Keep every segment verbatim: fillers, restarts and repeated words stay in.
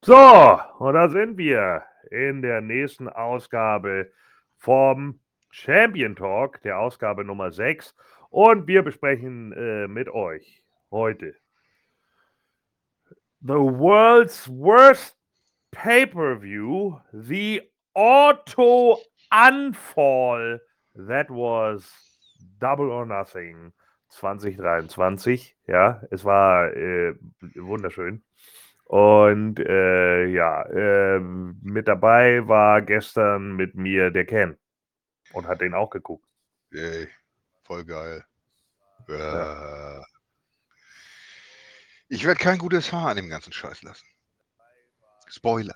So, und da sind wir in der nächsten Ausgabe vom Champion Talk, der Ausgabe Nummer sechs. Und wir besprechen äh, mit euch heute The World's Worst Pay-Per-View, The Auto Unfall That Was Double or Nothing zwanzig dreiundzwanzig. Ja, es war äh, wunderschön. Und äh, ja, äh, mit dabei war gestern mit mir der Ken und hat den auch geguckt. Yay, voll geil. Äh, Ja. Ich werde kein gutes Haar an dem ganzen Scheiß lassen. Spoiler.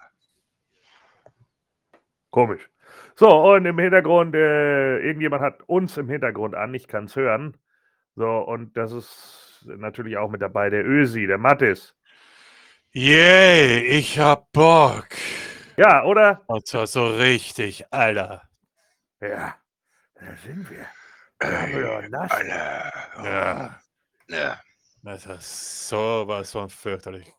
Komisch. So, und im Hintergrund, äh, irgendjemand hat uns im Hintergrund an, ich kann es hören. So, und das ist natürlich auch mit dabei der Ösi, der Mattis. Yay, ich hab Bock. Ja, oder? Und zwar so richtig, Alter. Ja, da sind wir. Ey, Alter. Alter. Oh. Ja, Ja. das ist sowas von fürchterlich.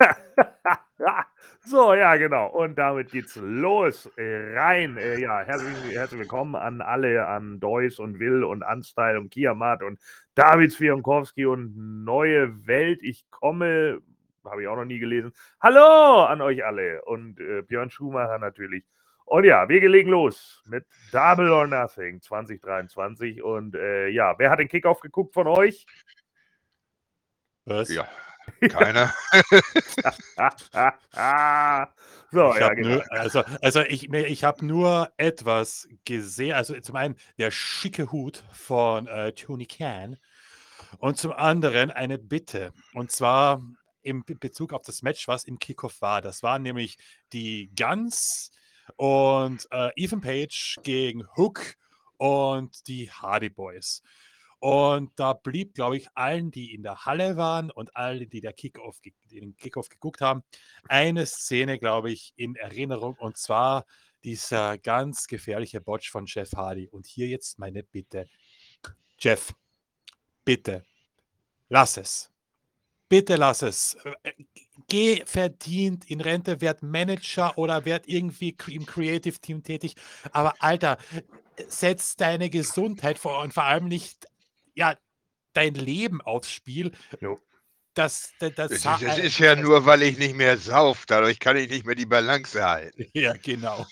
So, ja, genau. Und damit geht's los. Äh, rein. Äh, ja, herzlich, herzlich willkommen an alle, an Deus und Will und Unstyle und Kiamat und David Zwienkowski und Neue Welt. Ich komme, habe ich auch noch nie gelesen. Hallo an euch alle. Und äh, Björn Schumacher natürlich. Und ja, wir legen los mit Double or Nothing zwanzig dreiundzwanzig. Und äh, ja, wer hat den Kickoff geguckt von euch? Was? Ja, keiner. So, ich ja, hab genau. nur, also, also ich, mir- ich habe nur etwas gesehen. Also zum einen der schicke Hut von äh, Tony Khan und zum anderen eine Bitte. Und zwar im Be- Bezug auf das Match, was im Kickoff war. Das waren nämlich die Guns und äh, Ethan Page gegen Hook und die Hardy Boys. Und da blieb, glaube ich, allen, die in der Halle waren und alle, die der Kickoff, ge- die den Kickoff geguckt haben, eine Szene, glaube ich, in Erinnerung. Und zwar dieser ganz gefährliche Botch von Jeff Hardy. Und hier jetzt meine Bitte. Jeff, bitte, lass es. Bitte lass es. Äh, Geh verdient in Rente, werd Manager oder werd irgendwie k- im Creative Team tätig. Aber Alter, setz deine Gesundheit vor und vor allem nicht ja, dein Leben aufs Spiel. Jo. Das, das, das, Es sa- ist, es äh, ist ja das- nur, weil ich nicht mehr sauf. Dadurch kann ich nicht mehr die Balance halten. Ja, genau.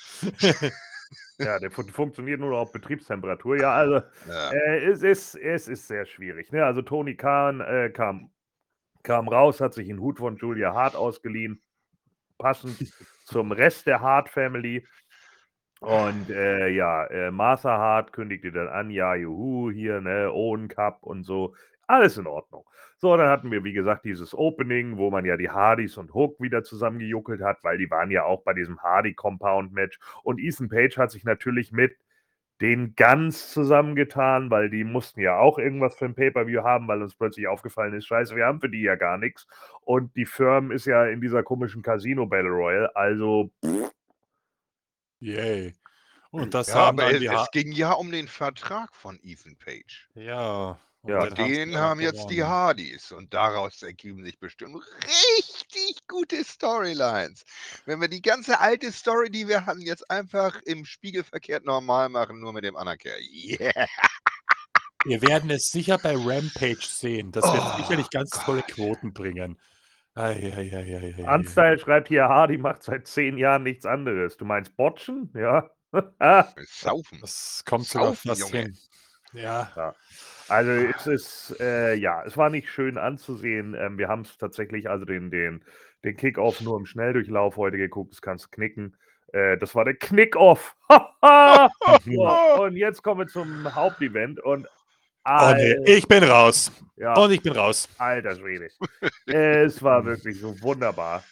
Ja, der fun funktioniert nur noch auf Betriebstemperatur. Ja, also Ja. äh, es, ist, es ist sehr schwierig. Ne? Also Tony Khan äh, kam, kam raus, hat sich einen Hut von Julia Hart ausgeliehen, passend zum Rest der Hart Family. Und äh, ja, äh, Martha Hart kündigte dann an, ja, juhu, hier, ne, Owen Cup und so. Alles in Ordnung. So, dann hatten wir, wie gesagt, dieses Opening, wo man ja die Hardys und Hook wieder zusammengejuckelt hat, weil die waren ja auch bei diesem Hardy-Compound-Match. Und Ethan Page hat sich natürlich mit den Guns zusammengetan, weil die mussten ja auch irgendwas für ein Pay-Per-View haben, weil uns plötzlich aufgefallen ist, scheiße, wir haben für die ja gar nichts. Und die Firm ist ja in dieser komischen Casino Battle Royale, also pff, Yay. Und das Ja, haben aber dann es, die ha es ging ja um den Vertrag von Ethan Page. Ja, und Ja. Und den haben sie den auch haben jetzt die gewonnen. Hardys. Und daraus ergeben sich bestimmt richtig gute Storylines. Wenn wir die ganze alte Story, die wir hatten, jetzt einfach im spiegelverkehrt normal machen, nur mit dem Undercare. Yeah. Wir werden es sicher bei Rampage sehen. Das wird Oh, sicherlich ganz tolle Gott. Quoten bringen. Ei, ei, ei, ei, ei, ei. Unstyle schreibt hier, Hardy macht seit zehn Jahren nichts anderes. Du meinst Botchen? Ja. Saufen. Das kommt sogar Saufen, fast Junge. hin. Ja. Ja. Also es ist, äh, ja, es war nicht schön anzusehen. Ähm, wir haben es tatsächlich, also den, den, den Kickoff nur im Schnelldurchlauf heute geguckt, das kannst du knicken. Äh, das war der Knickoff. So, und jetzt kommen wir zum Hauptevent und Oh nee, ich bin raus. ja, Und ich bin raus. alter Schwede. Es war wirklich so wunderbar.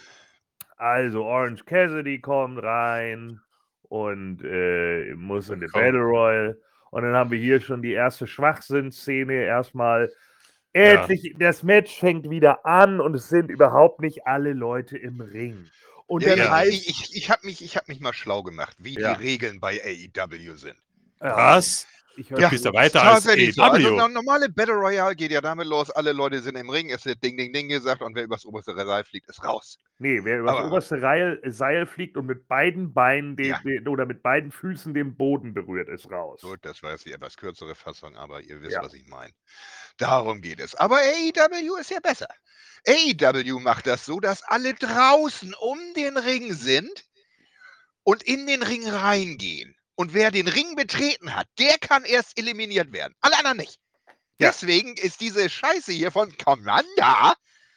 Also Orange Cassidy kommt rein und äh, muss in die Komm. Battle Royale. Und dann haben wir hier schon die erste Schwachsinnsszene. Erstmal Ja. endlich, das Match fängt wieder an und es sind überhaupt nicht alle Leute im Ring. Und Ja, dann ja, heißt, ich ich, ich habe mich, ich hab mich mal schlau gemacht, wie Ja. die Regeln bei A E W sind. ja, Was? Ich Du höre bist zu. ja weiter als Tatsächlich so. Also A E W. no- normale Battle Royale geht ja damit los, alle Leute sind im Ring, es wird Ding, Ding, Ding gesagt und wer übers oberste Seil fliegt, ist raus. Nee, wer übers Aber oberste Seil, Seil fliegt und mit beiden Beinen den, Ja. den, oder mit beiden Füßen den Boden berührt, ist raus. gut, das war jetzt die etwas kürzere Fassung, aber ihr wisst, Ja. was ich meine. Darum geht es. Aber A E W ist ja besser. A E W macht das so, dass alle draußen um den Ring sind und in den Ring reingehen. Und wer den Ring betreten hat, der kann erst eliminiert werden. Alle anderen nicht. Ja. Deswegen ist diese Scheiße hier von Commander,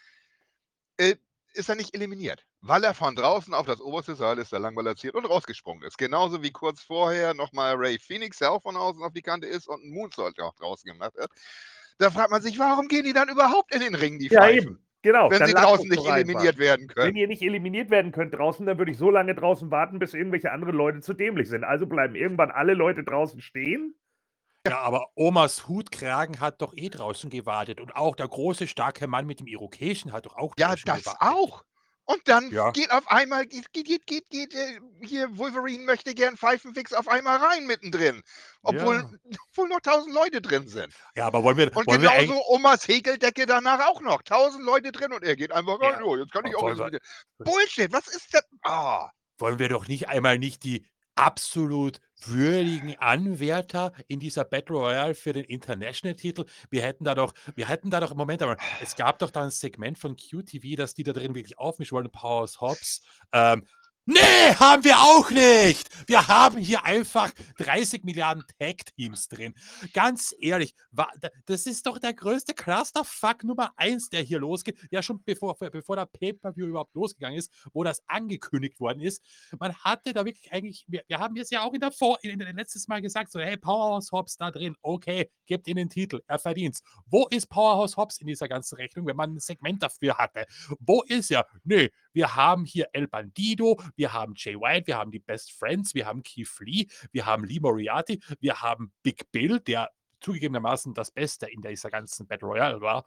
äh, ist er nicht eliminiert. Weil er von draußen auf das oberste Seil ist, da lang balanciert und rausgesprungen ist. Genauso wie kurz vorher nochmal Ray Phoenix, der auch von außen auf die Kante ist und einen Moonsault auch draußen gemacht hat. Da fragt man sich, warum gehen die dann überhaupt in den Ring, die Ja, Pfeifen? eben. Genau. Wenn dann sie lasst draußen es nicht doch einfach. eliminiert werden Wenn können. ihr nicht eliminiert werden könnt draußen, dann würde ich so lange draußen warten, bis irgendwelche anderen Leute zu dämlich sind. Also bleiben irgendwann alle Leute draußen stehen. Ja, aber Omas Hutkragen hat doch eh draußen gewartet. Und auch der große, starke Mann mit dem Irokesen hat doch auch Ja, draußen das gewartet. auch. Und dann Ja. geht auf einmal, geht, geht, geht, geht, geht äh, hier Wolverine möchte gern Pfeifenfix auf einmal rein mittendrin. Obwohl, Ja. obwohl noch tausend Leute drin sind. Ja, aber wollen wir, Und wollen wir genauso eigentlich. Omas Häkeldecke danach auch noch. Tausend Leute drin und er geht einfach rein. Ja. Jo, jetzt kann ich auch Wollen wir- eliminieren. Bullshit, was ist das? Ah. Wollen wir doch nicht einmal nicht die absolut würdigen Anwärter in dieser Battle Royale für den International-Titel. Wir hätten da doch, wir hätten da doch, Moment einmal, es gab doch da ein Segment von Q T V, dass die da drin wirklich aufmischen wollen, Powerhouse Hobbs. Ähm, nee, haben wir auch nicht! Wir haben hier einfach dreißig Milliarden Tag-Teams drin. Ganz ehrlich, wa- da- das ist doch der größte Clusterfuck Nummer eins, der hier losgeht. Ja, schon bevor, bevor der Pay-Per-View überhaupt losgegangen ist, wo das angekündigt worden ist. Man hatte da wirklich eigentlich, wir, wir haben jetzt ja auch in der Vor, in, in letztes Mal gesagt, so, hey, Powerhouse Hobbs da drin, okay, gebt ihm den Titel, er verdient. Wo ist Powerhouse Hobbs in dieser ganzen Rechnung, wenn man ein Segment dafür hatte? Wo ist er? Nee, wir haben hier El Bandido, wir haben Jay White, wir haben die Best Friends, wir haben Keith Lee, wir haben Lee Moriarty, wir haben Big Bill, der zugegebenermaßen das Beste in dieser ganzen Battle Royale war.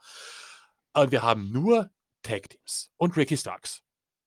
Und wir haben nur Tag Teams und Ricky Starks.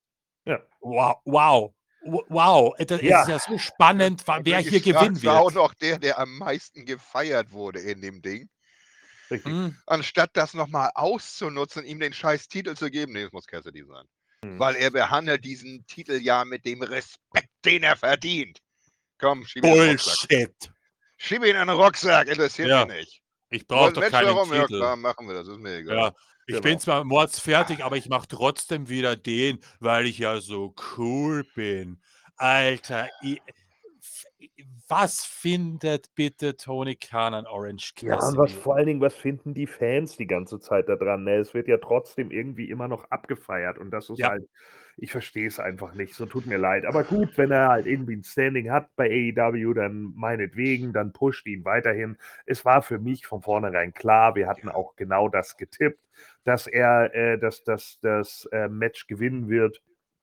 Ja. Wow, wow, w- wow. Das Ja. ist ja so spannend, wa- Und wer Ricky hier gewinnen Starks war auch wird. noch der, der am meisten gefeiert wurde in dem Ding. Richtig. Hm, Anstatt das nochmal auszunutzen, ihm den scheiß Titel zu geben, nee, das muss Cassidy sein. Hm. Weil er behandelt diesen Titel ja mit dem Respekt, den er verdient. Komm, schieb ihn in den Rucksack. Bullshit. Schieb ihn in den Rucksack, interessiert Ja. mich nicht. Ich Du brauche wolltest doch Mensch, keinen warum? Ja Titel. klar, machen wir das, ist mir egal. Ja, ich Genau. bin zwar mordsfertig, aber ich mache trotzdem wieder den, weil ich ja so cool bin. Alter, i- f- was findet bitte Tony Khan an Orange Ja, und was Cassidy? vor allen Dingen, was finden die Fans die ganze Zeit da dran? Ne? Es wird ja trotzdem irgendwie immer noch abgefeiert und das ist Ja. halt, ich verstehe es einfach nicht, so tut mir leid. Aber gut, wenn er halt irgendwie ein Standing hat bei A E W, dann meinetwegen, dann pusht ihn weiterhin. Es war für mich von vornherein klar, wir hatten auch genau das getippt, dass er äh, dass, dass, das äh, Match gewinnen wird.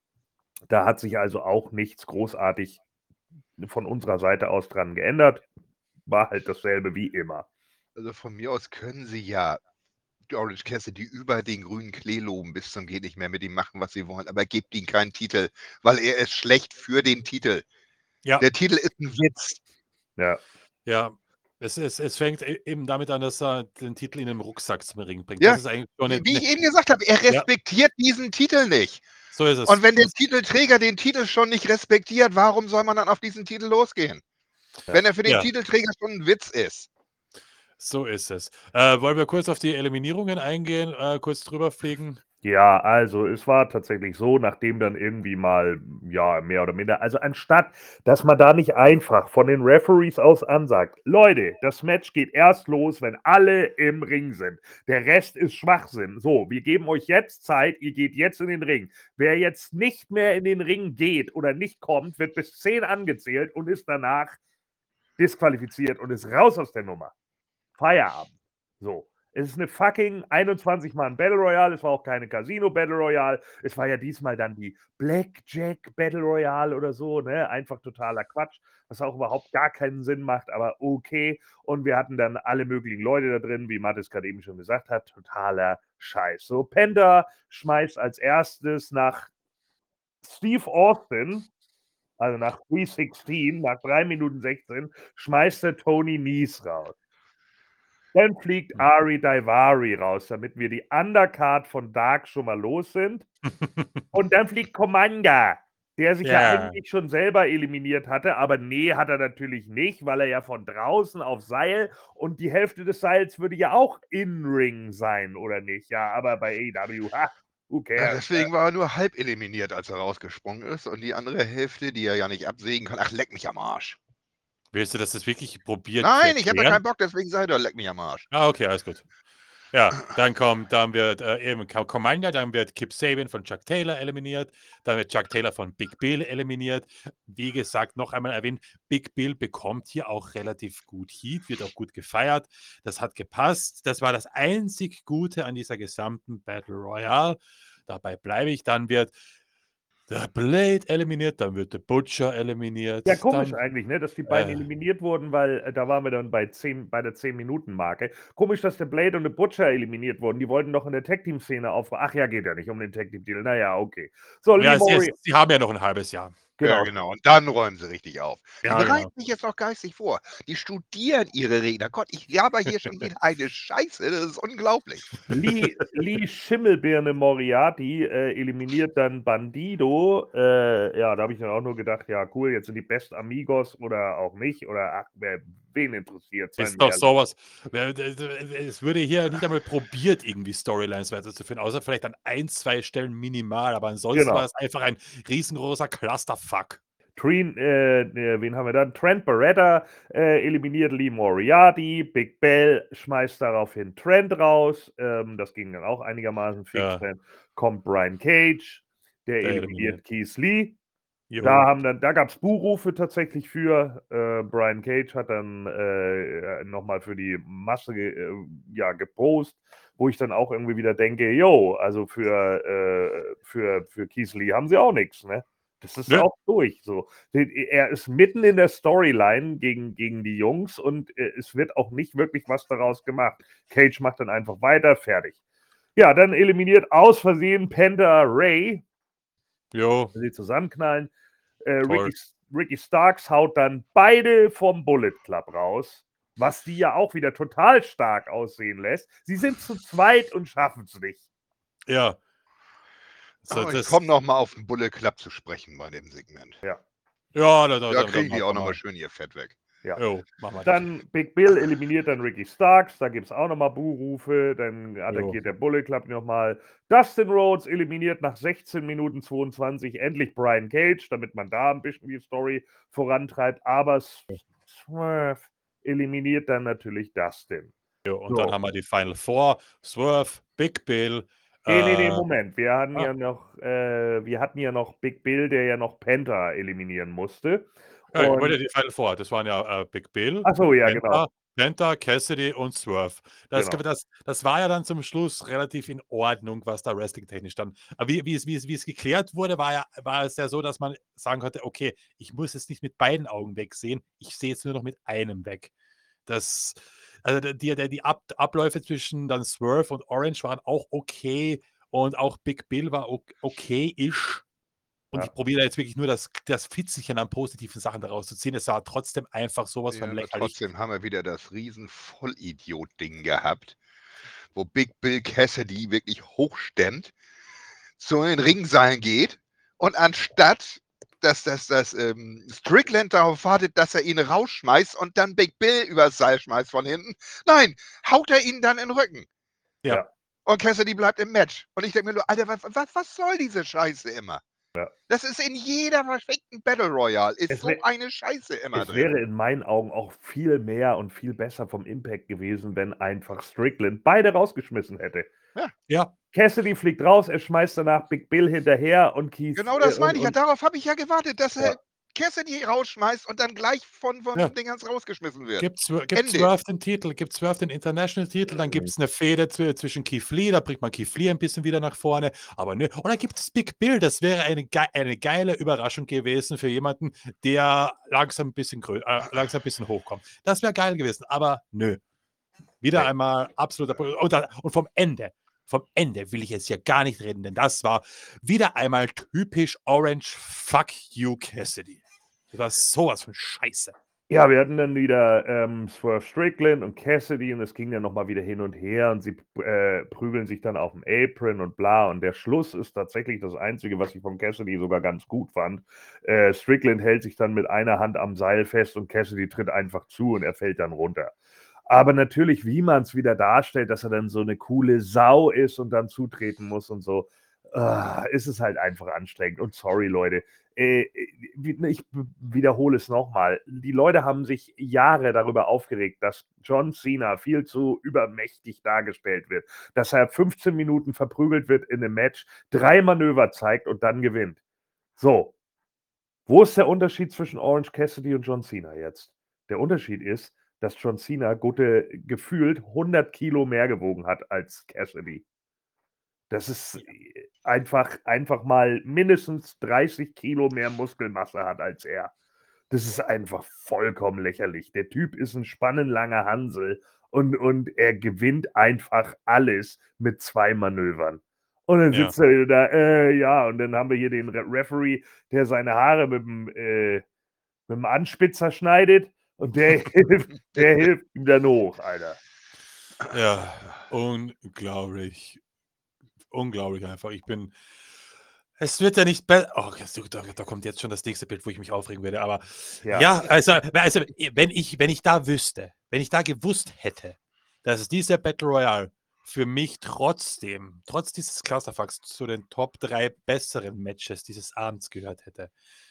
Da hat sich also auch nichts großartig von unserer Seite aus dran geändert. War halt dasselbe wie immer. Also von mir aus können sie ja Orange Cassidy über den grünen Klee loben bis zum geht nicht mehr, mit ihm machen, was sie wollen, aber gebt ihm keinen Titel, weil er ist schlecht für den Titel. Ja, Der Titel ist ein Witz. Ja. ja. Es, es, es fängt e- eben damit an, dass er den Titel in den Rucksack zum Ring bringt. Ja, Das ist eigentlich schon Wie, eine, wie ich eine, eben gesagt habe, er Ja. respektiert diesen Titel nicht. so ist es. Und wenn der Titelträger den Titel schon nicht respektiert, warum soll man dann auf diesen Titel losgehen? Ja. Wenn er für den Ja. Titelträger schon ein Witz ist. So ist es. Äh, wollen wir kurz auf die Eliminierungen eingehen, äh, kurz drüber fliegen? Ja, also es war tatsächlich so, nachdem dann irgendwie mal, ja, mehr oder minder, also anstatt, dass man da nicht einfach von den Referees aus ansagt, Leute, das Match geht erst los, wenn alle im Ring sind. Der Rest ist Schwachsinn. So, wir geben euch jetzt Zeit, ihr geht jetzt in den Ring. Wer jetzt nicht mehr in den Ring geht oder nicht kommt, wird bis zehn angezählt und ist danach disqualifiziert und ist raus aus der Nummer. Feierabend. So. Es ist eine fucking einundzwanzig Mann Battle Royale. Es war auch keine Casino Battle Royale. Es war ja diesmal dann die Blackjack Battle Royale oder so, ne? Einfach totaler Quatsch, was auch überhaupt gar keinen Sinn macht, aber okay. Und wir hatten dann alle möglichen Leute da drin, wie Mathis gerade eben schon gesagt hat, totaler Scheiß. So, Penta schmeißt als erstes nach Steve Austin, also nach drei sechzehn, nach drei Minuten sechzehn, schmeißt er Tony Nese raus. Dann fliegt Hm. Ari Daivari raus, damit wir die Undercard von Dark schon mal los sind. Und dann fliegt Komanga, der sich ja Ja. eigentlich schon selber eliminiert hatte, aber nee, hat er natürlich nicht, weil er ja von draußen auf Seil und die Hälfte des Seils würde ja auch in-Ring sein, oder nicht? Ja, aber bei A E W, ha, who Ja, cares? deswegen war er nur halb eliminiert, als er rausgesprungen ist. Und die andere Hälfte, die er ja nicht absägen kann, ach, leck mich am Arsch. Willst du, dass das wirklich probiert Nein, zu ich habe da erklären? keinen Bock, deswegen sag ich doch, leck mich am Arsch. Ah, okay, alles gut. Ja, dann kommt, dann wird äh, eben Ko- Komanda, dann wird Kip Sabian von Chuck Taylor eliminiert, dann wird Chuck Taylor von Big Bill eliminiert. Wie gesagt, noch einmal erwähnt, Big Bill bekommt hier auch relativ gut Heat, wird auch gut gefeiert. Das hat gepasst. Das war das einzig Gute an dieser gesamten Battle Royale. Dabei bleibe ich. Dann wird der Blade eliminiert, dann wird der Butcher eliminiert. Ja, komisch dann, eigentlich, ne, dass die beiden äh, eliminiert wurden, weil äh, da waren wir dann bei, zehn, bei der zehn-Minuten-Marke. Komisch, dass der Blade und der Butcher eliminiert wurden. Die wollten doch in der Tag-Team-Szene auf. Ach ja, geht ja nicht um den Tag-Team-Deal. Naja, okay. So, ja, Lee sie, Mori. sie haben ja noch ein halbes Jahr. Genau. Ja, genau. Und dann räumen sie richtig auf. Die Ja, bereiten genau. sich jetzt noch geistig vor. Die studieren ihre Redner. Gott, ich laber hier schon wieder eine Scheiße. Das ist unglaublich. Lee, Lee Schimmelbirne Moriarty äh, eliminiert dann Bandido. Äh, ja, da habe ich dann auch nur gedacht, ja, cool, jetzt sind die Best Amigos oder auch nicht. Oder ach, wer, wen interessiert Ist doch sowas. Es würde hier nicht einmal probiert, irgendwie Storylines weiterzuführen, außer vielleicht an ein, zwei Stellen minimal, aber ansonsten Genau. war es einfach ein riesengroßer Clusterfuck. Treen, äh, äh, wen haben wir dann? Trent Barretta äh, eliminiert Lee Moriarty. Big Bell schmeißt daraufhin Trent raus. Ähm, das ging dann auch einigermaßen fix. Ja. Dann kommt Brian Cage, der, Der eliminiert Keith Lee. Jo. Da, haben dann, da gab es Buhrufe tatsächlich für. Äh, Brian Cage hat dann äh, nochmal für die Masse ge, äh, ja, gepostet, wo ich dann auch irgendwie wieder denke, yo, also für, äh, für, für Keith Lee haben sie auch nichts, ne? Das ist Nö. auch durch. So. Er ist mitten in der Storyline gegen, gegen die Jungs und äh, es wird auch nicht wirklich was daraus gemacht. Cage macht dann einfach weiter, fertig. Ja, dann eliminiert aus Versehen Penta Ray. Jo. Sie zusammenknallen. Äh, Toll. Ricky, Ricky Starks haut dann beide vom Bullet Club raus, was die ja auch wieder total stark aussehen lässt. Sie sind zu zweit und schaffen es nicht. Ja. So, Aber ich das, komme nochmal auf den Bullet Club zu sprechen bei dem Segment. Ja. ja, da, da, Da da, kriegen da die auch machen wir nochmal mal. schön ihr Fett weg. Ja. Jo, machen wir das. Dann Big Bill eliminiert dann Ricky Starks, da gibt es auch nochmal Buhrufe, dann attackiert Jo. der Bullet Club nochmal. Dustin Rhodes eliminiert nach sechzehn Minuten zweiundzwanzig endlich Brian Cage, damit man da ein bisschen die Story vorantreibt, aber Swerve eliminiert dann natürlich Dustin. Jo, und So. dann haben wir die Final Four, Swerve, Big Bill. Nee, nee, nee, äh, Moment. Wir hatten ah. ja noch, äh, wir hatten ja noch Big Bill, der ja noch Penta eliminieren musste. Ja, ich wollte Und, die Final Four. Das waren ja äh, Big Bill, achso, ja, Penta, genau. Penta, Cassidy und Swerve. Das, Genau. das, das war ja dann zum Schluss relativ in Ordnung, was da wrestling-technisch stand. Aber wie, wie, es, wie, es, wie es geklärt wurde, war, ja, war es ja so, dass man sagen konnte, okay, ich muss jetzt nicht mit beiden Augen wegsehen, ich sehe jetzt nur noch mit einem weg. Das, also die, die, die Ab, Abläufe zwischen dann Swerve und Orange waren auch okay und auch Big Bill war okay-ish. Und Ja. ich probiere jetzt wirklich nur das, das Fitzelchen an positiven Sachen daraus zu ziehen. Es war trotzdem einfach sowas Ja, von aber lächerlich. trotzdem haben wir wieder das riesen Vollidiot-Ding gehabt, wo Big Bill Cassidy wirklich hochstemmt, zu den Ringseilen geht und anstatt, dass das, das ähm, Strickland darauf wartet, dass er ihn rausschmeißt und dann Big Bill übers Seil schmeißt von hinten, nein, haut er ihn dann in den Rücken. Ja. Ja. Und Cassidy bleibt im Match. Und ich denke mir nur, Alter, was, was, was soll diese Scheiße immer? Ja. Das ist in jeder verfickten Battle Royale, ist Es so wär- eine Scheiße immer Es drin. wäre in meinen Augen auch viel mehr und viel besser vom Impact gewesen, wenn einfach Strickland beide rausgeschmissen hätte. Ja, Cassidy fliegt raus, er schmeißt danach Big Bill hinterher und Keith. Genau das äh, meine und, ich ja. und, Darauf habe ich ja gewartet, dass er Ja. Cassidy rausschmeißt und dann gleich von, von Ja. Dingens rausgeschmissen wird. gibt Swerve Ende. Swerve den Titel, gibt Swerve den International-Titel, dann Mhm. gibt es eine Fehde zw- zwischen Keith Lee, da bringt man Keith Lee ein bisschen wieder nach vorne, aber ne, und dann gibt es Big Bill, das wäre eine, ge eine geile Überraschung gewesen für jemanden, der langsam ein bisschen, grö äh, langsam ein bisschen hochkommt. Das wäre geil gewesen, aber nö. Wieder Nee. einmal absoluter Pro- und, dann, und vom Ende, vom Ende will ich jetzt hier gar nicht reden, denn das war wieder einmal typisch Orange Fuck You Cassidy. Das war sowas von Scheiße. Ja, wir hatten dann wieder ähm, Swerve Strickland und Cassidy und es ging dann nochmal wieder hin und her und sie äh, prügeln sich dann auf dem Apron und bla. Und der Schluss ist tatsächlich das Einzige, was ich von Cassidy sogar ganz gut fand. Äh, Strickland hält sich dann mit einer Hand am Seil fest und Cassidy tritt einfach zu und er fällt dann runter. Aber natürlich, wie man es wieder darstellt, dass er dann so eine coole Sau ist und dann zutreten muss und so, äh, ist es halt einfach anstrengend. Und sorry, Leute, äh, ich wiederhole es nochmal. Die Leute haben sich Jahre darüber aufgeregt, dass John Cena viel zu übermächtig dargestellt wird, dass er fünfzehn Minuten verprügelt wird in einem Match, drei Manöver zeigt und dann gewinnt. So, wo ist der Unterschied zwischen Orange Cassidy und John Cena jetzt? Der Unterschied ist, dass John Cena gute, gefühlt hundert Kilo mehr gewogen hat als Cassidy. Das ist einfach, einfach mal mindestens dreißig Kilo mehr Muskelmasse hat als er. Das ist einfach vollkommen lächerlich. Der Typ ist ein spannenlanger Hansel und, und er gewinnt einfach alles mit zwei Manövern. Und dann Ja. sitzt er wieder da, äh, ja, und dann haben wir hier den Re Referee, der seine Haare mit dem, äh, mit dem Anspitzer schneidet und der hilft, der hilft ihm dann hoch, Alter. Ja, unglaublich. Unglaublich einfach. Ich bin. Es wird ja nicht besser. Oh, da, da kommt jetzt schon das nächste Bild, wo ich mich aufregen werde. Aber Ja. ja, also, also wenn, ich, wenn ich da wüsste, wenn ich da gewusst hätte, dass dieser Battle Royale für mich trotzdem, trotz dieses Clusterfucks, zu den Top drei besseren Matches dieses Abends gehört hätte,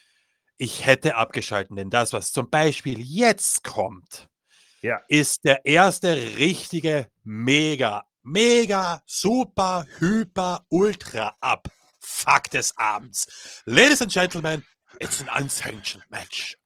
ich hätte abgeschalten. Denn das, was zum Beispiel jetzt kommt, Ja. ist der erste richtige mega, mega, super, hyper, ultra Abfuck des Abends. Ladies and Gentlemen, it's an unsanctioned match.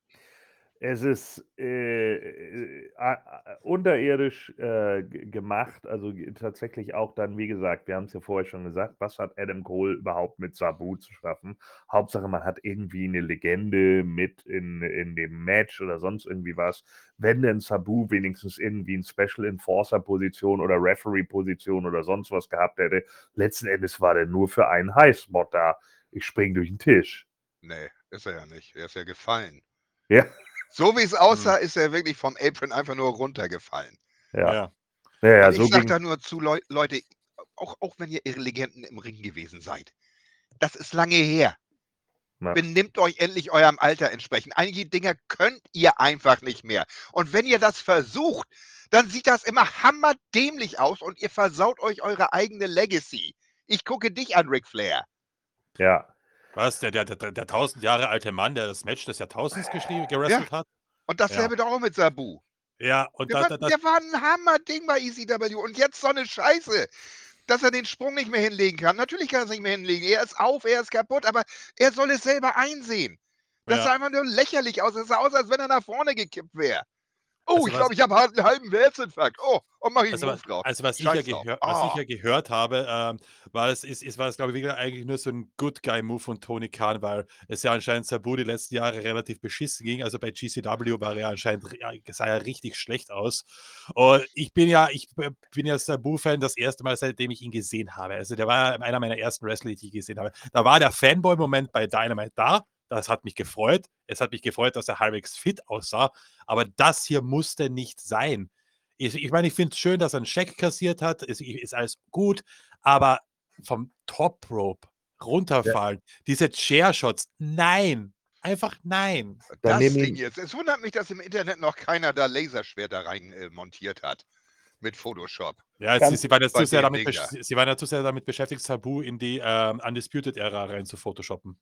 Es ist äh, äh, äh, unterirdisch äh, gemacht, also tatsächlich auch dann, wie gesagt, wir haben es ja vorher schon gesagt, was hat Adam Cole überhaupt mit Sabu zu schaffen? Hauptsache, man hat irgendwie eine Legende mit in, in dem Match oder sonst irgendwie was. Wenn denn Sabu wenigstens irgendwie eine Special Enforcer-Position oder Referee-Position oder sonst was gehabt hätte, letzten Endes war der nur für einen High-Spot da. Ich spring durch den Tisch. Nee, ist er ja nicht. Er ist ja gefallen. Ja. So wie es aussah, hm. ist er wirklich vom Apron einfach nur runtergefallen. Ja. Ja. ja, ja ich so sag ging... da nur zu, Le Leute, auch, auch wenn ihr ihre Legenden im Ring gewesen seid, das ist lange her. Ja. Benimmt euch endlich eurem Alter entsprechend. Einige Dinge könnt ihr einfach nicht mehr. Und wenn ihr das versucht, dann sieht das immer hammerdämlich aus und ihr versaut euch eure eigene Legacy. Ich gucke dich an, Ric Flair. Ja. Was? Der, der, der, der tausend Jahre alte Mann, der das Match des Jahrtausends geschrieben, gerestelt ja. hat? Und dasselbe ja. doch auch mit Sabu. Ja, und der, da, war, da, da, der war ein Hammerding bei E C W. Und jetzt so eine Scheiße, dass er den Sprung nicht mehr hinlegen kann. Natürlich kann er es nicht mehr hinlegen. Er ist auf, er ist kaputt, aber er soll es selber einsehen. Das ja. sah einfach nur lächerlich aus. Es sah aus, als wenn er nach vorne gekippt wäre. Oh, also ich glaube, ich habe einen halben Herzinfarkt. Oh, und mache ich also einen Move drauf. Also was ich, ja gehör, oh. was ich ja gehört habe, ähm, war es, ist, ist, war es, glaube ich, eigentlich nur so ein Good-Guy-Move von Tony Khan, weil es ja anscheinend Sabu die letzten Jahre relativ beschissen ging. Also bei G C W war er anscheinend, ja, sah er richtig schlecht aus. Und ich bin ja, ich bin ja Sabu-Fan das erste Mal, seitdem ich ihn gesehen habe. Also der war einer meiner ersten Wrestler, die ich gesehen habe. Da war der Fanboy-Moment bei Dynamite da. Das hat mich gefreut. Es hat mich gefreut, dass er halbwegs fit aussah. Aber das hier musste nicht sein. Ich, ich meine, ich finde es schön, dass er einen Scheck kassiert hat. Ist, ist alles gut. Aber vom Top Rope runterfallen, ja. diese Chair-Shots, nein. Einfach nein. Das Ding jetzt. Es wundert mich, dass im Internet noch keiner da Laserschwerter rein äh, montiert hat. Mit Photoshop. Ja, sie, sie, waren jetzt zu sehr damit sie waren ja zu sehr damit beschäftigt, Sabu in die ähm, Undisputed-Ära rein zu photoshoppen.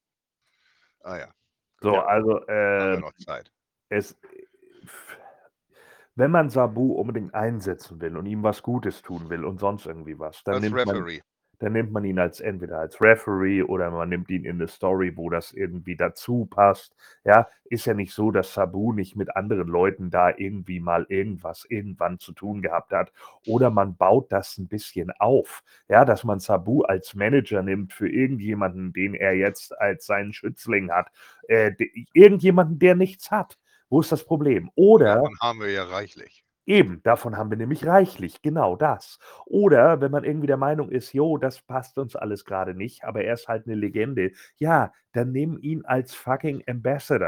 Ah ja. So, ja. also äh, haben wir noch Zeit. Es, wenn man Sabu unbedingt einsetzen will und ihm was Gutes tun will und sonst irgendwie was, dann, nimmt man, dann nimmt man ihn als entweder als Referee oder man nimmt ihn in eine Story, wo das irgendwie dazu passt. Ja, ist ja nicht so, dass Sabu nicht mit anderen Leuten da irgendwie mal irgendwas irgendwann zu tun gehabt hat. Oder man baut das ein bisschen auf. Ja, dass man Sabu als Manager nimmt für irgendjemanden, den er jetzt als seinen Schützling hat. Äh, irgendjemanden, der nichts hat. Wo ist das Problem? Oder davon haben wir ja reichlich. Eben, davon haben wir nämlich reichlich, genau das. Oder wenn man irgendwie der Meinung ist, jo, das passt uns alles gerade nicht, aber er ist halt eine Legende, ja, dann nimm ihn als fucking Ambassador,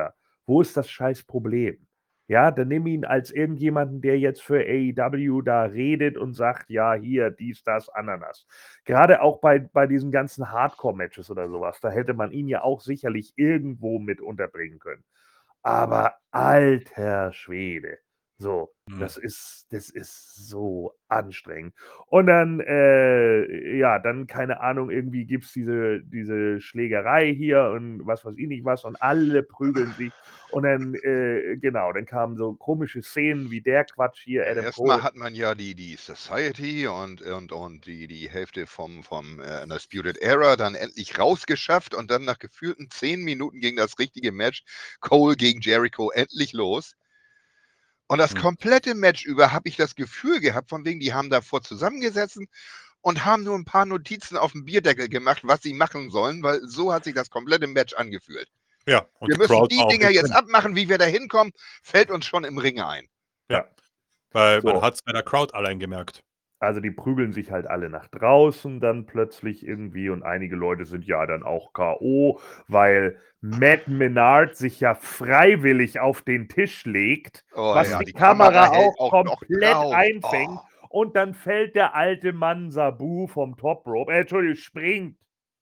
Wo ist das scheiß Problem? Ja, dann nimm ihn als irgendjemanden, der jetzt für A E W da redet und sagt, ja, hier, dies, das, Ananas. Gerade auch bei, bei diesen ganzen Hardcore-Matches oder sowas, da hätte man ihn ja auch sicherlich irgendwo mit unterbringen können. Aber alter Schwede, so, Hm. das ist, das ist so anstrengend. Und dann, äh, ja, dann, keine Ahnung, irgendwie gibt es diese, diese Schlägerei hier und was weiß ich nicht was und alle prügeln sich. Und dann, äh, genau, dann kamen so komische Szenen wie der Quatsch hier, Ja, Adam erstmal Cole. hat man ja die, die Society und, und, und die, die Hälfte vom, vom äh, Undisputed Era dann endlich rausgeschafft und dann nach gefühlten zehn Minuten ging das richtige Match Cole gegen Jericho endlich los. Und das Hm. komplette Match über habe ich das Gefühl gehabt, von wegen, die haben davor zusammengesessen und haben nur ein paar Notizen auf dem Bierdeckel gemacht, was sie machen sollen, weil so hat sich das komplette Match angefühlt. Ja, und Wir die müssen Crowd die war auch Dinger mit jetzt drin. abmachen, wie wir da hinkommen, fällt uns schon im Ringe ein. Ja, weil man So. hat es bei der Crowd allein gemerkt. Also die prügeln sich halt alle nach draußen dann plötzlich irgendwie und einige Leute sind ja dann auch K O, weil Matt Menard sich ja freiwillig auf den Tisch legt, Oh was ja, die die Kamera Kamera hält auch auch noch komplett drauf. einfängt Oh. und dann fällt der alte Mann Sabu vom Top Rope, äh, Entschuldigung, springt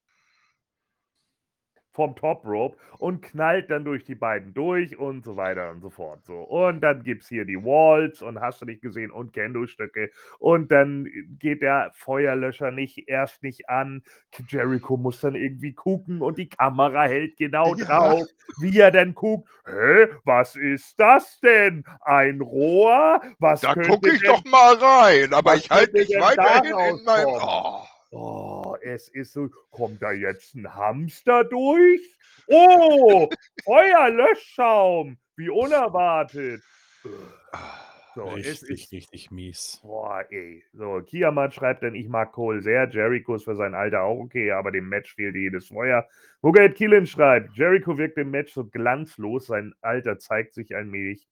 vom Top Rope und knallt dann durch die beiden durch und so weiter und so fort. So. Und dann gibt es hier die Walls und hast du nicht gesehen und Kendo-Stücke und dann geht der Feuerlöscher nicht erst nicht an. Jericho muss dann irgendwie gucken und die Kamera hält genau Ja. drauf, wie er dann guckt. Hä, was ist das denn? Ein Rohr? Was Da könnte gucke ich denn, doch mal rein, aber was ich halte könnte mich denn weiterhin daraus in meinem. kommen? Oh. Oh, es ist so, kommt da jetzt ein Hamster durch? Oh, Feuerlöschschaum, wie unerwartet. So, es Richtig, ist, richtig mies. boah, ey. So, Kiamat schreibt dann, ich mag Cole sehr, Jericho ist für sein Alter auch okay, aber dem Match fehlt jedes Feuer. Bugate Killen schreibt, Jericho wirkt im Match so glanzlos, sein Alter zeigt sich allmählich.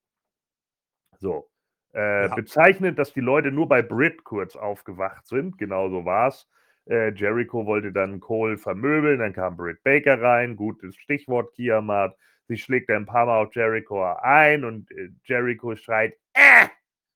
So, äh, Ja. bezeichnend, dass die Leute nur bei Britt kurz aufgewacht sind, genau so war's. Äh, Jericho wollte dann Cole vermöbeln, dann kam Britt Baker rein, gutes Stichwort Kiamat. Sie schlägt ein paar Mal auf Jericho ein und äh, Jericho schreit, äh!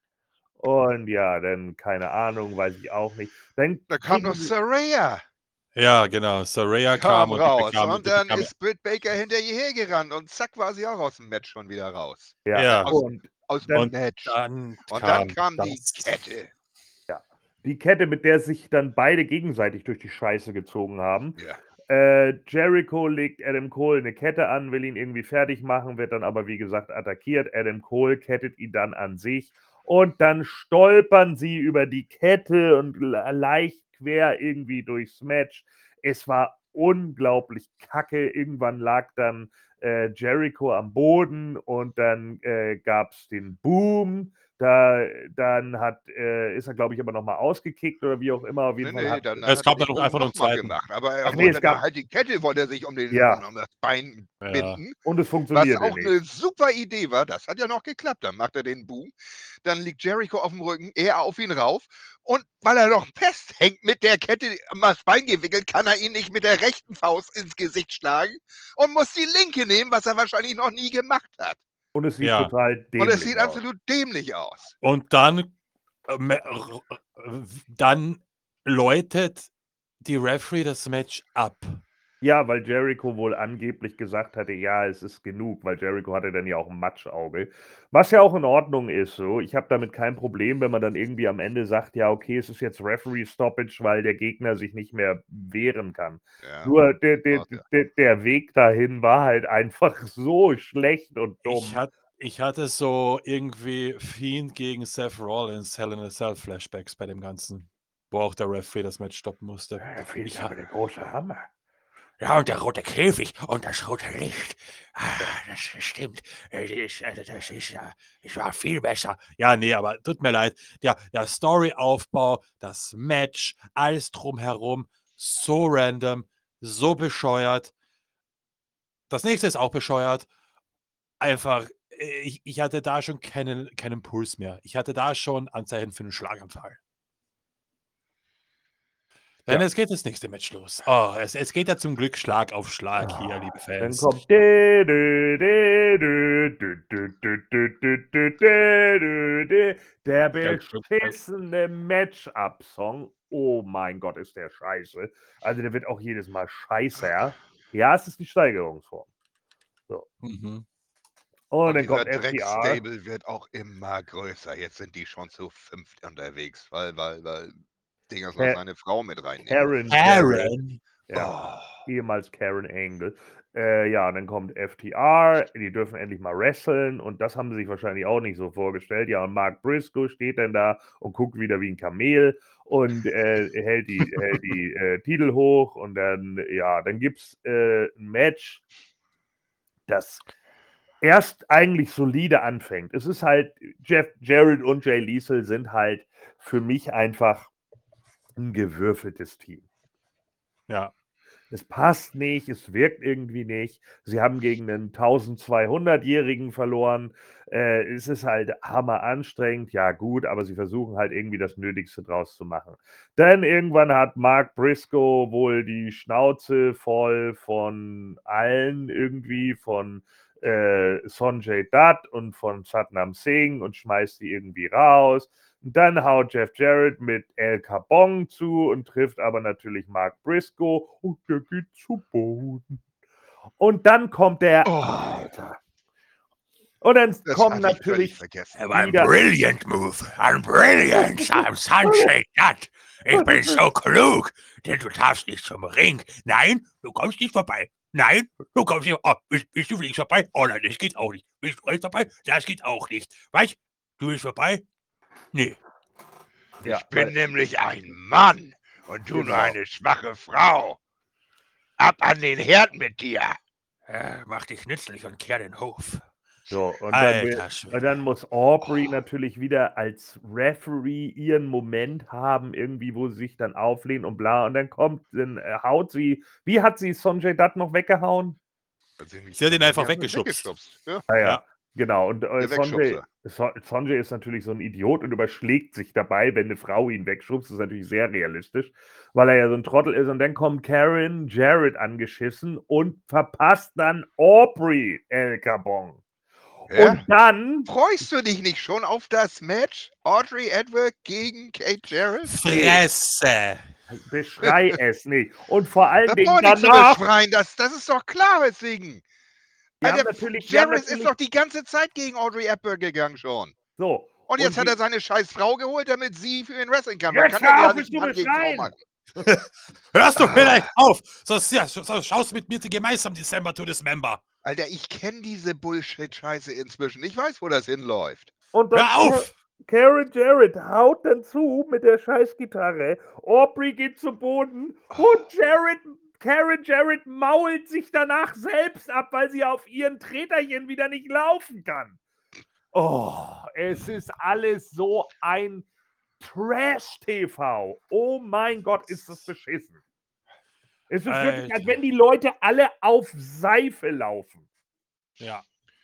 Und ja, dann, keine Ahnung, weiß ich auch nicht. Dann Da kam noch kriegen sie, Saraya. Ja, genau. Saraya Kam kam und die raus. bekam, Und die dann bekam ist Britt Baker hinter ihr hergerannt und zack war sie auch aus dem Match schon wieder raus. ja, ja. Aus, und aus dem dann, Und Match. dann Und dann kam kam die das. Kette. ja, die Kette, mit der sich dann beide gegenseitig durch die Scheiße gezogen haben. Ja. Äh, Jericho legt Adam Cole eine Kette an, will ihn irgendwie fertig machen, wird dann aber, wie gesagt, attackiert. Adam Cole kettet ihn dann an sich und dann stolpern sie über die Kette und le- leicht quer irgendwie durchs Match. Es war unglaublich kacke. Irgendwann lag dann äh, Jericho am Boden und dann äh, gab es den Boom. Da, dann hat, äh, ist er, glaube ich, aber nochmal ausgekickt oder wie auch immer. Auf jeden Nee, Fall nee, hat. dann Es hat er gab den dann noch Bogen einfach noch einen nochmal zweiten. gemacht. Aber er Ach nee, wollte es gab. da halt die Kette, wollte er sich um, den, Ja. um, um das Bein Ja. binden. Und es Was funktionierte auch nicht. eine super Idee war, das hat ja noch geklappt. Dann macht er den Boom, dann liegt Jericho auf dem Rücken, er auf ihn rauf und weil er noch festhängt mit der Kette um das Bein gewickelt, kann er ihn nicht mit der rechten Faust ins Gesicht schlagen und muss die linke nehmen, was er wahrscheinlich noch nie gemacht hat. Und es sieht Ja. total Und dämlich es sieht aus. absolut dämlich aus. Und dann, äh, me- r- r- dann läutet die Referee das Match ab. Ja, weil Jericho wohl angeblich gesagt hatte, ja, es ist genug, weil Jericho hatte dann ja auch ein Matschauge. Was ja auch in Ordnung ist, so. Ich habe damit kein Problem, wenn man dann irgendwie am Ende sagt, ja, okay, es ist jetzt Referee-Stoppage, weil der Gegner sich nicht mehr wehren kann. Ja. Nur der, der, Okay. der, der Weg dahin war halt einfach so schlecht und dumm. Ich, hat, ich hatte so irgendwie Fiend gegen Seth Rollins, Hell in a Cell Flashbacks bei dem Ganzen, wo auch der Referee das Match stoppen musste. Ja, Fiend ist Ja. aber der große Hammer. Ja, und der rote Käfig und das rote Licht. Ah, das stimmt. Äh, Das ist, äh, das ist, äh, das war viel besser. Ja, nee, aber tut mir leid. Der, der Storyaufbau, das Match, alles drumherum, so random, so bescheuert. Das nächste ist auch bescheuert. Einfach, äh, ich, ich hatte da schon keinen, keinen Puls mehr. Ich hatte da schon Anzeichen für einen Schlaganfall. Denn Ja. es geht das nächste Match los. Oh, es, es geht ja zum Glück Schlag auf Schlag hier, liebe Dann Fans. kommt dä, dä, dä, dä, dä, dä, dä, dä, dä, dä, dä, dä, dä. der beschissene Match-Up-Song. Oh mein Gott, ist der scheiße. Also der wird auch jedes Mal scheißer. Ja, es ist die Steigerungsform. Mhm. Und Und dann dieser kommt F T R. Dreckstable wird auch immer größer. Jetzt sind die schon zu fünft unterwegs, weil, weil, weil Dingers noch Ka- seine Frau mit reinnehmen. Karen Jarrett. Karen. Ja, Oh. ehemals Karen Angle. Äh, ja, dann kommt F T R, die dürfen endlich mal wresteln und das haben sie sich wahrscheinlich auch nicht so vorgestellt. Ja, und Mark Briscoe steht dann da und guckt wieder wie ein Kamel und äh, hält die, hält die äh, Titel hoch und dann, ja, dann gibt es äh, ein Match, das erst eigentlich solide anfängt. Es ist halt, Jeff Jarrett und Jay Lethal sind halt für mich einfach ein gewürfeltes Team. Ja. Es passt nicht, es wirkt irgendwie nicht. Sie haben gegen einen zwölfhundert-Jährigen verloren. Äh, es ist halt hammer anstrengend, ja gut, aber sie versuchen halt irgendwie das Nötigste draus zu machen. Dann irgendwann hat Mark Briscoe wohl die Schnauze voll von allen irgendwie, von äh, Sonjay Dutt und von Satnam Singh und schmeißt die irgendwie raus. Und dann haut Jeff Jarrett mit El Capone zu und trifft aber natürlich Mark Briscoe und der geht zu Boden. Und dann kommt der Oh. Alter. Und dann Das kommen hatte ich völlig natürlich vergessen. Aber ein wieder. brilliant move. Ein brilliant. I'm Sunshine Dutt. Ich bin so klug. Denn du darfst nicht zum Ring. Nein, du kommst nicht vorbei. Nein, du kommst nicht. Oh, bist, bist du fliegst vorbei? Oh nein, das geht auch nicht. Bist du rechts vorbei? Das geht auch nicht. Weißt du, bist vorbei? Nee. Ja, Ich bin weil- nämlich ein Mann und du nur Genau. eine schwache Frau. Ab an den Herd mit dir. Äh, mach dich nützlich und kehr den Hof. So, und dann, will, Alter Schwede. und dann muss Aubrey natürlich wieder als Referee ihren Moment haben, irgendwie, wo sie sich dann auflehnen und bla. Und dann kommt, dann äh, haut sie. Wie hat sie Sonjay Dutt noch weggehauen? Sie hat ihn einfach weggeschubst. Ja. Ah ja, Ja. genau. Und äh, Der Sonjay, Wegschubser. so, Sonjay ist natürlich so ein Idiot und überschlägt sich dabei, wenn eine Frau ihn wegschubst. Das ist natürlich sehr realistisch, weil er ja so ein Trottel ist. Und dann kommt Karen Jarrett angeschissen und verpasst dann Aubrey El Capone. Ja? Und dann. Freust du dich nicht schon auf das Match? Audrey Edward gegen Kate Jarrett? Fresse! Beschrei es nicht. Und vor allen Da Dingen braucht nichts zu danach. beschreien, das, das ist doch klar, weswegen. Die haben Alter, natürlich, die haben Jarrett ist natürlich doch die ganze Zeit gegen Audrey Hepburn gegangen schon. so. Und jetzt und hat die- er seine scheiß Frau geholt, damit sie für ihn wrestling kann. Man Jetzt kann ja hör auf, nicht mich zu Mann gegen Frau beschreien! machen. Hörst du Ah. vielleicht auf? Sonst, ja, sonst schaust du mit mir gemeinsam December to Dismember. Alter, ich kenne diese Bullshit-Scheiße inzwischen. Ich weiß, wo das hinläuft. Und dann Hör auf! Karen Jarrett haut dann zu mit der Scheißgitarre. Aubrey geht zu Boden und Jarrett, Karen Jarrett mault sich danach selbst ab, weil sie auf ihren Treterchen wieder nicht laufen kann. Oh, es ist alles so ein Trash-T V. Oh mein Gott, ist das beschissen. Es ist wirklich, als Alter. wenn die Leute alle auf Seife laufen. Ja.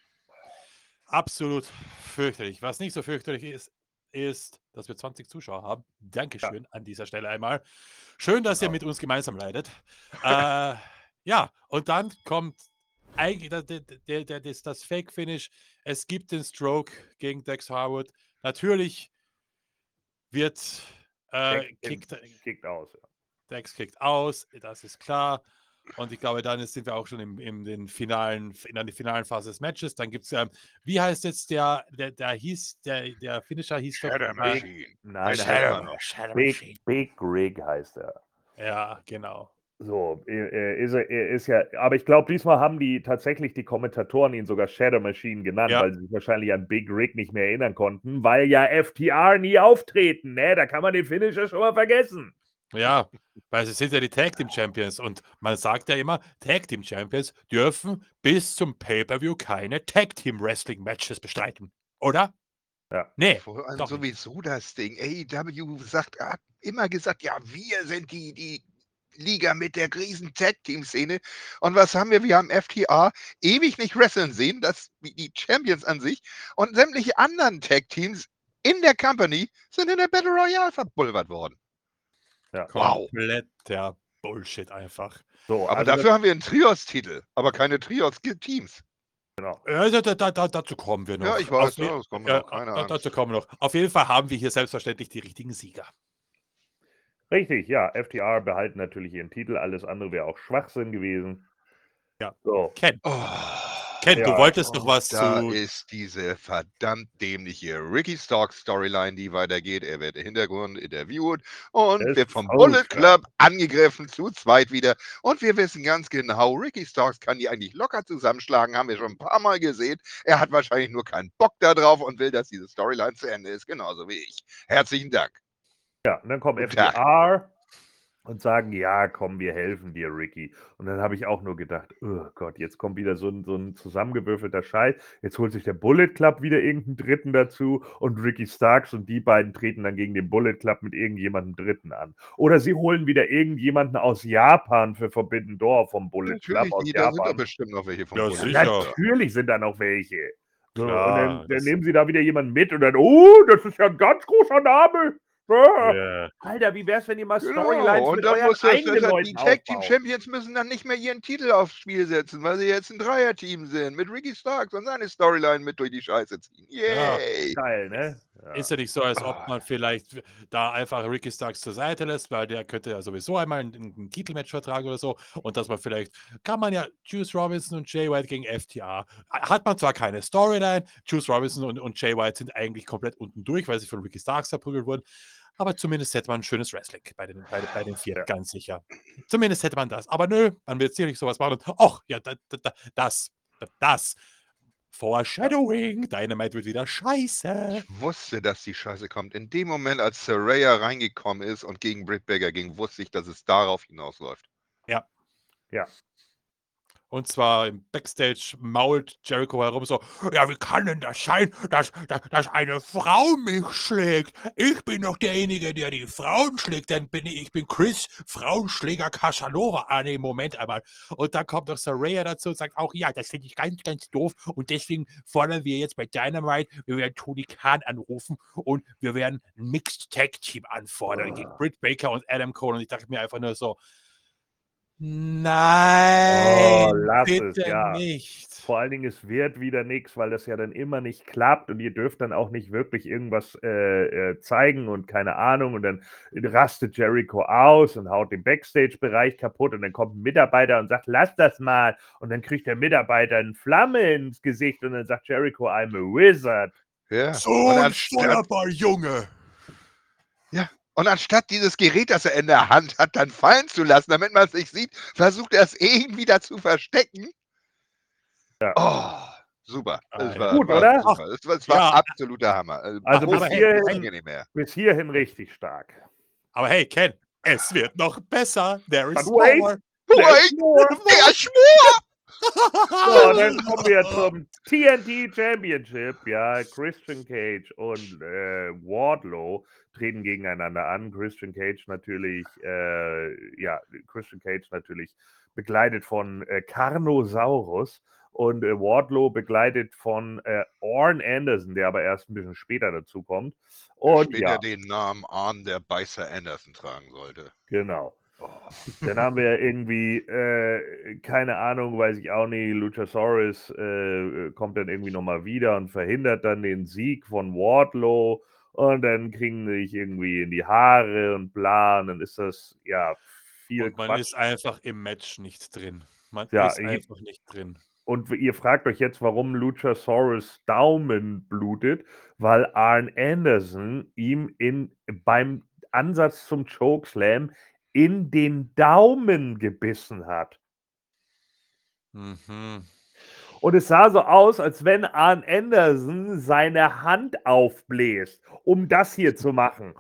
Absolut fürchterlich. Was nicht so fürchterlich ist, ist, dass wir zwanzig Zuschauer haben. Dankeschön an dieser Stelle einmal. Schön, dass ihr Genau. mit uns gemeinsam leidet. äh, ja, und dann kommt eigentlich der, der, der, der, das, das Fake-Finish. Es gibt den Stroke gegen Dex Harwood. Natürlich wird äh, Kickt, kickt, kickt aus. Ja. Dex kickt aus, das ist klar. Und ich glaube, dann sind wir auch schon im, im den finalen, in der finalen Phase des Matches. Dann gibt es ja, wie heißt jetzt der, der, der hieß, der, der Finisher hieß doch. Shadow äh, Machine. Nein, Shadow der heißt Machine. Shadow Machine. Big, Big Rig heißt er. Ja, genau. So, äh, ist, er, er ist ja, aber ich glaube, diesmal haben die tatsächlich die Kommentatoren ihn sogar Shadow Machine genannt, Ja. weil sie sich wahrscheinlich an Big Rig nicht mehr erinnern konnten, weil ja F T R nie auftreten, ne? Da kann man den Finisher schon mal vergessen. Ja, weil sie sind ja die Tag Team Champions und man sagt ja immer, Tag Team Champions dürfen bis zum Pay-Per-View keine Tag Team Wrestling Matches bestreiten, oder? Ja. Nee. Vor allem doch sowieso das Ding. A E W sagt, hat immer gesagt, ja, wir sind die, die Liga mit der riesen Tag-Team-Szene. Und was haben wir? Wir haben F T R ewig nicht wresteln sehen, das wie die Champions an sich. Und sämtliche anderen Tag-Teams in der Company sind in der Battle Royale verbulvert worden. Ja. Wow. Kompletter Bullshit einfach. So, Aber also dafür haben wir einen Trios-Titel, aber keine Trios-Teams. Ja, da, da, da, dazu kommen wir noch. Ja, ich weiß, Auf je- ja, das kommen wir ja, noch, keine da, Angst. dazu kommen wir noch. Auf jeden Fall haben wir hier selbstverständlich die richtigen Sieger. richtig, ja, F T R behalten natürlich ihren Titel, alles andere wäre auch Schwachsinn gewesen. Ja. So, Ken, Oh, Ken du Ja. wolltest noch und was da zu. ist diese verdammt dämliche Ricky Starks Storyline, die weitergeht. Er wird im Hintergrund interviewt und Das wird vom ist Bullet so Club angegriffen, zu zweit wieder. Und wir wissen ganz genau, Ricky Starks kann die eigentlich locker zusammenschlagen, haben wir schon ein paar Mal gesehen. Er hat wahrscheinlich nur keinen Bock da drauf und will, dass diese Storyline zu Ende ist, genauso wie ich. Herzlichen Dank. Ja, und dann kommt Guten F T R und sagen, ja, komm, wir helfen dir, Ricky. Und dann habe ich auch nur gedacht, oh Gott, jetzt kommt wieder so ein, so ein zusammengewürfelter Scheiß. Jetzt holt sich der Bullet Club wieder irgendeinen Dritten dazu und Ricky Starks und die beiden treten dann gegen den Bullet Club mit irgendjemandem Dritten an. Oder sie holen wieder irgendjemanden aus Japan für Forbidden Door vom Bullet Club Natürlich, aus die, da sind doch Japan. bestimmt noch welche vom Ja, Bullet sicher. Club. Natürlich sind da noch welche. So, Klar, und dann, dann das- nehmen sie da wieder jemanden mit und dann, oh, das ist ja ein ganz großer Name. Ah. Ja. Alter, wie wär's, wenn ihr mal Genau, Storylines und mit dann euren muss das, eigenen das, Leuten die Tag Team aufbauen? Champions müssen dann nicht mehr ihren Titel aufs Spiel setzen, weil sie jetzt ein Dreier-Team sind, mit Ricky Starks und seine Storyline mit durch die Scheiße ziehen. Ja. Yay! Geil, ne? Ja. Ist ja nicht so, als ob Ah. man vielleicht da einfach Ricky Starks zur Seite lässt, weil der könnte ja sowieso einmal ein, ein Titelmatch vertragen oder so. Und dass man vielleicht, kann man ja Juice Robinson und Jay White gegen F T R. Hat man zwar keine Storyline, Juice Robinson und, und Jay White sind eigentlich komplett unten durch, weil sie von Ricky Starks verprügelt wurden. Aber zumindest hätte man ein schönes Wrestling bei den, bei, bei den vier, Ja. ganz sicher. Zumindest hätte man das. Aber nö, man wird sicherlich sowas machen. Und, ach, ja, da, da, da, das, das. Foreshadowing, Dynamite wird wieder scheiße. Ich wusste, dass die Scheiße kommt. In dem Moment, als Saraya reingekommen ist und gegen Britt Baker ging, wusste ich, dass es darauf hinausläuft. Ja. Ja. Und zwar im Backstage mault Jericho herum so, ja, wie kann denn das sein, dass, dass, dass eine Frau mich schlägt? Ich bin doch derjenige, der die Frauen schlägt, dann bin ich, ich bin Chris, Frauenschläger Casanova. Ah, nee, Moment einmal. Und dann kommt noch Saraya dazu und sagt auch, ja, das finde ich ganz, ganz doof und deswegen fordern wir jetzt bei Dynamite, wir werden Tony Khan anrufen und wir werden ein Mixed Tag Team anfordern gegen Britt Baker und Adam Cole. Und ich dachte mir einfach nur so, nein, Oh, lass es, bitte ja. nicht. Vor allen Dingen, es wird wieder nichts, weil das ja dann immer nicht klappt und ihr dürft dann auch nicht wirklich irgendwas äh, äh, zeigen und keine Ahnung. Und dann rastet Jericho aus und haut den Backstage-Bereich kaputt und dann kommt ein Mitarbeiter und sagt, lass das mal. Und dann kriegt der Mitarbeiter eine Flamme ins Gesicht und dann sagt Jericho, I'm a wizard. Ja. So Und ein anstatt, Steuerball, Junge. und anstatt dieses Gerät, das er in der Hand hat, dann fallen zu lassen, damit man es nicht sieht, versucht er es irgendwie da zu verstecken. Ja. Oh, super. Es Ah, war, Gut, war oder? super. Es war, es war Ja. absoluter Hammer. Also bis Aber hey, hierhin, Ging nicht mehr. bis hierhin richtig stark. Aber hey, Ken, es wird noch besser. There is But wait. more. There's Wait, more. der Schwur! So, dann kommen wir zum T N T Championship. Ja, Christian Cage und äh, Wardlow treten gegeneinander an. Christian Cage natürlich, äh, ja, Christian Cage natürlich begleitet von äh, Carnosaurus und äh, Wardlow begleitet von äh, Orn Anderson, der aber erst ein bisschen später dazu kommt. Der Und später ja, den Namen Arn der Beißer Anderson tragen sollte. genau. Oh. Dann haben wir irgendwie, äh, keine Ahnung, weiß ich auch nicht, Luchasaurus äh, kommt dann irgendwie nochmal wieder und verhindert dann den Sieg von Wardlow und dann kriegen sie sich irgendwie in die Haare und bla, und dann ist das, ja, viel Und man Quatsch. ist einfach im Match nicht drin. Man Ja, ist ich- einfach nicht drin. Und ihr fragt euch jetzt, warum Luchasaurus Daumen blutet, weil Arn Anderson ihm in, beim Ansatz zum Chokeslam in den Daumen gebissen hat. Mhm. Und es sah so aus, als wenn Arn Anderson seine Hand aufbläst, um das hier zu machen.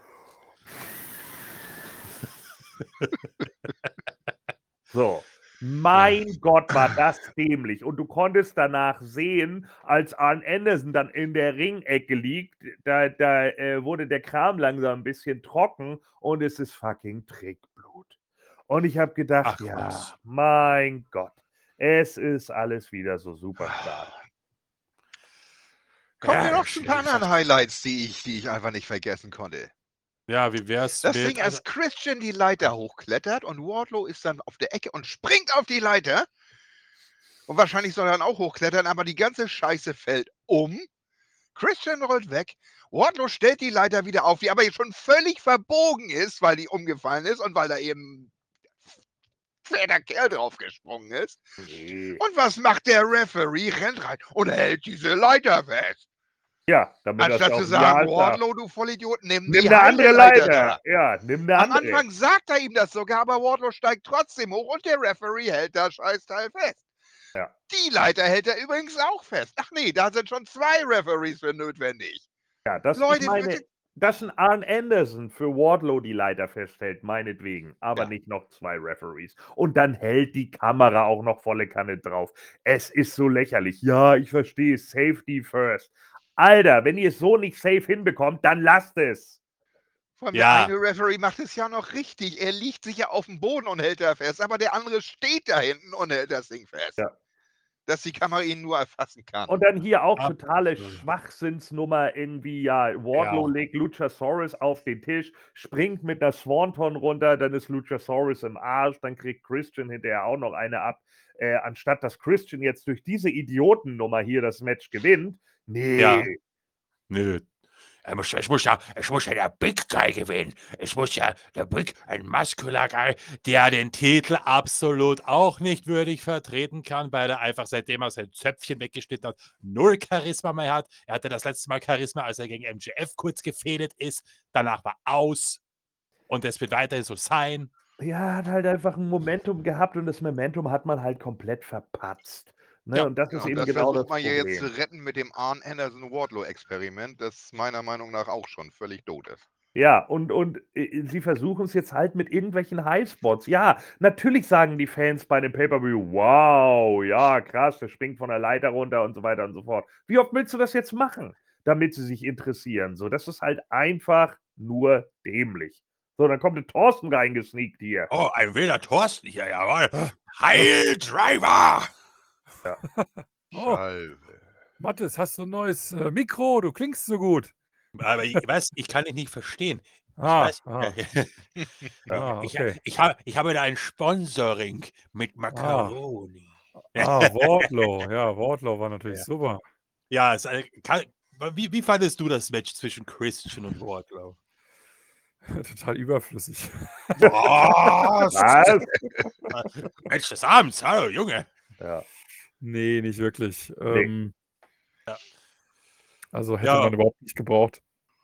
So. Mein Gott, war das dämlich. Und du konntest danach sehen, als Arn Anderson dann in der Ringecke liegt, da, da äh, wurde der Kram langsam ein bisschen trocken und es ist fucking Trickblut. Und ich habe gedacht, Ach, ja, was. mein Gott, es ist alles wieder so super stark. Kommen wir Ja, noch zu ein paar schwierig. anderen Highlights, die ich, die ich einfach nicht vergessen konnte. Ja, wie wär's Das mit. Ding, als Christian die Leiter hochklettert und Wardlow ist dann auf der Ecke und springt auf die Leiter. Und wahrscheinlich soll er dann auch hochklettern, aber die ganze Scheiße fällt um. Christian rollt weg. Wardlow stellt die Leiter wieder auf, die aber jetzt schon völlig verbogen ist, weil die umgefallen ist und weil da eben fetter Kerl draufgesprungen ist. Nee. Und was macht der Referee? Rennt rein und hält diese Leiter fest. Ja, damit das Anstatt auch zu ein sagen, Ja sagt. Wardlow, du Vollidiot, nimm Nimm die eine heile andere Leiter Leiter. da. Ja, nimm eine Am andere. Anfang sagt er ihm das sogar, aber Wardlow steigt trotzdem hoch und der Referee hält das Scheißteil fest. Ja. Die Leiter hält er übrigens auch fest. Ach nee, da sind schon zwei Referees für notwendig. Ja, das, Leute, ich meine, bitte. dass ein Arn Anderson für Wardlow die Leiter festhält, meinetwegen, aber Ja. nicht noch zwei Referees. Und dann hält die Kamera auch noch volle Kanne drauf. Es ist so lächerlich. Ja, ich verstehe, Safety first. Alter, wenn ihr es so nicht safe hinbekommt, dann lasst es. Vor allem Ja. der eine Referee macht es ja noch richtig. Er liegt sich ja auf dem Boden und hält da fest, aber der andere steht da hinten und hält das Ding fest. Ja. Dass die Kamera ihn nur erfassen kann. Und dann hier auch totale Absolut. Schwachsinnsnummer irgendwie, ja, Wardlow Ja. legt Luchasaurus auf den Tisch, springt mit einer Swanton runter, dann ist Luchasaurus im Arsch, dann kriegt Christian hinterher auch noch eine ab. Äh, anstatt dass Christian jetzt durch diese Idiotennummer hier das Match gewinnt. Nee. Ja. Nö. Er muss, es muss ja, es muss ja der Big Guy gewinnen. Es muss ja der Big, ein Muscular Guy, der den Titel absolut auch nicht würdig vertreten kann, weil er einfach, seitdem er sein Zöpfchen weggeschnitten hat, null Charisma mehr hat. Er hatte das letzte Mal Charisma, als er gegen M J F kurz gefädelt ist. Danach war aus. Und das wird weiterhin so sein. Ja, hat halt einfach ein Momentum gehabt und das Momentum hat man halt komplett verpatzt. Ne? Ja. Und das Ja, ist und eben das genau das versucht man ja jetzt Problem. zu retten mit dem Arn Anderson Wardlow-Experiment, das meiner Meinung nach auch schon völlig tot ist. Ja, und, und äh, sie versuchen es jetzt halt mit irgendwelchen Highspots. Ja, natürlich sagen die Fans bei dem Pay-Per-View, wow, ja, krass, der springt von der Leiter runter und so weiter und so fort. Wie oft willst du das jetzt machen, damit sie sich interessieren? So, das ist halt einfach nur dämlich. So, dann kommt der Thorsten reingesneakt hier. Oh, ein wilder Thorsten hier, jawohl. Heil Driver! Oh, Salve. Mathis, hast du ein neues äh, Mikro? Du klingst so gut. Aber ich weiß, ich kann dich nicht verstehen. Ich Ah, weiß, ah, ah, ich, okay. ich, habe, ich habe da ein Sponsoring mit Macaroni. Ah, Wardlow. Ja, Wardlow war natürlich Ja. super. Ja, es, äh, kann, wie, wie fandest du das Match zwischen Christian und Wardlow? Total überflüssig. Was? Was? Match des Abends, hallo Junge. Ja. Nee, nicht wirklich. Ähm, Ja. Also hätte Ja. man überhaupt nicht gebraucht.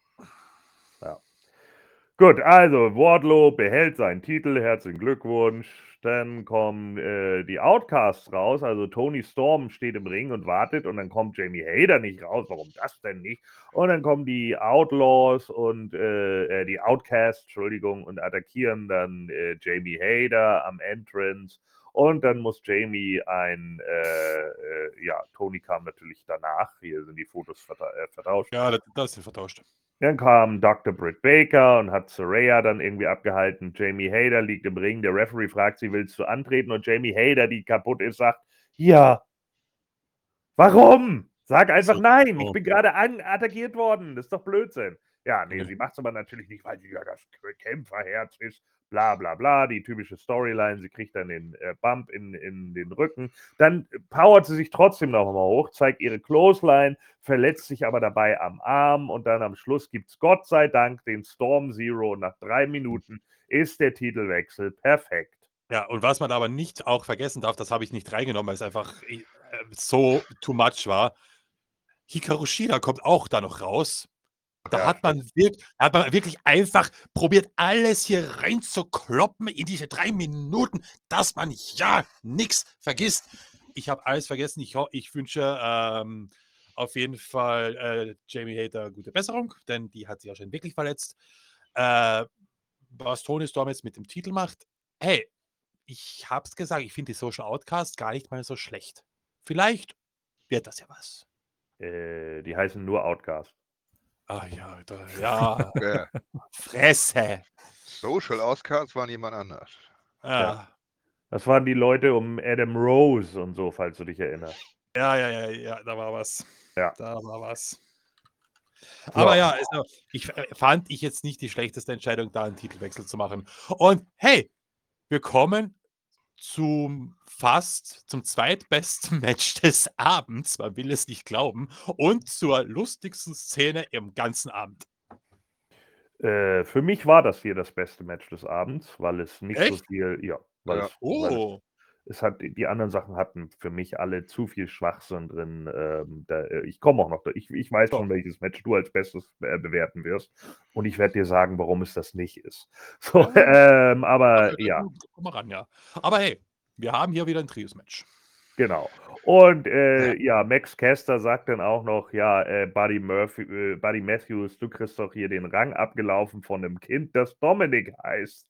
Gut, also Wardlow behält seinen Titel, herzlichen Glückwunsch. Dann kommen äh, die Outcasts raus, also Tony Storm steht im Ring und wartet und dann kommt Jamie Hayter nicht raus, warum das denn nicht? Und dann kommen die Outlaws und äh, die Outcasts, Entschuldigung, und attackieren dann äh, Jamie Hayter am Entrance und dann muss Jamie ein, äh, äh, ja, Tony kam natürlich danach, hier sind die Fotos verta äh, vertauscht. Ja, das, das ist vertauscht. Dann kam Doktor Britt Baker und hat Saraya dann irgendwie abgehalten. Jamie Hayter liegt im Ring. Der Referee fragt sie, willst du antreten? Und Jamie Hayter, die kaputt ist, sagt, ja. Warum? Sag einfach So, nein. oh. Ich bin gerade attackiert worden. Das ist doch Blödsinn. Ja, nee, Ja. sie macht es aber natürlich nicht, weil sie ja das Kämpferherz ist. Bla bla bla, die typische Storyline. Sie kriegt dann den äh, Bump in, in den Rücken. Dann powert sie sich trotzdem noch mal hoch, zeigt ihre Clothesline, verletzt sich aber dabei am Arm und dann am Schluss gibt es Gott sei Dank den Storm Zero. Nach drei Minuten ist der Titelwechsel perfekt. Ja, und was man aber nicht auch vergessen darf, das habe ich nicht reingenommen, weil es einfach äh, so too much war. Hikaru Shida kommt auch da noch raus. Da Ja, hat, man wirklich, hat man wirklich einfach probiert, alles hier reinzukloppen in diese drei Minuten, dass man ja nichts vergisst. Ich habe alles vergessen. Ich, ho- ich wünsche ähm, auf jeden Fall äh, Jamie Hayter gute Besserung, denn die hat sich ja schon wirklich verletzt. Äh, was Tony Storm jetzt mit dem Titel macht, hey, ich habe es gesagt, ich finde die Social Outcast gar nicht mal so schlecht. Vielleicht wird das ja was. Äh, die heißen nur Outcast. Ah ja, da, ja, Ja. Fresse. Social Outcasts waren jemand anders. Ja. Das waren die Leute um Adam Rose und so, falls du dich erinnerst. Ja, ja, ja, ja, da war was. Ja. Da war was. Aber Ja. ja, also, ich f fand ich jetzt nicht die schlechteste Entscheidung, da einen Titelwechsel zu machen. Und hey, wir kommen zum fast zum zweitbesten Match des Abends, man will es nicht glauben, und zur lustigsten Szene im ganzen Abend. Äh, für mich war das hier das beste Match des Abends, weil es nicht so Echt? viel ja, weil Ja. es weil es Oh. es hat die anderen Sachen hatten für mich alle zu viel Schwachsinn drin. Ähm, da, äh, ich komme auch noch da ich ich weiß So. schon, welches Match du als Bestes, äh, bewerten wirst und ich werde dir sagen, warum es das nicht ist. So, Ja. ähm, aber Ja, ja. dann komm mal ran, ja. Aber hey, wir haben hier wieder 'n Trios-Match. Genau. Und, Ja. äh, ja, Max Caster sagt dann auch noch: „Ja, äh, Buddy Murphy äh, Buddy Matthews, du kriegst doch hier den Rang abgelaufen von 'nem Kind, das Dominic heißt.“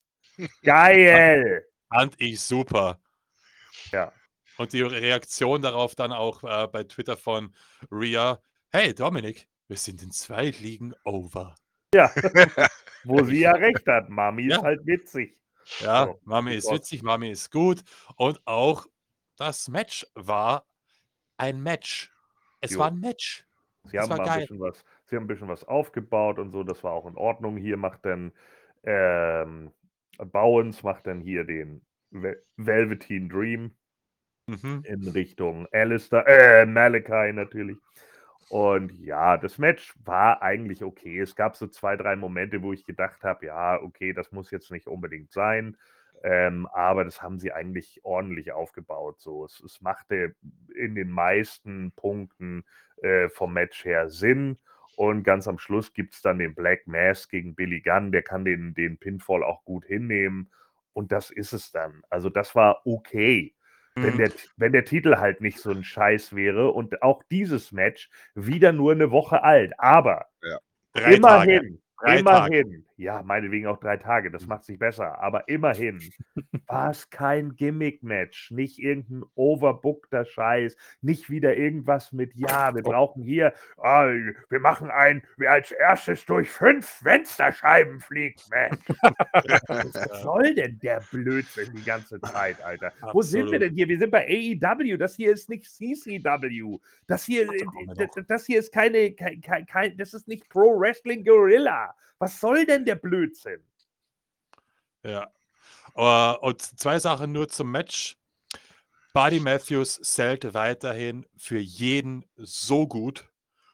Geil! Fand ich super. Ja. Und die Reaktion darauf dann auch, äh, bei Twitter von Rhea: „Hey Dominic, wir sind in zwei Ligen over.“ Ja, wo sie ja recht hat. Mami ist Ja. halt witzig. Ja, So, Mami ist witzig, Mami ist gut und auch das Match war ein Match. Es war Jo. 'n Match. Sie Es haben war mal 'n geil. bisschen was sie haben 'n bisschen was aufgebaut und so, das war auch in Ordnung. Hier macht dann, ähm, Bowens macht dann hier den Vel Velveteen Dream Mhm. in Richtung Alistair äh, Malachi natürlich. Und ja, das Match war eigentlich okay. Es gab so zwei, drei Momente, wo ich gedacht habe: „Ja, okay, das muss jetzt nicht unbedingt sein.“ Ähm, aber das haben sie eigentlich ordentlich aufgebaut so. Es es machte in den meisten Punkten, äh, vom Match her Sinn. Und ganz am Schluss gibt's dann den Black Mass gegen Billy Gunn, der kann den den Pinfall auch gut hinnehmen. Und das ist es dann. Also, das war okay, wenn Mhm. der T wenn der Titel halt nicht so 'n Scheiß wäre und auch dieses Match wieder nur 'ne Woche alt. Aber Ja. drei Tage. immerhin, drei Tage. immerhin ja, meinetwegen auch drei Tage, das macht's nicht besser. Aber immerhin war's kein Gimmick-Match, nicht irgend 'n overbookter Scheiß, nicht wieder irgendwas mit: „Ja, wir Oh. brauchen hier ah, wir machen ein wer als Erstes durch fünf Fensterscheiben fliegt Match.“ Was soll denn der Blödsinn die ganze Zeit, Alter? Wo sind wir Absolut. denn hier? Wir sind bei A E W. Das hier ist nicht C C W. Das hier Ach, äh, da kommen wir d noch. d das hier ist keine kei kei kei das ist nicht Pro Wrestling Guerilla. Was soll denn der Blödsinn? Ja. Äh, und zwei Sachen nur zum Match. Buddy Matthews sellte weiterhin für jeden so gut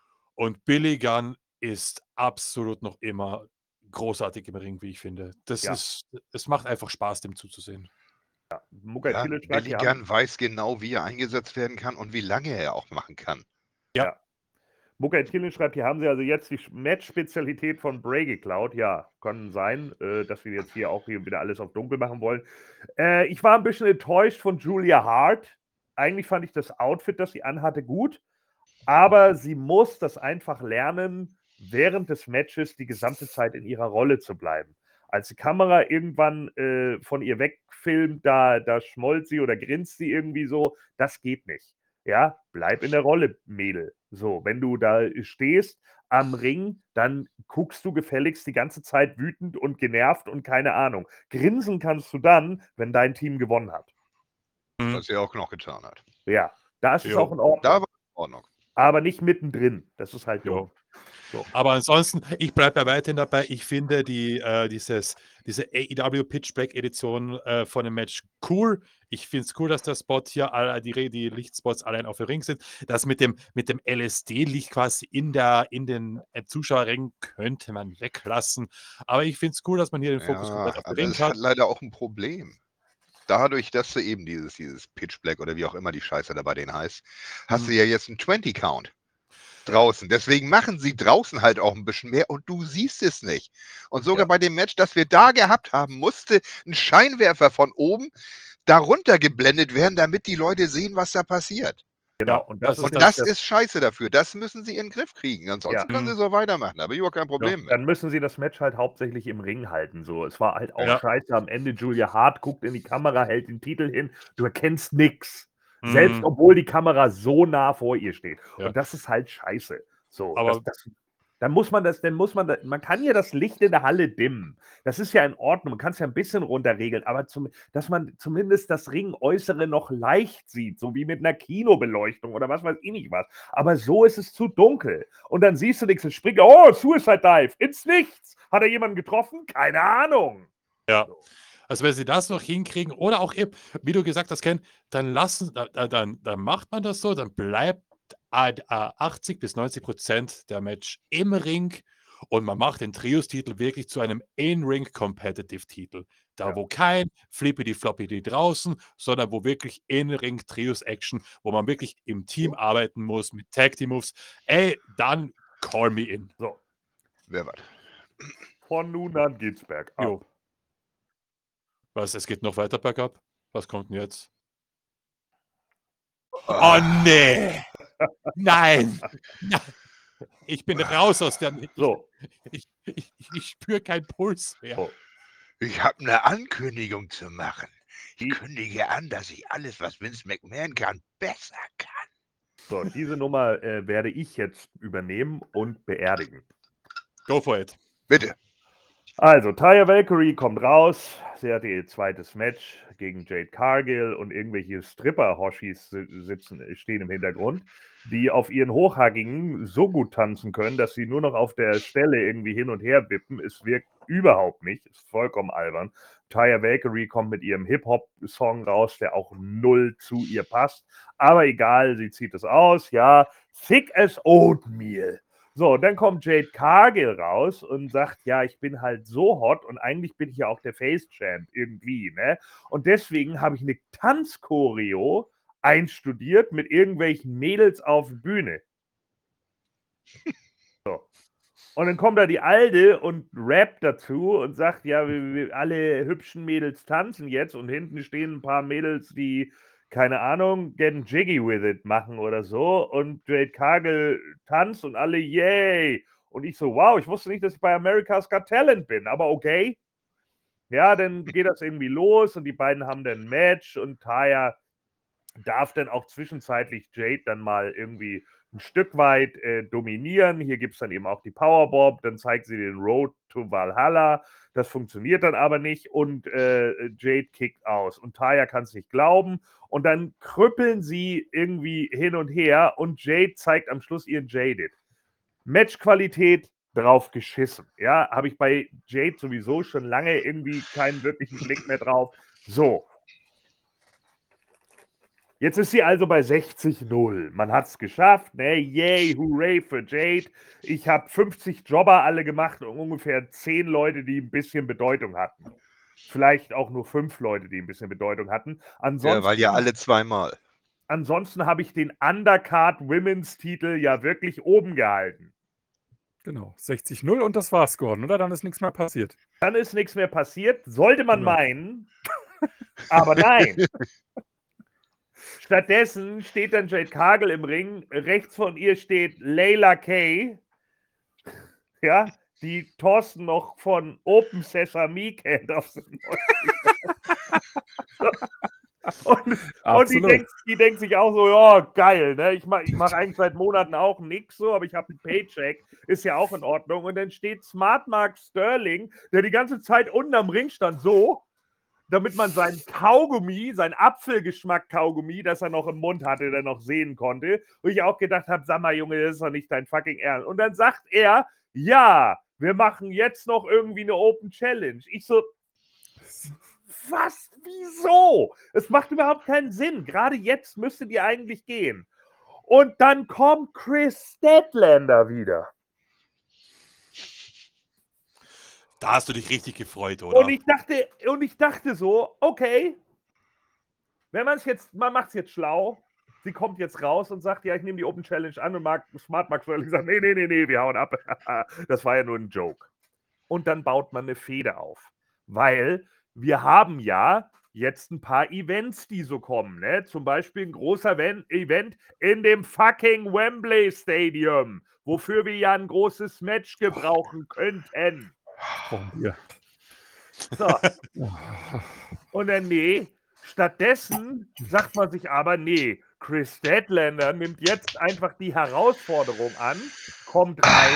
und Billy Gunn ist absolut noch immer großartig im Ring, wie ich finde. Das Ja. ist es macht einfach Spaß, dem zuzusehen. Ja, Muckai Ja, Tillich schreibt, Billy wir haben Gunn weiß genau, wie er eingesetzt werden kann und wie lange er auch machen kann. Ja. Ja. Muckai Tillich schreibt, hier haben sie also jetzt die Sch Match-Spezialität von Bray geklaut. Ja, kann sein, äh, dass wir jetzt hier auch hier wieder alles auf dunkel machen wollen. Äh, ich war 'n bisschen enttäuscht von Julia Hart. Eigentlich fand ich das Outfit, das sie anhatte, gut, aber sie muss das einfach lernen, während des Matches die gesamte Zeit in ihrer Rolle zu bleiben. Als die Kamera irgendwann, äh, von ihr wegfilmt, da da schmollt sie oder grinst sie irgendwie so. Das geht nicht. Ja, bleib in der Rolle, Mädel. So, wenn du da stehst am Ring, dann guckst du gefälligst die ganze Zeit wütend und genervt und keine Ahnung. Grinsen kannst du dann, wenn dein Team gewonnen hat. Mhm. Was er auch noch getan hat. Ja, da ist es Jo. auch in Da Ordnung. war in Ordnung. Aber nicht mittendrin. Das ist halt Jo. dumm. So. Aber ansonsten, ich bleibe ja weiterhin dabei. Ich finde die äh, dieses diese A E W Pitch Black Edition, äh, von dem Match cool. Ich finde es cool, dass der Spot hier all die Re die Lichtspots allein auf dem Ring sind. Das mit dem mit dem L S D-Licht quasi in der in den, äh, Zuschauerrängen könnte man weglassen. Aber ich finde es cool, dass man hier den Fokus Ja, komplett auf den aber Ring es hat hat. leider auch 'n Problem. Dadurch, dass du eben dieses dieses Pitch Black oder wie auch immer die Scheiße da bei denen heißt, hast du Mhm. ja jetzt 'n twenty Count draußen. Deswegen machen sie draußen halt auch 'n bisschen mehr und du siehst es nicht. Und sogar Ja. bei dem Match, das wir da gehabt haben, musste 'n Scheinwerfer von oben darunter geblendet werden, damit die Leute sehen, was da passiert. Genau. Ja, Und das das ist ist Und nämlich das das das ist scheiße dafür. Das müssen sie in 'n Griff kriegen. Ja. Ansonsten können sie Mhm. so weitermachen. Da habe ich überhaupt kein Ja. Problem mit. Dann müssen sie das Match halt hauptsächlich im Ring halten so. Es war halt auch Ja. scheiße am Ende. Julia Hart guckt in die Kamera, hält den Titel hin. Du erkennst nix. Selbst Mhm. obwohl die Kamera so nah vor ihr steht. Ja. Und das ist halt scheiße. So, das Aber das Dann muss man das, dann muss man, da, man kann ja das Licht in der Halle dimmen. Das ist ja in Ordnung, man kann es ja ein bisschen runterregeln, aber zum, dass man zumindest das Ringäußere noch leicht sieht, so wie mit einer Kinobeleuchtung oder was weiß ich nicht was. Aber so ist es zu dunkel. Und dann siehst du nichts und springt, oh, Suicide Dive, ins Nichts. Hat er jemanden getroffen? Keine Ahnung. Ja. So. Also wenn sie das noch hinkriegen oder auch eben, wie du gesagt hast, Ken, dann lassen, da- da- dann, dann macht man das so, dann bleibt äh, äh, achtzig bis neunzig Prozent der Match im Ring und man macht den Trios-Titel wirklich zu einem In-Ring-Competitive-Titel. Da Ja. wo kein Flippity-Floppity draußen, sondern wo wirklich In-Ring Trios-Action, wo man wirklich im Team arbeiten muss mit Tag-Team-Moves. Ey, dann call me in. So, Wer war? von nun an geht's bergab. Jo. Was, es geht noch weiter bergab? Was kommt denn jetzt? Oh nee! Nein! Nein. Ich bin raus aus der. Ich, So, ich, ich, ich spüre keinen Puls mehr. Oh. Ich habe eine Ankündigung zu machen. Ich Die- kündige an, dass ich alles, was Vince McMahon kann, besser kann. so diese Nummer äh, werde ich jetzt übernehmen und beerdigen. Go for it. Bitte. Also, Taya Valkyrie kommt raus. Sie hat ihr zweites Match gegen Jade Cargill und irgendwelche Stripper-Hoshis si- sitzen, stehen im Hintergrund, die auf ihren Hochhackigen so gut tanzen können, dass sie nur noch auf der Stelle irgendwie hin und her wippen. Es wirkt überhaupt nicht. Ist vollkommen albern. Taya Valkyrie kommt mit ihrem Hip-Hop-Song raus, der auch null zu ihr passt. Aber egal, sie zieht es aus. Ja, thick as oatmeal. So, dann kommt Jade Cargill raus und sagt, ja, ich bin halt so hot und eigentlich bin ich ja auch der Face-Champ irgendwie, ne? Und deswegen habe ich eine Tanzchoreo einstudiert mit irgendwelchen Mädels auf Bühne. So. Und dann kommt da die Alte und rappt dazu und sagt, ja, wir, wir, alle hübschen Mädels tanzen jetzt und hinten stehen ein paar Mädels, die, keine Ahnung, getting jiggy with it machen oder so und Jade Cargill tanzt und alle, yay! Und ich so, wow, ich wusste nicht, dass ich bei America's Got Talent bin, aber okay. Ja, dann geht das irgendwie los und die beiden haben dann ein Match und Taya darf dann auch zwischenzeitlich Jade dann mal irgendwie ein Stück weit äh, dominieren. Hier gibt es dann eben auch die Powerbomb, dann zeigt sie den Road to Valhalla. Das funktioniert dann aber nicht und äh, Jade kickt aus. Und Taya kann es nicht glauben. Und dann krüppeln sie irgendwie hin und her und Jade zeigt am Schluss ihren Jaded. Matchqualität drauf geschissen. Ja, habe ich bei Jade sowieso schon lange irgendwie keinen wirklichen Blick mehr drauf. So. Jetzt ist sie also bei sechzig null. Man hat es geschafft. Ne? Yay, hooray für Jade. Ich habe fünfzig Jobber alle gemacht und ungefähr zehn Leute, die ein bisschen Bedeutung hatten. Vielleicht auch nur fünf Leute, die ein bisschen Bedeutung hatten. Ansonsten, Ja, weil ja alle zweimal. ansonsten habe ich den Undercard Women's Titel ja wirklich oben gehalten. Genau, sechzig null und das war's, Gordon, oder? Dann ist nichts mehr passiert. Dann ist nichts mehr passiert. Sollte man Genau. meinen. Aber nein. Stattdessen steht dann Jade Cargill im Ring. Rechts von ihr steht Layla Kay. Ja, die Thorsten noch von Open Sesame kennt. Auf so und, und die, Absolut. denkt, die denkt sich auch so, ja, geil, ne? Ich mache ich mach eigentlich seit Monaten auch nichts so, aber ich habe einen Paycheck, ist ja auch in Ordnung. Und dann steht Smart Mark Sterling, der die ganze Zeit unten am Ring stand, so, damit man seinen Kaugummi, sein Apfelgeschmack-Kaugummi, das er noch im Mund hatte, dann noch sehen konnte. Und ich auch gedacht habe, sag mal, Junge, das ist doch nicht dein fucking Ernst. Und dann sagt er, ja, wir machen jetzt noch irgendwie eine Open Challenge. Ich so, was? Wieso? Es macht überhaupt keinen Sinn. Gerade jetzt müsstet ihr eigentlich gehen. Und dann kommt Chris Statlander wieder. Da hast du dich richtig gefreut, oder? Und ich dachte, und ich dachte so, okay, wenn man es jetzt, man macht es jetzt schlau, sie kommt jetzt raus und sagt, ja, ich nehme die Open Challenge an und Mark, Smart Max Sterling sagt, nee, nee, nee, nee, wir hauen ab. Das war ja nur ein Joke. Und dann baut man eine Fehde auf. Weil wir haben ja jetzt ein paar Events, die so kommen, ne? Zum Beispiel ein großer Event in dem fucking Wembley Stadium, wofür wir ja ein großes Match gebrauchen könnten. Oh, ja. So. Und dann, nee, stattdessen sagt man sich aber, nee, Chris Statlander nimmt jetzt einfach die Herausforderung an, kommt rein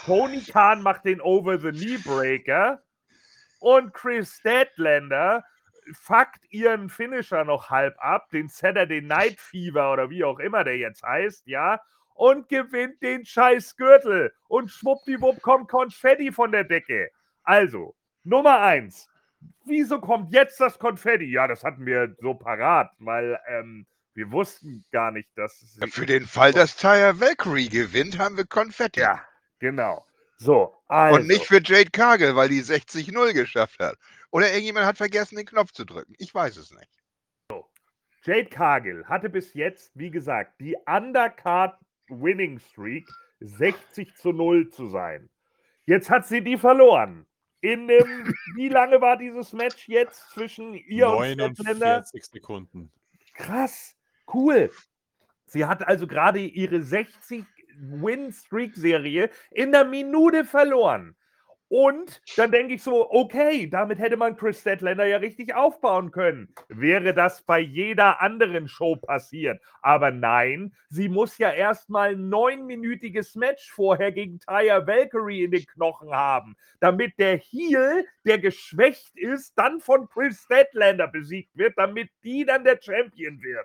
Tony Khan macht den Over-the-Knee-Breaker und Chris Statlander fuckt ihren Finisher noch halb ab, den Saturday Night Fever oder wie auch immer der jetzt heißt, ja, und gewinnt den scheiß Gürtel und schwuppdiwupp kommt Konfetti von der Decke. Also, Nummer eins. Wieso kommt jetzt das Konfetti? Ja, das hatten wir so parat, weil ähm, wir wussten gar nicht, dass es... Ja, für den Fall, dass Taya Valkyrie gewinnt, haben wir Konfetti. Ja, genau. So, also. Und nicht für Jade Cargill, weil die sechzig null geschafft hat. Oder irgendjemand hat vergessen, den Knopf zu drücken. Ich weiß es nicht. Jade Cargill hatte bis jetzt, wie gesagt, die Undercard Winning Streak sechzig zu null zu sein. Jetzt hat sie die verloren. In dem, wie lange war dieses Match jetzt zwischen ihr und Statlander? neunundvierzig Sekunden. Krass, cool. Sie hat also gerade ihre sechzig Win-Streak-Serie in der Minute verloren. Und dann denke ich so, okay, damit hätte man Chris Statlander ja richtig aufbauen können. Wäre das bei jeder anderen Show passiert. Aber nein, sie muss ja erstmal ein neunminütiges Match vorher gegen Taya Valkyrie in den Knochen haben, damit der Heel, der geschwächt ist, dann von Chris Statlander besiegt wird, damit die dann der Champion wird.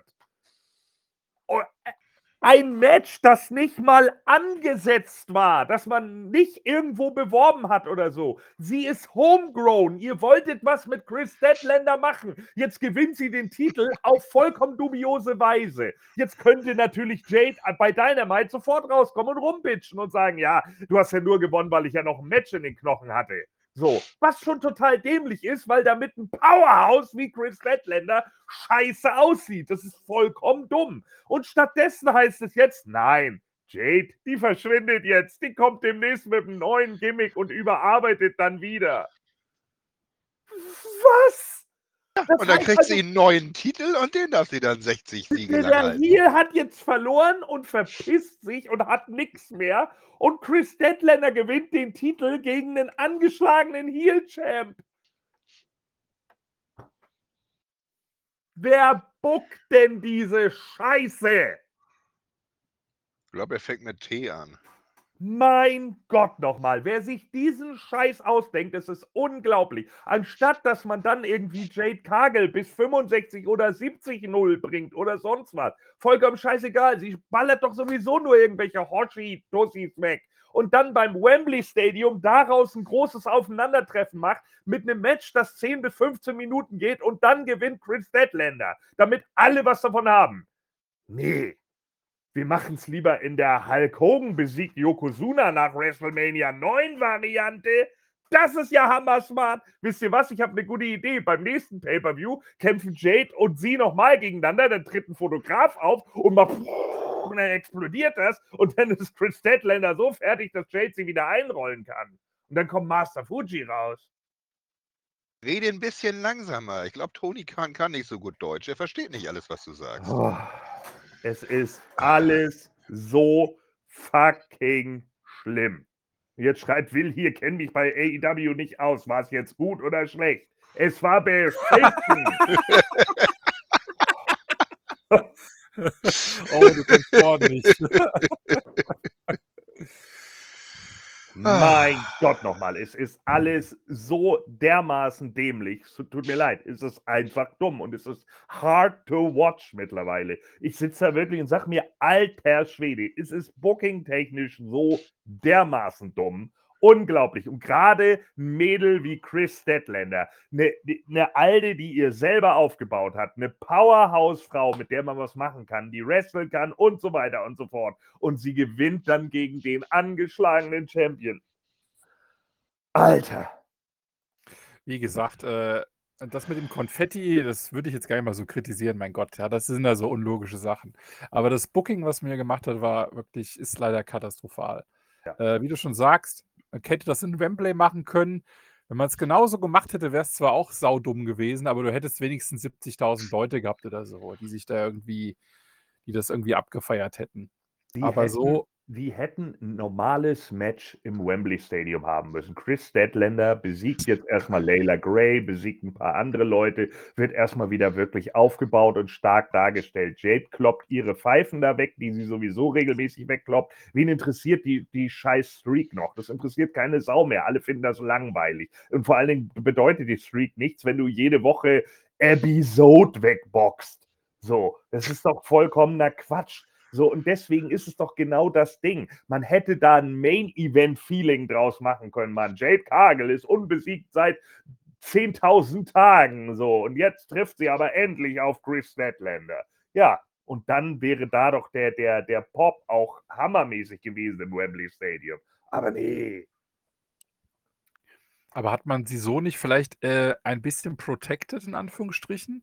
Oh, ein Match, das nicht mal angesetzt war, das man nicht irgendwo beworben hat oder so. Sie ist homegrown. Ihr wolltet was mit Chris Statlander machen. Jetzt gewinnt sie den Titel auf vollkommen dubiose Weise. Jetzt könnte natürlich Jade bei Dynamite sofort rauskommen und rumbitchen und sagen, ja, du hast ja nur gewonnen, weil ich ja noch ein Match in den Knochen hatte. So, was schon total dämlich ist, weil damit ein Powerhouse wie Chris Statlander scheiße aussieht. Das ist vollkommen dumm. Und stattdessen heißt es jetzt, nein, Jade, die verschwindet jetzt. Die kommt demnächst mit einem neuen Gimmick und überarbeitet dann wieder. Was? Das Und dann heißt kriegt also, sie einen neuen Titel und den darf sie dann sechzig Siege lang der halten. Heel hat jetzt verloren und verpisst sich und hat nichts mehr. Und Chris Statlander gewinnt den Titel gegen einen angeschlagenen Heel-Champ. Wer bookt denn diese Scheiße? Ich glaube, er fängt mit T an. Mein Gott nochmal, wer sich diesen Scheiß ausdenkt, das ist unglaublich. Anstatt, dass man dann irgendwie Jade Cargill bis fünfundsechzig oder siebzig null bringt oder sonst was. Vollkommen scheißegal, sie ballert doch sowieso nur irgendwelche Hoshi-Tussis weg. Und dann beim Wembley Stadium daraus ein großes Aufeinandertreffen macht mit einem Match, das zehn bis fünfzehn Minuten geht und dann gewinnt Chris Statlander, damit alle was davon haben. Nee. Wir machen es lieber in der Hulk Hogan besiegt Yokozuna nach WrestleMania neun Variante. Das ist ja hammer-smart. Wisst ihr was? Ich habe eine gute Idee. Beim nächsten Pay-Per-View kämpfen Jade und sie nochmal gegeneinander. Dann tritt ein Fotograf auf und macht und dann explodiert das. Und dann ist Chris Statlander so fertig, dass Jade sie wieder einrollen kann. Und dann kommt Master Fuji raus. Rede ein bisschen langsamer. Ich glaube, Tony Khan kann nicht so gut Deutsch. Er versteht nicht alles, was du sagst. Oh. Es ist alles so fucking schlimm. Jetzt schreibt Will hier, kenn mich bei A E W nicht aus. War es jetzt gut oder schlecht? Es war beschissen. Oh, du kannst ordentlich. Mein Gott nochmal, es ist alles so dermaßen dämlich. Es tut mir leid, es ist einfach dumm und es ist hard to watch mittlerweile. Ich sitze da wirklich und sage mir, alter Schwede, es ist booking-technisch so dermaßen dumm. Unglaublich. Und gerade ein Mädel wie Chris Statlander, eine, eine Alte, die ihr selber aufgebaut hat, eine Powerhouse-Frau, mit der man was machen kann, die wresteln kann und so weiter und so fort. Und sie gewinnt dann gegen den angeschlagenen Champion. Alter. Wie gesagt, äh, das mit dem Konfetti, das würde ich jetzt gar nicht mal so kritisieren, mein Gott. Ja, das sind da so unlogische Sachen. Aber das Booking, was mir gemacht hat, war wirklich, ist leider katastrophal. Ja. Äh, wie du schon sagst, man hätte das in Wembley machen können. Wenn man es genauso gemacht hätte, wäre es zwar auch saudumm gewesen, aber du hättest wenigstens siebzigtausend Leute gehabt oder so, die sich da irgendwie, die das irgendwie abgefeiert hätten. Die aber hätten so, die hätten ein normales Match im Wembley Stadium haben müssen. Chris Statlander besiegt jetzt erstmal Layla Gray, besiegt ein paar andere Leute, wird erstmal wieder wirklich aufgebaut und stark dargestellt. Jade kloppt ihre Pfeifen da weg, die sie sowieso regelmäßig wegkloppt. Wen interessiert die, die scheiß Streak noch? Das interessiert keine Sau mehr. Alle finden das langweilig. Und vor allen Dingen bedeutet die Streak nichts, wenn du jede Woche Episode wegboxt. So, das ist doch vollkommener Quatsch. So, und deswegen ist es doch genau das Ding. Man hätte da ein Main-Event-Feeling draus machen können, Mann. Jade Cargill ist unbesiegt seit zehntausend Tagen, so. Und jetzt trifft sie aber endlich auf Chris Statlander. Ja, und dann wäre da doch der, der, der Pop auch hammermäßig gewesen im Wembley Stadium. Aber nee. Aber hat man sie so nicht vielleicht äh, ein bisschen protected, in Anführungsstrichen?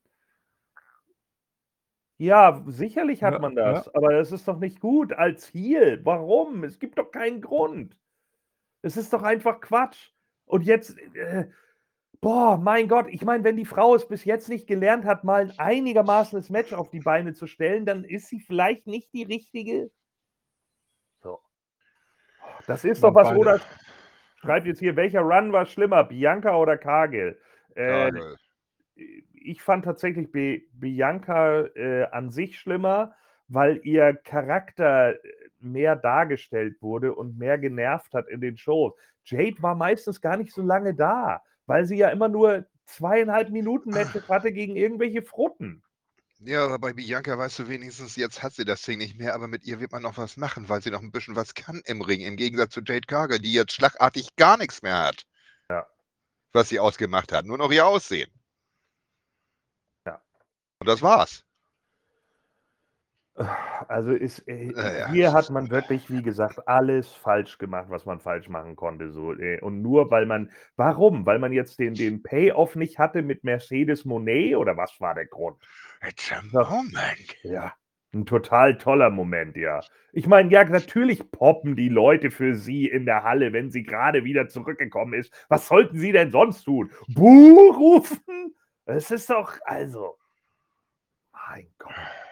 Ja, sicherlich hat Ja, man ja. das, aber das ist doch nicht gut als Heel. Warum? Es gibt doch keinen Grund. Es ist doch einfach Quatsch. Und jetzt, äh, boah, mein Gott, ich meine, wenn die Frau es bis jetzt nicht gelernt hat, mal ein einigermaßen Match auf die Beine zu stellen, dann ist sie vielleicht nicht die richtige. So. Das ist doch Waren was, beide- oder? Schreibt jetzt hier, welcher Run war schlimmer, Bianca oder Cargill? Äh, Cargill. ich fand tatsächlich Bi- Bianca äh, an sich schlimmer, weil ihr Charakter mehr dargestellt wurde und mehr genervt hat in den Shows. Jade war meistens gar nicht so lange da, weil sie ja immer nur zweieinhalb Minuten Matches hatte gegen irgendwelche Frutten. Ja, aber bei Bianca weißt du wenigstens, jetzt hat sie das Ding nicht mehr, aber mit ihr wird man noch was machen, weil sie noch ein bisschen was kann im Ring, im Gegensatz zu Jade Cargill, die jetzt schlagartig gar nichts mehr hat. Ja. Was sie ausgemacht hat, nur noch ihr Aussehen. Ja. Und das war's. Also ist, äh, Naja. hier hat man wirklich, wie gesagt, alles falsch gemacht, was man falsch machen konnte. So. äh, Und nur weil man, warum? Weil man jetzt den, den Payoff nicht hatte mit Mercedes Monet oder was war der Grund? It's a Ja. moment. Ja, ein total toller Moment, ja. Ich meine, ja, natürlich poppen die Leute für sie in der Halle, wenn sie gerade wieder zurückgekommen ist. Was sollten sie denn sonst tun? Buh rufen? Es ist doch, also, mein Gott.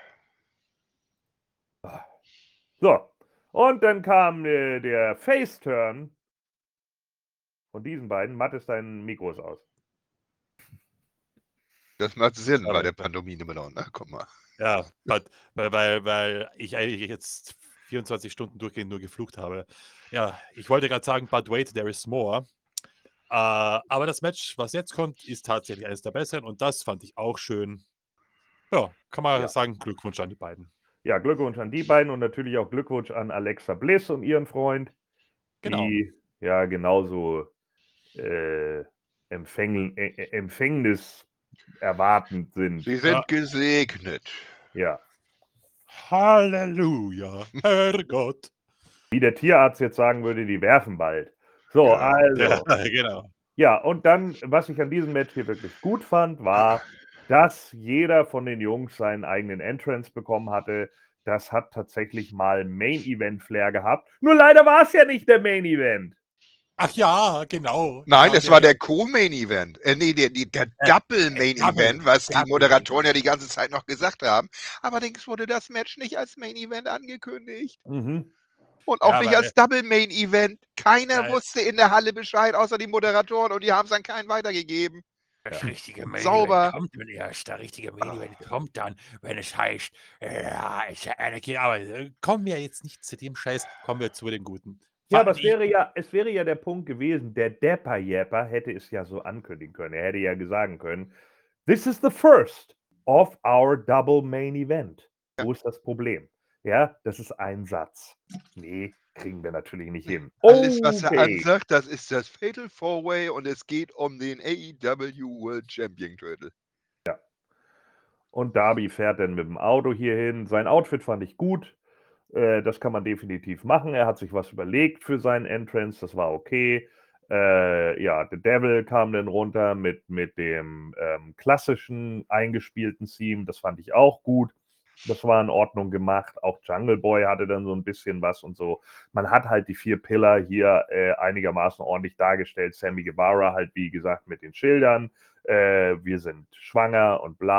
So, und dann kam äh, der Face-Turn von diesen beiden. Matt, ist dein Mikro ist aus. Das macht Sinn Schade. bei der Pantomime-Melone, ne? Guck mal. Ja, but, weil, weil, weil ich eigentlich jetzt vierundzwanzig Stunden durchgehend nur geflucht habe. Ja, ich wollte gerade sagen, but wait, there is more. Äh, aber das Match, was jetzt kommt, ist tatsächlich eines der besseren und das fand ich auch schön. Ja, kann man Ja. sagen, Glückwunsch an die beiden. Ja, Glückwunsch an die beiden und natürlich auch Glückwunsch an Alexa Bliss und ihren Freund, Genau. die ja genauso äh, empfängl äh, äh, Empfängnis erwartend sind. Sie sind Ja. gesegnet. Ja. Halleluja, Herrgott. Wie der Tierarzt jetzt sagen würde, die werfen bald. So, Ja. also. Ja, genau. Ja, und dann, was ich an diesem Match hier wirklich gut fand, war, dass jeder von den Jungs seinen eigenen Entrance bekommen hatte. Das hat tatsächlich mal Main-Event-Flair gehabt. Nur leider war es ja nicht der Main-Event. Ach ja, genau. Nein, genau, es war der Co-Main-Event. Äh, nee, der, der, der Äh, Double-Main-Event, Double, was die Double. Moderatoren ja die ganze Zeit noch gesagt haben. Allerdings wurde das Match nicht als Main-Event angekündigt. Mhm. Und auch Ja, nicht weil- als Double-Main-Event. Keiner Ja. wusste in der Halle Bescheid, außer die Moderatoren, und die haben es an keinen weitergegeben. Das richtige Main Sauber. Event kommt dann erst. Der richtige Main Event kommt dann, wenn es heißt, ja, ist ja Anakin. Aber äh, kommen wir jetzt nicht zu dem Scheiß, kommen wir zu den Guten. Ja, Fand aber es ich- wäre ja, es wäre ja der Punkt gewesen, der Depper-Jepper hätte es ja so ankündigen können. Er hätte ja sagen können, this is the first of our double main event. Wo ist das Problem? Ja, das ist ein Satz. Nee, kriegen wir natürlich nicht hin. Alles, was er Okay. ansagt, das ist das Fatal Four-Way und es geht um den A E W World Champion Title. Und Darby fährt dann mit dem Auto hier hin. Sein Outfit fand ich gut. Äh, das kann man definitiv machen. Er hat sich was überlegt für seinen Entrance. Das war okay. Äh, ja, The Devil kam dann runter mit, mit dem ähm, klassischen eingespielten Theme. Das fand ich auch gut. Das war in Ordnung gemacht. Auch Jungle Boy hatte dann so ein bisschen was und so. Man hat halt die vier Pillar hier äh, einigermaßen ordentlich dargestellt. Sammy Guevara halt, wie gesagt, mit den Schildern. Äh, wir sind schwanger und bla.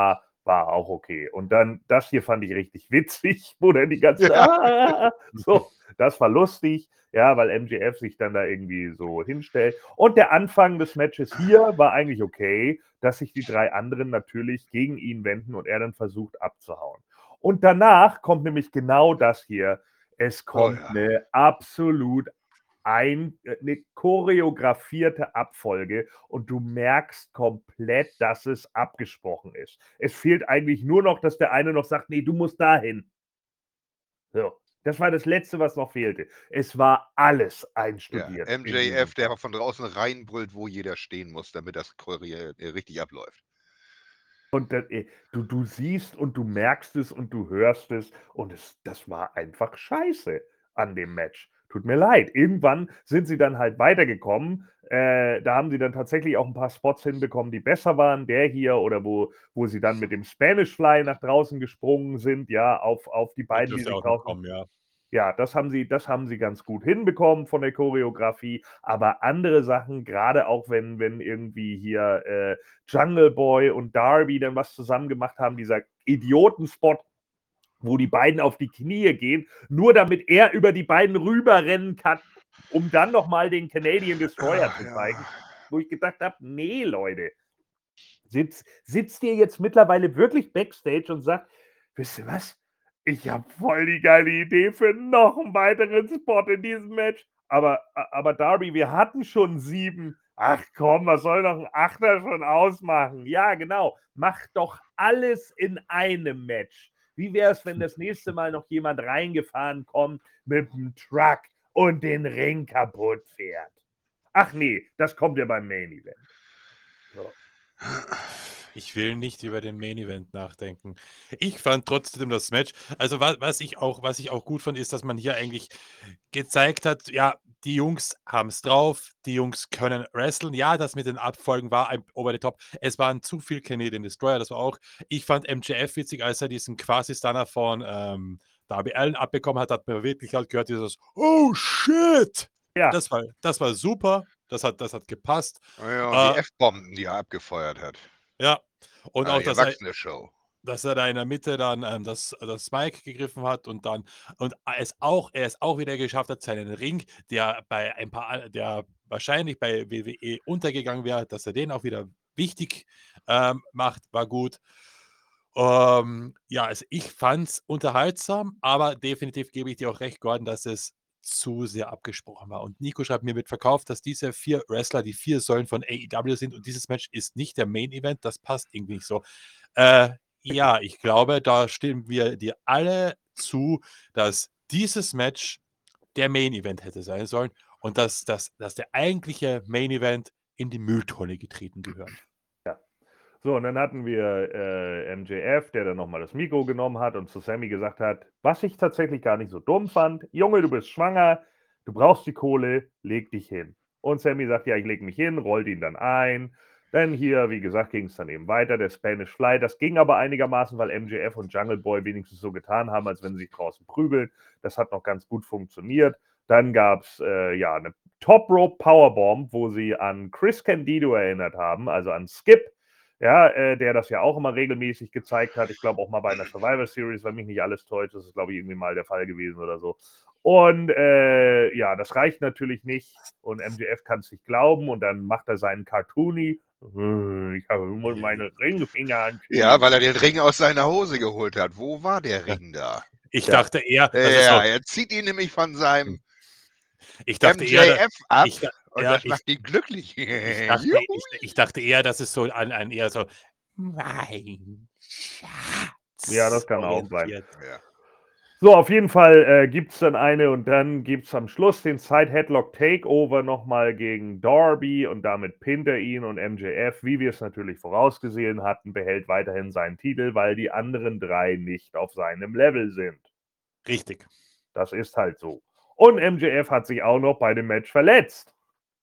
war auch okay. Und dann, das hier fand ich richtig witzig, wo dann die ganze, Ja. ah, so, das war lustig, ja, weil M J F sich dann da irgendwie so hinstellt. Und der Anfang des Matches hier war eigentlich okay, dass sich die drei anderen natürlich gegen ihn wenden und er dann versucht abzuhauen. Und danach kommt nämlich genau das hier. Es kommt ja. eine absolut ein, äh, eine choreografierte Abfolge und du merkst komplett, dass es abgesprochen ist. Es fehlt eigentlich nur noch, dass der eine noch sagt, nee, du musst dahin. So, das war das Letzte, was noch fehlte. Es war alles Ja, einstudiert in diesem M J F, der Kampf. von draußen reinbrüllt, wo jeder stehen muss, damit das choreo äh, richtig abläuft. Und dann, äh, du, du siehst und du merkst es und du hörst es und es, das war einfach scheiße an dem Match. Tut mir leid. Irgendwann sind sie dann halt weitergekommen. Äh, da haben sie dann tatsächlich auch ein paar Spots hinbekommen, die besser waren. Der hier oder wo, wo sie dann mit dem Spanish Fly nach draußen gesprungen sind, ja, auf, auf die Das beiden, die ist ja sich auch noch draußen. kommen, ja. Ja, das haben sie, das haben sie ganz gut hinbekommen von der Choreografie. Aber andere Sachen, gerade auch wenn, wenn irgendwie hier äh, Jungle Boy und Darby dann was zusammen gemacht haben, dieser Idiotenspot, wo die beiden auf die Knie gehen, nur damit er über die beiden rüberrennen kann, um dann nochmal den Canadian Destroyer Ah, zu ja. zeigen. Wo ich gedacht habe, nee, Leute, sitz, sitzt ihr jetzt mittlerweile wirklich Backstage und sagt, wisst ihr was? Ich habe voll die geile Idee für noch einen weiteren Spot in diesem Match. Aber, aber Darby, wir hatten schon sieben. Ach komm, was soll noch ein Achter schon ausmachen? Ja, genau. Mach doch alles in einem Match. Wie wäre es, wenn das nächste Mal noch jemand reingefahren kommt mit einem Truck und den Ring kaputt fährt? Ach nee, das kommt ja beim Main Event. So. Ich will nicht über den Main Event nachdenken. Ich fand trotzdem das Match, also wa was ich auch was ich auch gut fand, ist, dass man hier eigentlich gezeigt hat, ja, die Jungs haben es drauf, die Jungs können wresteln. Ja, das mit den Abfolgen war ein over the top. Es waren zu viel Canadian Destroyer, das war auch ich fand M J F witzig, als er diesen Quasi-Stunner von, ähm, Darby Allin abbekommen hat, hat man wirklich halt gehört dieses „Oh shit!“ Ja, Das war das war super. Das hat das hat gepasst. Ja, und die Äh, F-Bomben, die er abgefeuert hat. ja. Und Eine auch, dass er Erwachsene-Show. dass er da in der Mitte dann, ähm, das das Mic gegriffen hat und dann und es auch er es auch wieder geschafft hat, seinen Ring, der bei ein paar a der wahrscheinlich bei W W E untergegangen wäre, dass er den auch wieder wichtig, ähm, macht, war gut. Ähm, ja, also ich fand's unterhaltsam, aber definitiv gebe ich dir auch recht, Gordon, dass es zu sehr abgesprochen war. Und Nico schreibt mir mit verkauft, dass diese vier Wrestler die vier Säulen von A E W sind und dieses Match ist nicht der Main Event. Das passt irgendwie nicht so. Äh, ja, ich glaube, da stimmen wir dir alle zu, dass dieses Match der Main Event hätte sein sollen und dass, dass, dass der eigentliche Main Event in die Mülltonne getreten gehört. So, und dann hatten wir äh, M J F, der dann nochmal das Mikro genommen hat und zu Sammy gesagt hat, was ich tatsächlich gar nicht so dumm fand, Junge, du bist schwanger, du brauchst die Kohle, leg dich hin. Und Sammy sagt, ja, ich leg mich hin, rollt ihn dann ein. Dann hier, wie gesagt, ging es dann eben weiter, der Spanish Fly. Das ging aber einigermaßen, weil M J F und Jungle Boy wenigstens so getan haben, als wenn sie sich draußen prügeln. Das hat noch ganz gut funktioniert. Dann gab es äh, ja eine Top Rope Powerbomb, wo sie an Chris Candido erinnert haben, also an Skip, ja, äh, der das ja auch immer regelmäßig gezeigt hat. Ich glaube auch mal bei einer Survivor Series, wenn mich nicht alles täuscht. Das ist, glaube ich, irgendwie mal der Fall gewesen oder so. Und äh, ja, das reicht natürlich nicht. Und M J F kann es nicht glauben. Und dann macht er seinen Cartoony. Ich habe immer meine Ringfinger an. Ja, weil er den Ring aus seiner Hose geholt hat. Wo war der Ring da? Ich Ja. dachte eher, das ist Ja, so, er zieht ihn nämlich von seinem ich dachte eher, da- M J F ab ich, da- und ja, das ich, macht ihn glücklich. ich, dachte, Juhu. ich, ich dachte eher, dass es so an, an eher so mein Schatz Ja, das kann auch sein. orientiert. Ja. So, auf jeden Fall äh, gibt es dann eine und dann gibt es am Schluss den Side-Headlock Takeover nochmal gegen Darby und damit pinnt er ihn und M J F, wie wir es natürlich vorausgesehen hatten, behält weiterhin seinen Titel, weil die anderen drei nicht auf seinem Level sind. Richtig. Das ist halt so. Und M J F hat sich auch noch bei dem Match verletzt.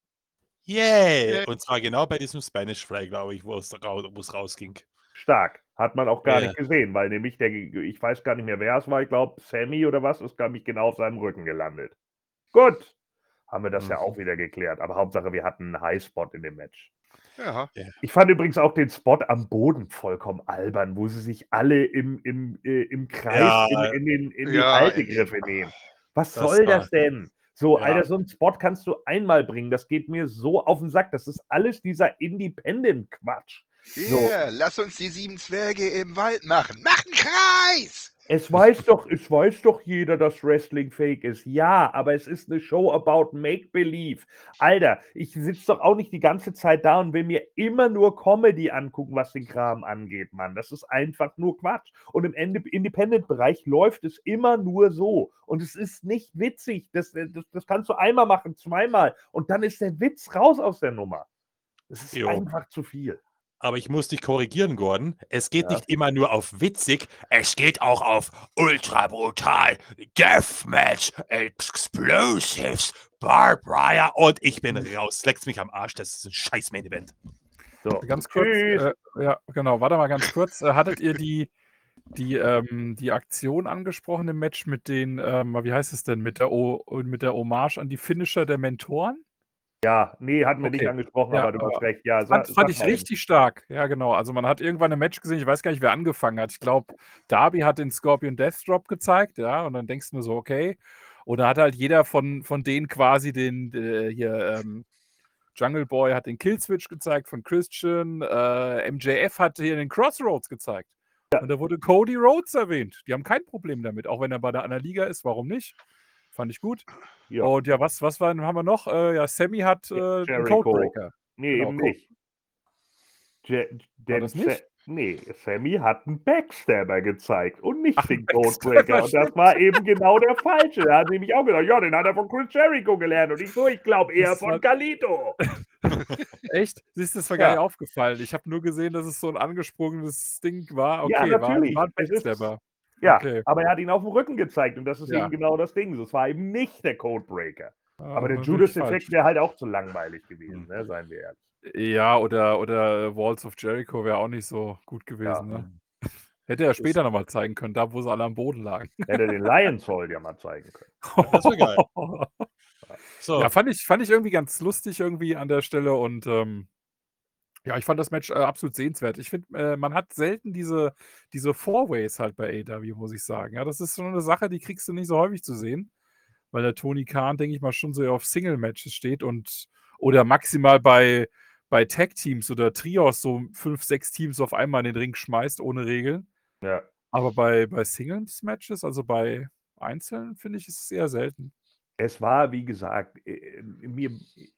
Yay! Yay. Und zwar genau bei diesem Spanish Fly, glaube ich, wo es rau- wo es rausging. Stark. Hat man auch gar Ja. nicht gesehen, weil nämlich der, ich weiß gar nicht mehr, wer es war, ich glaube, Sammy oder was, ist, glaube ich, genau auf seinem Rücken gelandet. Gut. Haben wir das ja Mhm. auch wieder geklärt. Aber Hauptsache, wir hatten einen Highspot in dem Match. Ja. Ich fand übrigens auch den Spot am Boden vollkommen albern, wo sie sich alle im, im, äh, im Kreis Ja, in, in, den, in die ja, in die- Haltegriffe nehmen. Was Das soll war- das denn? So, Ja. Alter, so einen Spot kannst du einmal bringen. Das geht mir so auf den Sack. Das ist alles dieser Independent-Quatsch. So. Yeah, lass uns die sieben Zwerge im Wald machen. Mach einen Kreis! Es weiß doch, es weiß doch jeder, dass Wrestling fake ist. Ja, aber es ist eine Show about Make-Believe. Alter, ich sitze doch auch nicht die ganze Zeit da und will mir immer nur Comedy angucken, was den Kram angeht, Mann. Das ist einfach nur Quatsch. Und im Ende- Independent-Bereich läuft es immer nur so. Und es ist nicht witzig. Das, das, das kannst du einmal machen, zweimal. Und dann ist der Witz raus aus der Nummer. Es ist Jo. einfach zu viel. Aber ich muss dich korrigieren, Gordon. Es geht Ja. nicht immer nur auf witzig. Es geht auch auf ultra brutal, Deathmatch, Explosives, Barbed Wire und ich bin raus. Leckst mich am Arsch. Das ist ein scheiß Main-Event. So. Ganz kurz, Tschüss. äh, ja, genau, warte mal ganz kurz. Äh, hattet ihr die, die, ähm, die Aktion angesprochen im Match mit den, ähm, wie heißt es denn, mit der, o mit der Hommage an die Finisher der Mentoren? Ja, nee, hatten wir nicht Okay. angesprochen, Ja, aber du hast aber recht. Ja, Fand, sa- fand sag ich mal eben. richtig stark. Ja, genau. Also man hat irgendwann ein Match gesehen, ich weiß gar nicht, wer angefangen hat. Ich glaube, Darby hat den Scorpion Death Drop gezeigt, ja, und dann denkst du nur so, okay. Und da hat halt jeder von, von denen quasi den, äh, hier, ähm, Jungle Boy hat den Killswitch gezeigt von Christian, äh, M J F hat hier den Crossroads gezeigt. Und da wurde Cody Rhodes erwähnt. Die haben kein Problem damit, auch wenn er bei der anderen Liga ist, warum nicht? Fand ich gut. Ja. Und ja, was, was war, haben wir noch? Äh, ja, Sammy hat äh, einen Jericho. Codebreaker. Nee, Genau, eben Co- nicht. Je, denn das nicht? Sa nee, Sammy hat einen Backstabber gezeigt und nicht Ach, den einen Codebreaker. Backstabber, Und das war eben genau der falsche. Da hat nämlich auch gedacht, ja, den hat er von Chris Jericho gelernt. Und ich so, ich glaube eher Das von war- Carlito. Echt? Siehst du, das war Ja. gar nicht aufgefallen. Ich habe nur gesehen, dass es so ein angesprungenes Ding war. Okay, Ja, war, natürlich. war ein Es ist- Backstabber. Ja, Okay. aber er hat ihn auf dem Rücken gezeigt. Und das ist Ja. eben genau das Ding. Das war eben nicht der Codebreaker. Ah, Aber der natürlich Judas-Effekt falsch. wäre halt auch zu langweilig gewesen, Hm. ne? Seien wir ehrlich. Ja, oder, oder Walls of Jericho wäre auch nicht so gut gewesen. Ja. Ne? Hätte er später nochmal zeigen können, da wo sie alle am Boden lagen. Hätte er den Lions Hall ja mal zeigen können. Das wäre geil. So, Ja, fand ich, fand ich irgendwie ganz lustig irgendwie an der Stelle und ähm, ja, ich fand das Match äh, absolut sehenswert. Ich finde, äh, man hat selten diese, diese Four-Ways halt bei A E W, muss ich sagen. Ja, das ist so eine Sache, die kriegst du nicht so häufig zu sehen, weil der Tony Khan, denke ich mal, schon so auf Single-Matches steht und oder maximal bei, bei Tag-Teams oder Trios so fünf, sechs Teams auf einmal in den Ring schmeißt, ohne Regeln. Ja. Aber bei, bei Singles-Matches, also bei Einzelnen, finde ich, ist es eher selten. Es war, wie gesagt, äh, mir,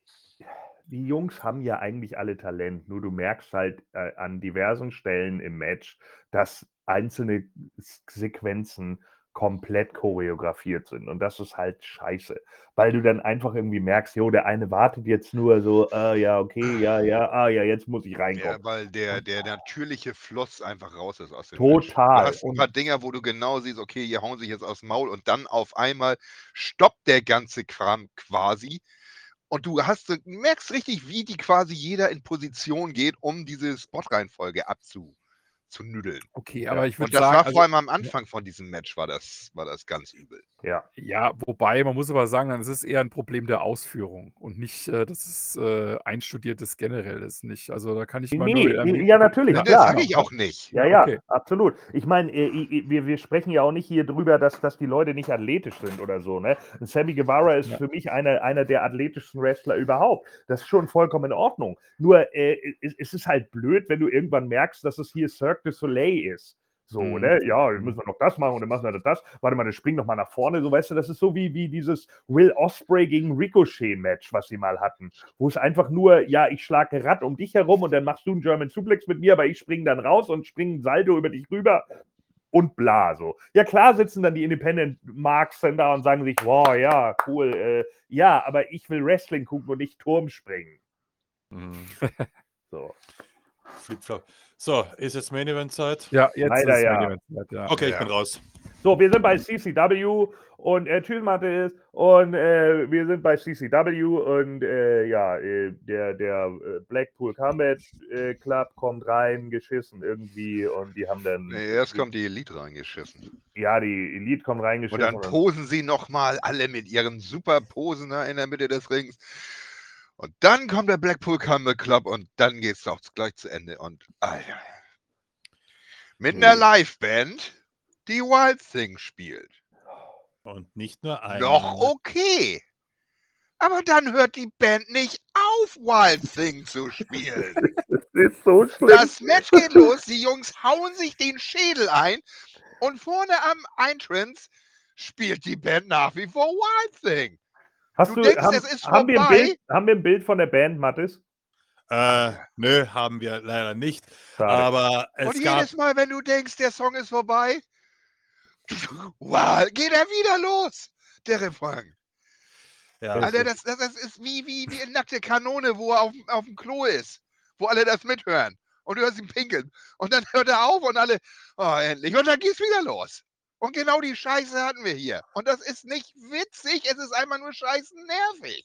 die Jungs haben ja eigentlich alle Talent, nur du merkst halt äh, an diversen Stellen im Match, dass einzelne S- Sequenzen komplett choreografiert sind. Und das ist halt scheiße, weil du dann einfach irgendwie merkst, jo, der eine wartet jetzt nur so, ah ja, okay, ja, ja, ah ja, jetzt muss ich Ja, reinkommen. weil der, der natürliche Floss einfach raus ist aus dem Total. Match. Du hast ein Und- paar Dinger, wo du genau siehst, okay, hier hauen sich jetzt aufs Maul und dann auf einmal stoppt der ganze Kram quasi. Und du hast, so- merkst richtig, wie die quasi jeder in Position geht, um diese Spot-Reihenfolge abzu zu nüdeln. Okay, Ja, aber ich würde Und das sagen, war also, vor allem am Anfang von diesem Match war das, war das ganz übel. Ja, ja, wobei, man muss aber sagen, dann ist es eher ein Problem der Ausführung und nicht, äh, dass es äh, einstudiertes generell ist. Nicht. Also da kann ich mal nee, nur. nee, ja, natürlich, Das klar. sage ich auch nicht. Ja, Ja, ja, okay. absolut. Ich meine, äh, i- wir, wir sprechen ja auch nicht hier drüber, dass, dass die Leute nicht athletisch sind oder so. Ne? Und Sammy Guevara ist Ja. für mich einer, einer der athletischsten Wrestler überhaupt. Das ist schon vollkommen in Ordnung. Nur äh, es, es ist halt blöd, wenn du irgendwann merkst, dass es hier Cirque du Soleil ist. So, Mhm. ne? Ja, jetzt müssen wir noch das machen und dann machen wir das. Warte mal, das springt noch mal nach vorne. So, weißt du, das ist so wie, wie dieses Will Ospreay gegen Ricochet-Match, was sie mal hatten. Wo es einfach nur, ja, ich schlage Rad um dich herum und dann machst du einen German Suplex mit mir, aber ich springe dann raus und springe ein Saldo über dich rüber und bla, so. Ja, klar sitzen dann die Independent-Marks dann da und sagen sich, wow, ja, cool, äh, ja, aber ich will Wrestling gucken und nicht Turm springen. Mhm. So. Flip-Flop. So, ist jetzt Main Event Zeit? Ja, jetzt Leider ist ja. Main Event Zeit, ja. Okay, ich Ja. bin raus. So, wir sind bei C C W und äh, tschüss Mathis und äh, wir sind bei C C W und äh, ja, äh, der, der äh, Blackpool Combat äh, Club kommt rein, geschissen irgendwie und die haben dann, Nee, erst kommt die Elite reingeschissen. ja, die Elite kommt Und reingeschissen. dann posen sie nochmal alle mit ihren super Posen da in der Mitte des Rings. Und dann kommt der Blackpool Combat Club und dann geht's doch gleich zu Ende. Und Alter. Mit einer Nee. Liveband, die Wild Thing spielt. Und nicht nur Noch einmal. okay. Aber dann hört die Band nicht auf, Wild Thing zu spielen. Das ist so schlimm. Das Match geht los, die Jungs hauen sich den Schädel ein und vorne am Entrance spielt die Band nach wie vor Wild Thing. Hast Du du, denkst, haben, es ist haben, wir ein vorbei? Bild, haben wir ein Bild von der Band, Mathis? Äh, nö, haben wir leider nicht. Schade. Aber Und es gab. jedes Mal, wenn du denkst, der Song ist vorbei, wow, geht er wieder los, der Refrain. Ja, Das Alter, ist- das, das, das ist wie, wie, wie eine nackte Kanone, wo er auf, auf dem Klo ist, wo alle das mithören. Und du hörst ihn pinkeln. Und dann hört er auf und alle, oh, endlich. Und dann geht's wieder los. Und genau die Scheiße hatten wir hier. Und das ist nicht witzig, es ist einfach nur scheißen nervig.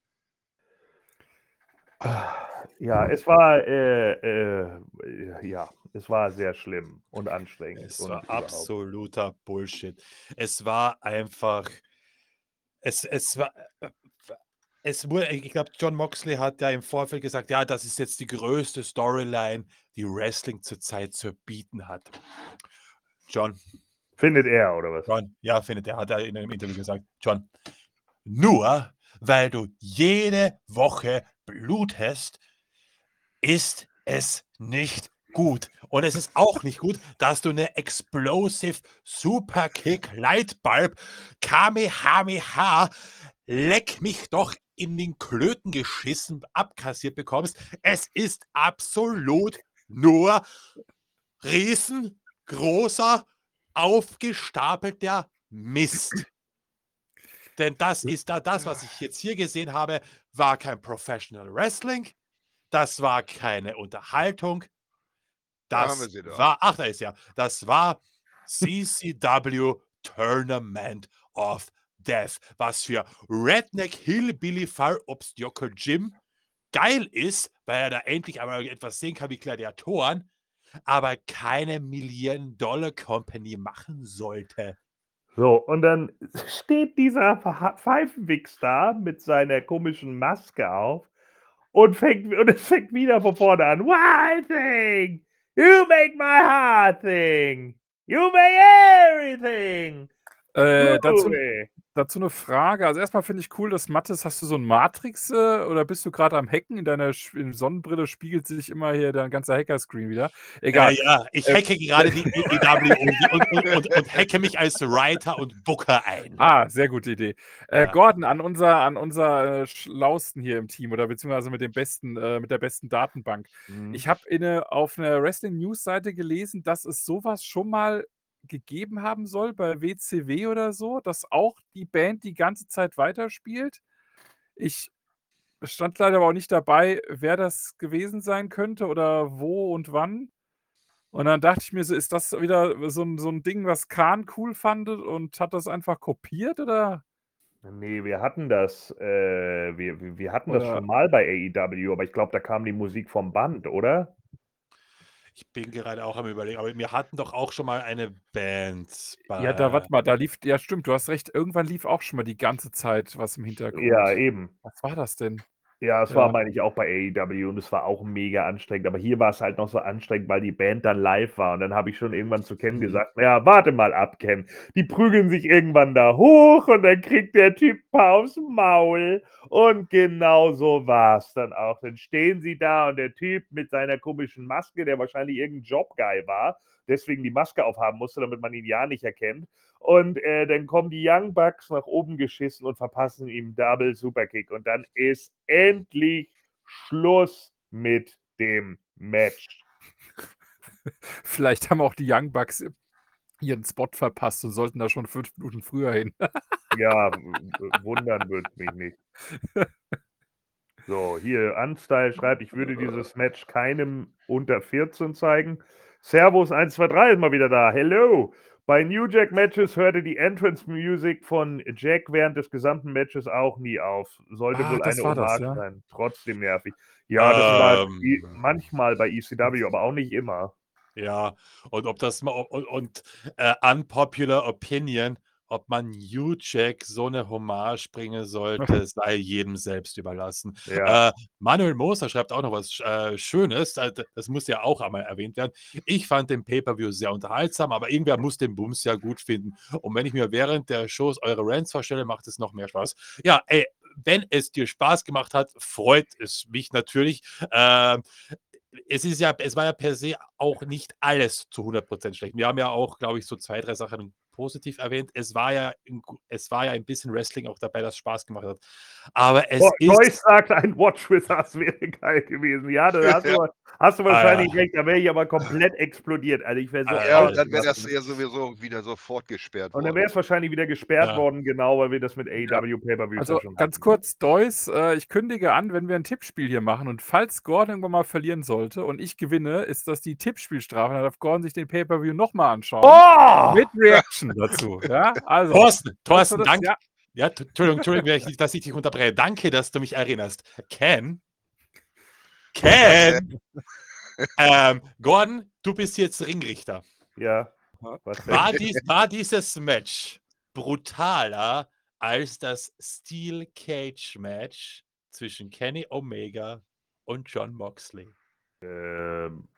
Ja, es war, äh, äh, ja, es war sehr schlimm und anstrengend. es und war überhaupt. absoluter Bullshit. Es war einfach. Es, es war. äh, Es wurde, ich glaube, John Moxley hat ja im Vorfeld gesagt, ja, das ist jetzt die größte Storyline, die Wrestling zurzeit zu bieten hat. John, Findet er, oder was? John, ja, findet er, hat er in einem Interview gesagt. John, nur weil du jede Woche blutest, ist es nicht gut. Und es ist auch nicht gut, dass du eine Explosive Superkick Lightbulb Kamehameha leck mich doch in den Klöten geschissen abkassiert bekommst. Es ist absolut nur riesengroßer, aufgestapelter Mist. Denn das ist da, das, was ich jetzt hier gesehen habe, war kein Professional Wrestling. Das war keine Unterhaltung. Da haben wir Das sie doch. war, ach, da ist ja, das war C C W Tournament of Death, was für Redneck Hillbilly Fallobstjocker Jim geil ist, weil er da endlich einmal etwas sehen kann wie Gladiatoren, aber keine Million-Dollar-Company machen sollte. So, und dann steht dieser Verha- Pfeifenwichs da mit seiner komischen Maske auf und fängt, und es fängt wieder von vorne an. Wild thing! You make my heart thing! You make everything! Äh, dazu, Groovy. dazu eine Frage. Also erstmal finde ich cool, dass Mathis, hast du so ein Matrix äh, oder bist du gerade am Hacken? In deiner Sch- in Sonnenbrille spiegelt sich immer hier dein ganzer Hacker-Screen wieder. Egal. Äh, ja, ich Äh, hacke gerade die A E W und, und, und, und, und hacke mich als Writer und Booker ein. Ah, sehr gute Idee. Äh, Ja. Gordon, an unser, an unser äh, Schlausten hier im Team oder beziehungsweise mit dem besten, äh, mit der besten Datenbank. Mhm. Ich habe eine, auf einer Wrestling-News-Seite gelesen, dass es sowas schon mal gegeben haben soll bei W C W oder so, dass auch die Band die ganze Zeit weiterspielt. Ich stand leider aber auch nicht dabei, wer das gewesen sein könnte oder wo und wann. Und dann dachte ich mir so, ist das wieder so ein, so ein Ding, was Khan cool fand und hat das einfach kopiert oder? Nee, wir hatten das, äh, wir, wir wir hatten das Oder- schon mal bei A E W, aber ich glaube, da kam die Musik vom Band, oder? Ich bin gerade auch am Überlegen, aber wir hatten doch auch schon mal eine Band. Ja, da, bei- warte mal, da lief, ja stimmt, du hast recht, irgendwann lief auch schon mal die ganze Zeit was im Hintergrund. Ja, eben. Was war das denn? Ja, es Ja. war, meine ich, auch bei A E W und es war auch mega anstrengend. Aber hier war es halt noch so anstrengend, weil die Band dann live war. Und dann habe ich schon irgendwann zu Ken Mhm. gesagt, ja, warte mal ab, Ken. Die prügeln sich irgendwann da hoch und dann kriegt der Typ ein paar aufs Maul. Und genau so war es dann auch. Dann stehen sie da und der Typ mit seiner komischen Maske, der wahrscheinlich irgendein Jobguy war, deswegen die Maske aufhaben musste, damit man ihn ja nicht erkennt. Und äh, dann kommen die Young Bucks nach oben geschissen und verpassen ihm Double Superkick. Und dann ist endlich Schluss mit dem Match. Vielleicht haben auch die Young Bucks ihren Spot verpasst und sollten da schon fünf Minuten früher hin. Ja, w- wundern würde mich nicht. So, hier, Unstyle schreibt, ich würde dieses Match keinem unter vierzehn zeigen. Servus eins zwei drei ist mal wieder da. Hello! Bei New Jack Matches hörte die Entrance Music von Jack während des gesamten Matches auch nie auf. Sollte Ah, wohl das eine war das, Hommage ja. sein. Trotzdem nervig. Ja, das war Ähm. i- manchmal bei E C W, aber auch nicht immer. Ja, und ob das mal und, und äh, unpopular opinion, ob man New-Jack so eine Hommage bringen sollte, sei jedem selbst überlassen. Ja. Äh, Manuel Moser schreibt auch noch was äh, Schönes, äh, d- das muss ja auch einmal erwähnt werden. Ich fand den Pay-Per-View sehr unterhaltsam, aber irgendwer muss den Bums ja gut finden. Und wenn ich mir während der Shows eure Rants vorstelle, macht es noch mehr Spaß. Ja, ey, wenn es dir Spaß gemacht hat, freut es mich natürlich. Ähm, es ist ja, es war ja per se auch nicht alles zu hundert Prozent schlecht. Wir haben ja auch, glaube ich, so zwei, drei Sachen positiv erwähnt. Es war ja, ein gu- es war ja ein bisschen Wrestling auch dabei, das Spaß gemacht hat. Aber es Oh, ist. Joyce sagt, ein Watch with Us wäre geil gewesen. Ja, da hast, du, hast du wahrscheinlich Ah, ja. recht. Da wäre ich aber komplett explodiert. Also ich wäre so Ah, Ja, Ja, und dann wäre das ausgerastet. ja sowieso wieder sofort gesperrt Und dann worden. wäre es wahrscheinlich wieder gesperrt Ja. worden, genau, weil wir das mit A E W Pay-Per-Views Also ja schon ganz hatten. kurz, Deus, äh, ich kündige an, wenn wir ein Tippspiel hier machen und falls Gordon irgendwann mal verlieren sollte und ich gewinne, ist das die Tippspielstrafe. Dann darf Gordon sich den Pay-Per-View nochmal anschauen. Oh! Mit Reaction dazu. Ja, also. Thorsten, das Thorsten, wird das- danke. ja, Ja, t- Entschuldigung, Entschuldigung, wenn ich- dass ich dich unterbreche. Danke, dass du mich erinnerst. Ken, Ken, ähm, Gordon, du bist jetzt Ringrichter. Ja, was denn? War, dies, war dieses Match brutaler als das Steel Cage Match zwischen Kenny Omega und John Moxley? Ähm,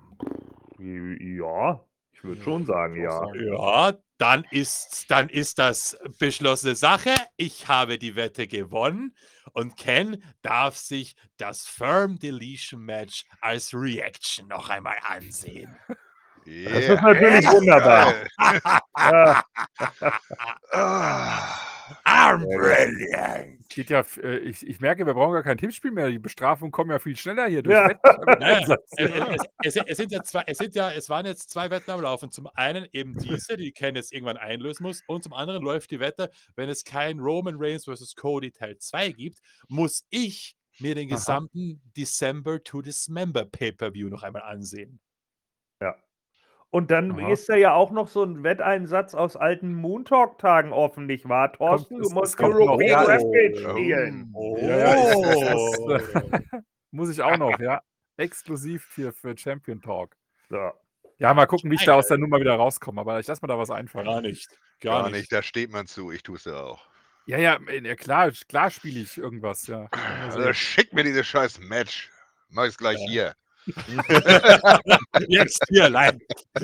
ja, ich würde schon sagen, ja. Ja, dann ist, dann ist das beschlossene Sache. Ich habe die Wette gewonnen und Ken darf sich das Firm Deletion Match als Reaction noch einmal ansehen. Das ist natürlich wunderbar. Ja, Ah. I'm brilliant. es geht ja, äh, ich, ich merke, wir brauchen gar kein Tippspiel mehr. Die Bestrafungen kommen ja viel schneller hier durch Ja. Wett- Ja, es, es, es, es, sind ja zwei, es, sind ja, es waren jetzt zwei Wetten am Laufen. Zum einen eben diese, die Ken jetzt irgendwann einlösen muss, und zum anderen läuft die Wette, wenn es kein Roman Reigns versus. Cody Teil zwei gibt, muss ich mir den Aha. gesamten December to Dismember Pay-Per-View noch einmal ansehen. Ja. Und dann Aha. ist da ja auch noch so ein Wetteinsatz aus alten Moon Talk-Tagen offen, nicht wahr, Thorsten? Kommt- Du es- musst es kommt noch, European ja. Rampage Oh. spielen. Oh. Ja, ja, das, das, muss ich auch noch, ja. Exklusiv hier für Champion Talk. So. Ja, mal gucken, wie ich da Nein, aus der Nummer wieder rauskomme. Aber ich lasse mir da was einfallen. Gar nicht. Gar, Gar nicht. nicht, da steht man zu. Ich tue es ja auch. Ja, ja, ja klar, klar spiele ich irgendwas, ja. Also schick mir dieses scheiß Match. Mach ich's gleich Ja. hier. Jetzt hier allein.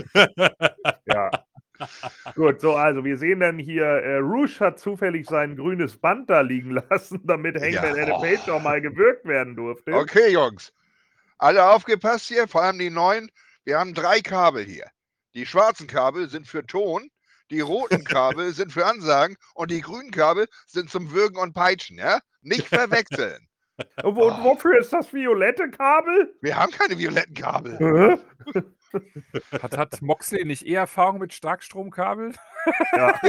Ja. Gut, so, also wir sehen dann hier, äh, Rouge hat zufällig sein grünes Band da liegen lassen, damit Hangman Ja. Adam Page auch mal gewürgt werden durfte. Okay, Jungs. Alle aufgepasst hier, vor allem die neuen. Wir haben drei Kabel hier. Die schwarzen Kabel sind für Ton, die roten Kabel sind für Ansagen und die grünen Kabel sind zum Würgen und Peitschen, ja? Nicht verwechseln. Und, wo, und wofür ist das violette Kabel? Wir haben keine violetten Kabel. Hä? Hat, hat Moxley nicht eher Erfahrung mit Starkstromkabel? Ja.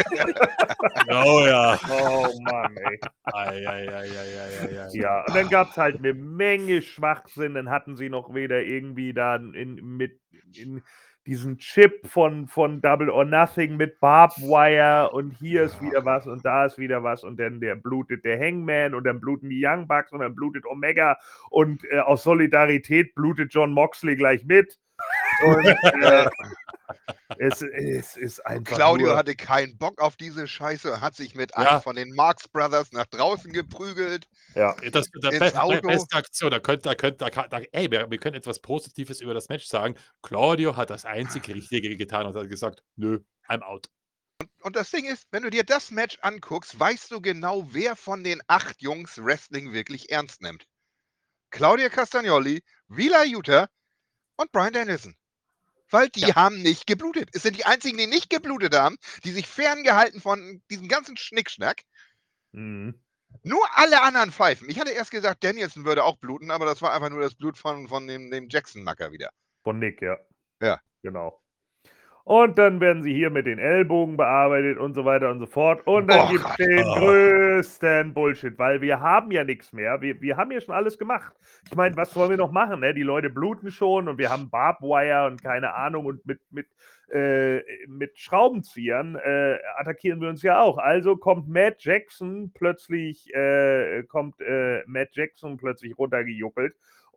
Oh ja. Oh Mann, ey. Ei, ei, ei, ei, ei, ei. Ja, und dann gab es halt eine Menge Schwachsinn. Dann hatten sie noch wieder irgendwie da in, mit in diesen Chip von, von Double or Nothing mit Barbed Wire und hier ist wieder was und da ist wieder was und dann der blutet der Hangman und dann bluten die Young Bucks und dann blutet Omega und äh, aus Solidarität blutet John Moxley gleich mit. Und äh, es, es ist einfach Claudio nur, hatte keinen Bock auf diese Scheiße und hat sich mit Ja. einem von den Marx Brothers nach draußen geprügelt. ja. Das, das Ins beste, Auto. beste Aktion, da könnt, da könnt, da, kann- da, ey, wir, wir können etwas Positives über das Match sagen. Claudio hat das einzig Richtige getan und hat gesagt, nö, I'm out. Und das Ding ist, wenn du dir das Match anguckst, weißt du genau, wer von den acht Jungs Wrestling wirklich ernst nimmt. Claudia Castagnoli, Wheeler Yuta und Bryan Danielson. Weil die haben nicht geblutet. Es sind die einzigen, die nicht geblutet haben, die sich ferngehalten von diesem ganzen Schnickschnack. Mhm. Nur alle anderen pfeifen. Ich hatte erst gesagt, Danielson würde auch bluten, aber das war einfach nur das Blut von, von dem, dem Jackson-Macker wieder. Von Nick, ja. Ja. Genau. Und dann werden sie hier mit den Ellbogen bearbeitet und so weiter und so fort. Und dann Oh gibt es Gott. den Oh. größten Bullshit, weil wir haben ja nichts mehr. Wir, wir haben ja schon alles gemacht. Ich meine, was wollen wir noch machen? Ne? Die Leute bluten schon und wir haben Barbed Wire und keine Ahnung und mit, mit, äh, mit Schraubenziehern äh, attackieren wir uns ja auch. Also kommt Matt Jackson plötzlich, äh, kommt äh, Matt Jackson plötzlich runtergejuckelt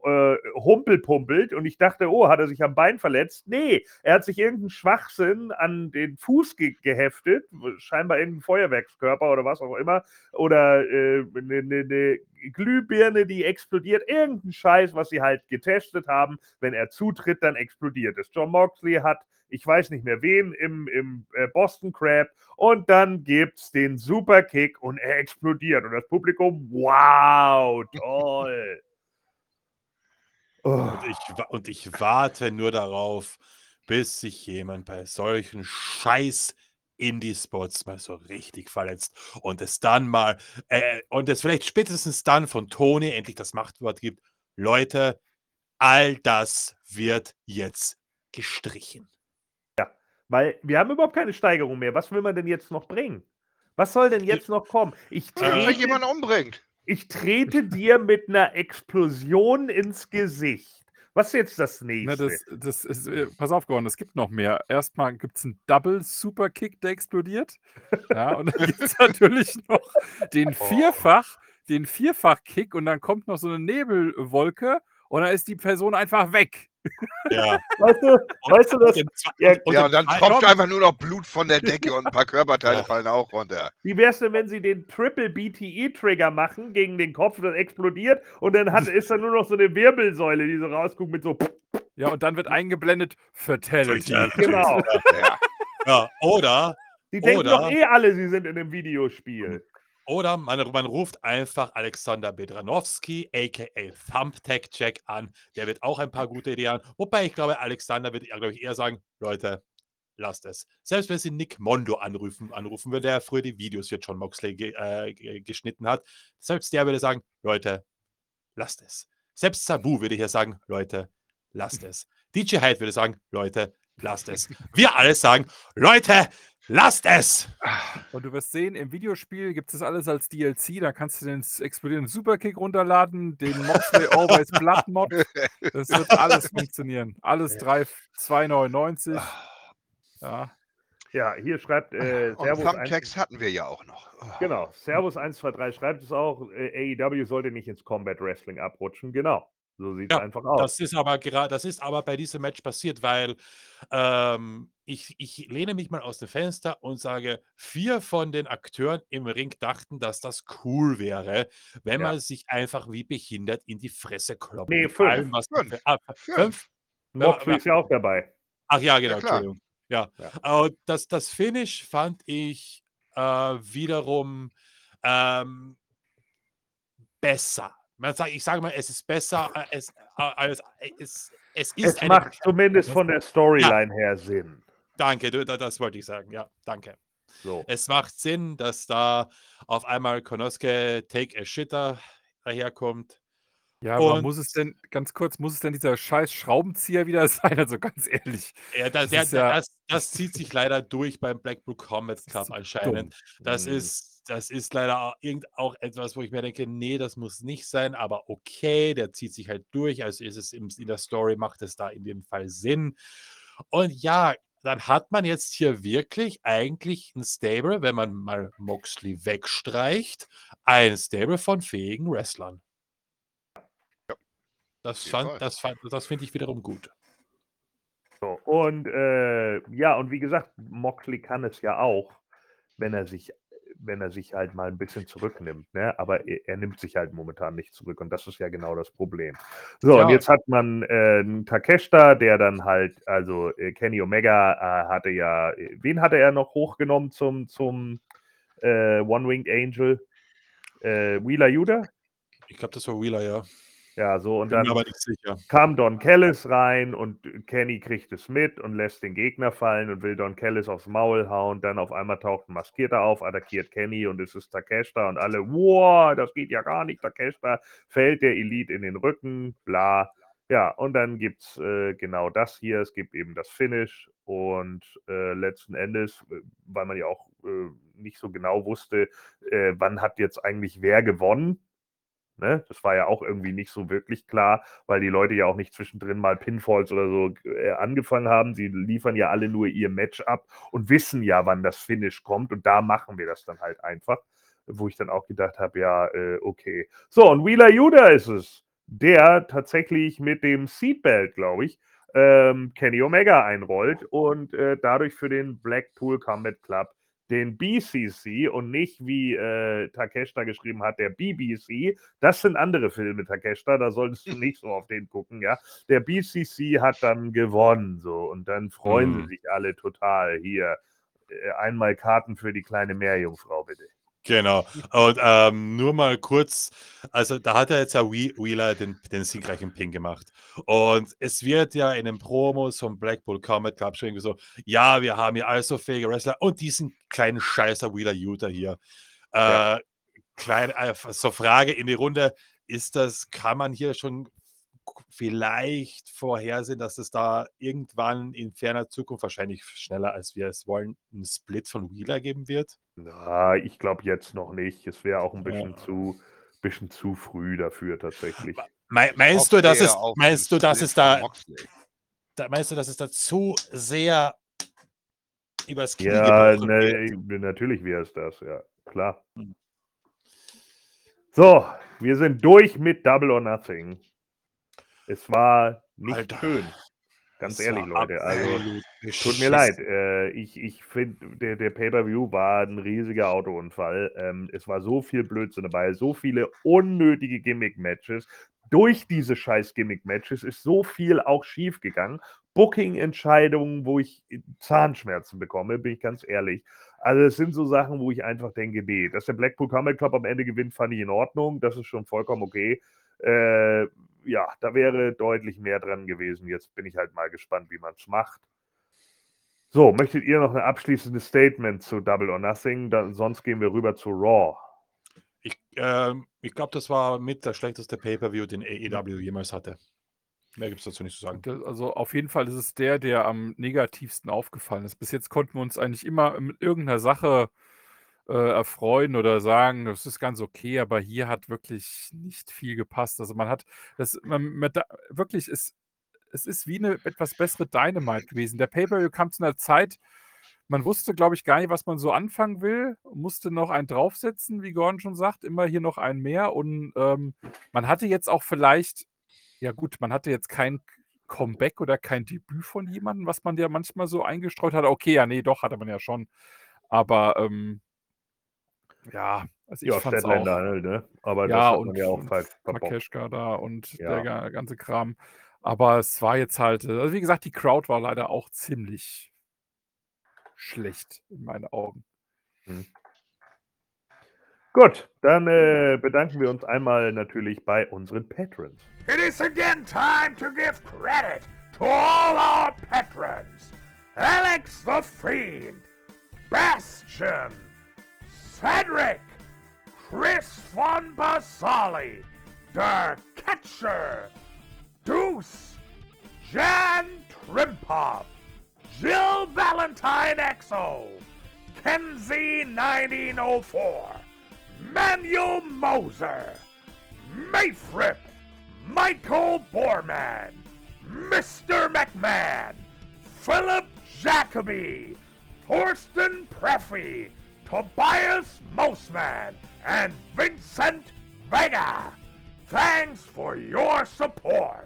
äh, humpelpumpelt und ich dachte, oh, hat er sich am Bein verletzt? Nee, er hat sich irgendeinen Schwachsinn an den Fuß ge geheftet, scheinbar irgendein Feuerwerkskörper oder was auch immer, oder eine äh, ne, ne, ne Glühbirne, die explodiert, irgendein Scheiß, was sie halt getestet haben. Wenn er zutritt, dann explodiert es. Jon Moxley hat, ich weiß nicht mehr wen, im, im äh, Boston Crab und dann gibt's den Superkick und er explodiert und das Publikum, wow, toll. Oh. Und, ich, und ich warte nur darauf, bis sich jemand bei solchen Scheiß Indie-Spots mal so richtig verletzt und es dann mal, äh, und es vielleicht spätestens dann von Tony endlich das Machtwort gibt, Leute, all das wird jetzt gestrichen. Ja, weil wir haben überhaupt keine Steigerung mehr. Was will man denn jetzt noch bringen? Was soll denn jetzt noch kommen? Ich Wenn trete, jemand umbringt. ich trete dir mit einer Explosion ins Gesicht. Was ist jetzt das Na, nächste? das, das ist, äh, pass auf, Gordon, es gibt noch mehr. Erstmal gibt es einen Double Superkick, der explodiert. Ja, und dann gibt es natürlich noch den Vierfach, den Vierfach-Kick und dann kommt noch so eine Nebelwolke und dann ist die Person einfach weg. Ja. Weißt du, weißt du das? Und, und, Ja, und, Ja, und dann und, tropft einfach nur noch Blut von der Decke und ein paar Körperteile Ja. fallen auch runter. Wie wär's denn, wenn sie den Triple B T E-Trigger machen gegen den Kopf, das explodiert und dann hat, ist da nur noch so eine Wirbelsäule, die so rausguckt mit so. Ja, und dann wird eingeblendet Fatality. Fatality. Genau. Ja. ja, oder, Die denken Oder- doch eh alle, sie sind in einem Videospiel. oder man, man ruft einfach Alexander Bedranowski, aka Thumbtack Jack, an. Der wird auch ein paar gute Ideen haben. Wobei ich glaube, Alexander wird, glaube ich, eher sagen, Leute, lasst es. Selbst wenn sie Nick Mondo anrufen, anrufen würde, der früher die Videos für Jon Moxley ge, äh, ge- geschnitten hat, selbst der würde sagen, Leute, lasst es. Selbst Sabu würde hier sagen, Leute, lasst es. D J Hyde würde sagen, Leute, lasst es. Wir alle sagen, Leute, lasst es. Und du wirst sehen, im Videospiel gibt es das alles als D L C. Da kannst du den explodierenden Superkick runterladen, den Moxley Always Blood Mod. Das wird alles funktionieren. Alles drei zwei neunundneunzig. Ja. Ja, hier schreibt äh, Und Servus Thumbtacks hatten wir ja auch noch. Oh. Genau, Servus eins zwei drei schreibt es auch, äh, A E W sollte nicht ins Combat Wrestling abrutschen. Genau, so sieht es Ja, einfach aus. Das ist aber gerade, das ist aber bei diesem Match passiert, weil ähm, ich, ich lehne mich mal aus dem Fenster und sage, vier von den Akteuren im Ring dachten, dass das cool wäre, wenn Ja. man sich einfach wie behindert in die Fresse kloppt. Nee, Mit fünf. allem, was man Fünf. für- ah, Fünf. fünf? Moxley Ja, ist ja auch dabei. Ach ja, genau, klar. Entschuldigung. Ja. Ja. Aber das, das Finish fand ich äh, wiederum ähm, besser. Man sagt, ich sage mal, es ist besser, äh, es, äh, als, äh, es, es ist Es eine. macht zumindest von der Storyline her Sinn. Danke, du, da- das wollte ich sagen. Ja, danke. So. Es macht Sinn, dass da auf einmal Konosuke Take a Shitter daherkommt. Ja, aber Und- muss es denn, ganz kurz, muss es denn dieser scheiß Schraubenzieher wieder sein? Also ganz ehrlich. Ja, da, Das der, ist der, ja- das, das zieht sich leider durch beim Blackpool Combat Cup so anscheinend. Das Mhm. ist, das ist leider auch, irgend, auch etwas, wo ich mir denke, nee, das muss nicht sein, aber okay, der zieht sich halt durch. Also ist es im, in der Story, macht es da in dem Fall Sinn. Und ja, dann hat man jetzt hier wirklich eigentlich ein Stable, wenn man mal Moxley wegstreicht, ein Stable von fähigen Wrestlern. Das, jeden Fall. fand, das, fand, das finde ich wiederum gut. So. Und äh, ja, und wie gesagt, Moxley kann es ja auch, wenn er sich, wenn er sich halt mal ein bisschen zurücknimmt, ne? Aber er, er nimmt sich halt momentan nicht zurück und das ist ja genau das Problem. So, Ja. und jetzt hat man äh, einen Takeshita, der dann halt, also äh, Kenny Omega äh, hatte ja, äh, wen hatte er noch hochgenommen zum, zum äh, One-Winged Angel? Äh, Wheeler Yuta? Ich glaube, das war Wheeler, ja. Ja, so, und Bin mir dann aber nicht sicher. kam Don Callis rein und Kenny kriegt es mit und lässt den Gegner fallen und will Don Callis aufs Maul hauen. Dann auf einmal taucht ein Maskierter auf, attackiert Kenny und es ist Takeshita und alle, wow, das geht ja gar nicht, Takeshita, fällt der Elite in den Rücken, bla. Ja, und dann gibt es äh, genau das hier, es gibt eben das Finish und äh, letzten Endes, äh, weil man ja auch äh, nicht so genau wusste, äh, wann hat jetzt eigentlich wer gewonnen. Ne? Das war ja auch irgendwie nicht so wirklich klar, weil die Leute ja auch nicht zwischendrin mal Pinfalls oder so äh, angefangen haben. Sie liefern ja alle nur ihr Match ab und wissen ja, wann das Finish kommt. Und da machen wir das dann halt einfach. Wo ich dann auch gedacht habe, ja, äh, okay. So, und Wheeler Yuta ist es, der tatsächlich mit dem Seatbelt, glaube ich, ähm, Kenny Omega einrollt und äh, dadurch für den Blackpool Combat Club den B C C und nicht, wie äh, Takeshita geschrieben hat, der B B C. Das sind andere Filme, Takeshita, da solltest du nicht so auf den gucken, ja. Der B C C hat dann gewonnen, so, und dann freuen Hm. sie sich alle total. Hier, äh, einmal Karten für die kleine Meerjungfrau, bitte. Genau. Und ähm, nur mal kurz, also da hat er jetzt ja Whe- Wheeler den, den siegreichen Pin gemacht. Und es wird ja in den Promos vom Blackpool Combat Club schon irgendwie so, ja, wir haben hier also fähige Wrestler und diesen kleinen Scheißer Wheeler Utah hier. Äh, Ja. klein, äh, so Frage in die Runde, ist das, kann man hier schon vielleicht vorhersehen, dass es da irgendwann in ferner Zukunft, wahrscheinlich schneller als wir es wollen, einen Split von Wheeler geben wird? Na, ich glaube jetzt noch nicht. Es wäre auch ein Ja. bisschen zu, bisschen zu früh dafür tatsächlich. Me- Meinst hoffe du, dass eher es, auf meinst den du, dass Split es von da, Moxley. da, meinst du, dass es da zu sehr übers Knie Ja, gebrochen wird? ne, natürlich wäre es das, ja, klar. Hm. So, wir sind durch mit Double or Nothing. Es war nicht Alter, schön. Ganz das ehrlich, war Leute. Also, absolut tut mir beschissen. leid. Äh, ich ich finde, der, der Pay-Per-View war ein riesiger Autounfall. Ähm, es war so viel Blödsinn dabei, so viele unnötige Gimmick-Matches. Durch diese scheiß Gimmick-Matches ist so viel auch schief gegangen. Booking-Entscheidungen, wo ich Zahnschmerzen bekomme, bin ich ganz ehrlich. Also, es sind so Sachen, wo ich einfach denke, nee, dass der Blackpool Combat Club am Ende gewinnt, fand ich in Ordnung. Das ist schon vollkommen okay. Äh, ja, da wäre deutlich mehr dran gewesen. Jetzt bin ich halt mal gespannt, wie man es macht. So, möchtet ihr noch ein abschließendes Statement zu Double or Nothing? Dann, sonst gehen wir rüber zu Raw. Ich, ähm, ich glaube, das war mit der schlechteste Pay-Per-View, den A E W jemals hatte. Mehr gibt es dazu nicht zu sagen. Das- Also auf jeden Fall ist es der, der am negativsten aufgefallen ist. Bis jetzt konnten wir uns eigentlich immer mit irgendeiner Sache äh, erfreuen oder sagen, das ist ganz okay, aber hier hat wirklich nicht viel gepasst. Also man hat das, man, man da, wirklich, es, es ist wie eine etwas bessere Dynamite gewesen. Der Pay-Per-View kam zu einer Zeit, man wusste, glaube ich, gar nicht, was man so anfangen will, musste noch einen draufsetzen, wie Gordon schon sagt, immer hier noch einen mehr und ähm, man hatte jetzt auch vielleicht, ja gut, man hatte jetzt kein Comeback oder kein Debüt von jemandem, was man ja manchmal so eingestreut hat. Okay, ja, nee, doch, hatte man ja schon. Aber ähm, ja, also ich Ja, fand's Statlander, auch, halt, ne? Aber das ja, hat man und, ja auch und falsch verbockt. Takeshita da und der Ja. ga- ganze Kram. Aber es war jetzt halt, äh, also wie gesagt, die Crowd war leider auch ziemlich schlecht in meinen Augen. Hm. Gut, dann äh, bedanken wir uns einmal natürlich bei unseren Patrons. It is again time to give credit to all our patrons. Alex the Fiend, Bastion, Cedric, Chris von Basali, Der Catcher, Deuce, Jan Trimpop, Jill Valentine X O, Kenzie nineteen oh four, Manuel Moser, Mayfrip, Michael Borman, Mister McMahon, Philip Jacoby, Thorsten Preffy, Tobias Mosman, and Vincent Vega. Thanks for your support.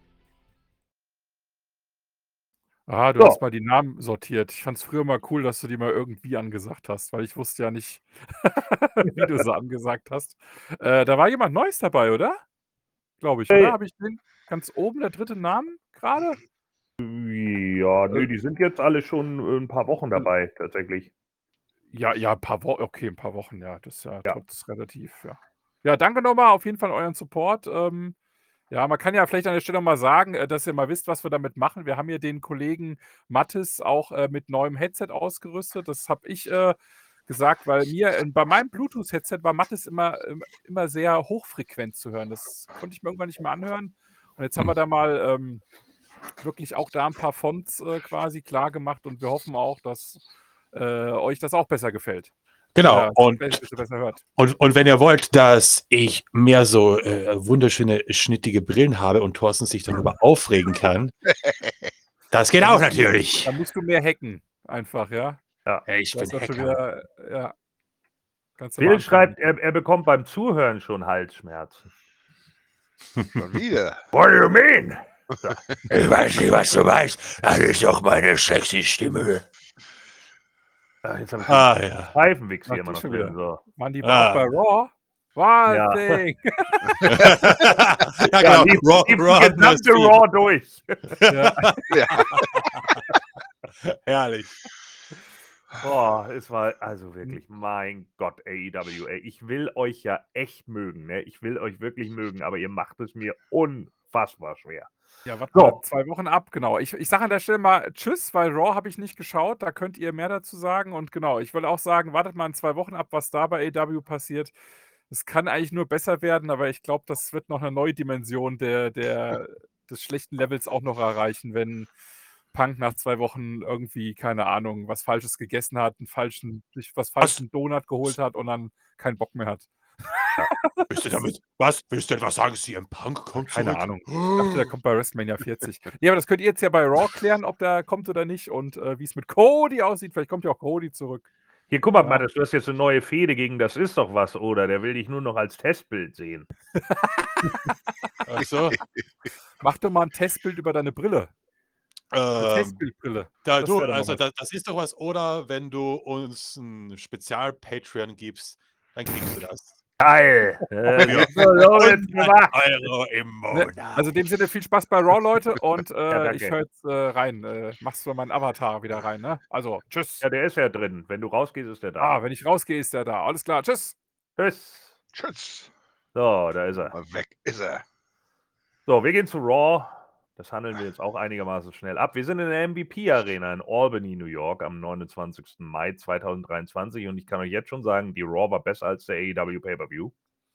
Ah, du So. hast mal die Namen sortiert. Ich fand es früher mal cool, dass du die mal irgendwie angesagt hast, weil ich wusste ja nicht, wie du sie angesagt hast. Äh, da war jemand Neues dabei, oder? Glaube ich, Hey. oder? Habe ich den ganz oben, der dritte Namen gerade? Ja, nö, Äh, die sind jetzt alle schon äh, ein paar Wochen dabei, tatsächlich. Ja, ja, ein paar Wochen, okay, ein paar Wochen, ja, das ist ja, Ja. trotz relativ, ja. Ja, danke nochmal auf jeden Fall euren Support. Ähm, ja, man kann ja vielleicht an der Stelle mal sagen, äh, dass ihr mal wisst, was wir damit machen. Wir haben hier den Kollegen Mattes auch äh, mit neuem Headset ausgerüstet. Das habe ich äh, gesagt, weil mir äh, bei meinem Bluetooth-Headset war Mattes immer, ähm, immer sehr hochfrequent zu hören. Das konnte ich mir irgendwann nicht mehr anhören. Und jetzt haben wir da mal ähm, wirklich auch da ein paar Fonts äh, quasi klar gemacht und wir hoffen auch, dass äh, euch das auch besser gefällt. Genau. Äh, Und, besser, besser hört. und, und wenn ihr wollt, dass ich mehr so äh, wunderschöne, schnittige Brillen habe und Thorsten sich darüber aufregen kann, das geht Da auch musst du- natürlich. Da musst du mehr hacken, einfach, ja. Ja, ich Du hast bin doch schon Hacker. wieder, ja. Kannst du mal Phil anfangen. schreibt, er, er bekommt beim Zuhören schon Halsschmerzen. Schon wieder. What do you mean? Ich weiß nicht, was du meinst. Das ist doch meine sexy Stimme. Ah, jetzt habe ich Ah, den ja. Pfeifenwichs Ach, hier immer die noch schon drin. wieder. So. Waren die Ah. auch bei Raw? Wild Ja. Thing. ja, Ja, genau. lief, Raw, lief Raw die gesamte Stream. Raw durch. Ja. Herrlich. Boah, es war also wirklich, mein Gott, A E W, ey. Ich will euch ja echt mögen, ne? Ich will euch wirklich mögen, aber ihr macht es mir unfassbar schwer. Ja, warte So. mal, zwei Wochen ab, genau. Ich, ich sage an der Stelle mal Tschüss, weil Raw habe ich nicht geschaut. Da könnt ihr mehr dazu sagen. Und genau, ich will auch sagen, wartet mal in zwei Wochen ab, was da bei A E W passiert. Es kann eigentlich nur besser werden, aber ich glaube, das wird noch eine neue Dimension der, der, des schlechten Levels auch noch erreichen, wenn Punk nach zwei Wochen irgendwie, keine Ahnung, was Falsches gegessen hat, einen falschen, sich was falschen Donut geholt hat und dann keinen Bock mehr hat. Willst du damit, was? Willst du etwas sagen? C M Punk kommt Keine zurück? Ahnung. Ich dachte, der kommt bei WrestleMania vierzig. Nee, aber das könnt ihr jetzt ja bei Raw klären, ob der kommt oder nicht und äh, wie es mit Cody aussieht. Vielleicht kommt ja auch Cody zurück. Hier, guck mal, Ja. Mattes, du hast jetzt eine neue Fehde gegen Das ist doch was, oder? Der will dich nur noch als Testbild sehen. Ach so. Mach doch mal ein Testbild über deine Brille. Eine Ähm, Testbildbrille. da, Das du, wär doch mal also was. das, das ist doch was. Oder wenn du uns ein Spezial-Patreon gibst, dann kriegst du das. Geil! Äh, Ja. so, so wird's gemacht. Euro im Ne, Monat. also in dem Sinne viel Spaß bei Raw, Leute. Und äh, danke. ich höre jetzt äh, rein. Äh, machst du meinen Avatar wieder rein, ne? Also, tschüss. Ja, der ist ja drin. Wenn du rausgehst, ist der da. Ah, wenn ich rausgehe, ist der da. Alles klar, tschüss. Tschüss. Tschüss. So, da ist er. Mal weg ist er. So, wir gehen zu Raw. Das handeln wir jetzt auch einigermaßen schnell ab. Wir sind in der M V P-Arena in Albany, New York, am neunundzwanzigsten Mai zweitausenddreiundzwanzig. Und ich kann euch jetzt schon sagen, die Raw war besser als der A E W Pay-Per-View.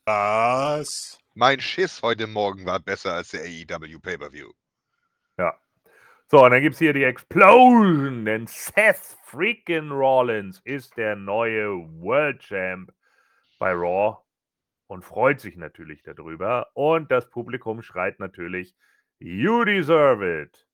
Was? Mein Schiss heute Morgen war besser als der A E W Pay-Per-View. Ja. So, und dann gibt es hier die Explosion, denn Seth freaking Rollins ist der neue World Champ bei Raw und freut sich natürlich darüber. Und das Publikum schreit natürlich, you deserve it.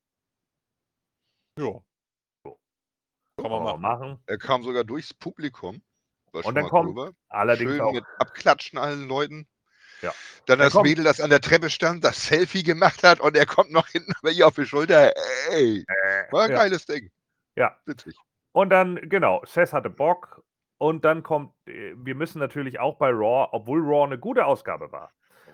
Ja. So. Kann man Kann man machen. machen. Er kam sogar durchs Publikum. Was Und schon dann mal kommt cool war. allerdings Schön auch mit Abklatschen allen Leuten. Ja. Dann Dann das kommt- Mädel, das an der Treppe stand, das Selfie gemacht hat und er kommt noch hinten bei ihr auf die Schulter. Ey, äh, war ein ja. geiles Ding. Ja. Witzig. Und dann, genau, Seth hatte Bock. Und dann kommt, äh, wir müssen natürlich auch bei Raw, obwohl Raw eine gute Ausgabe war.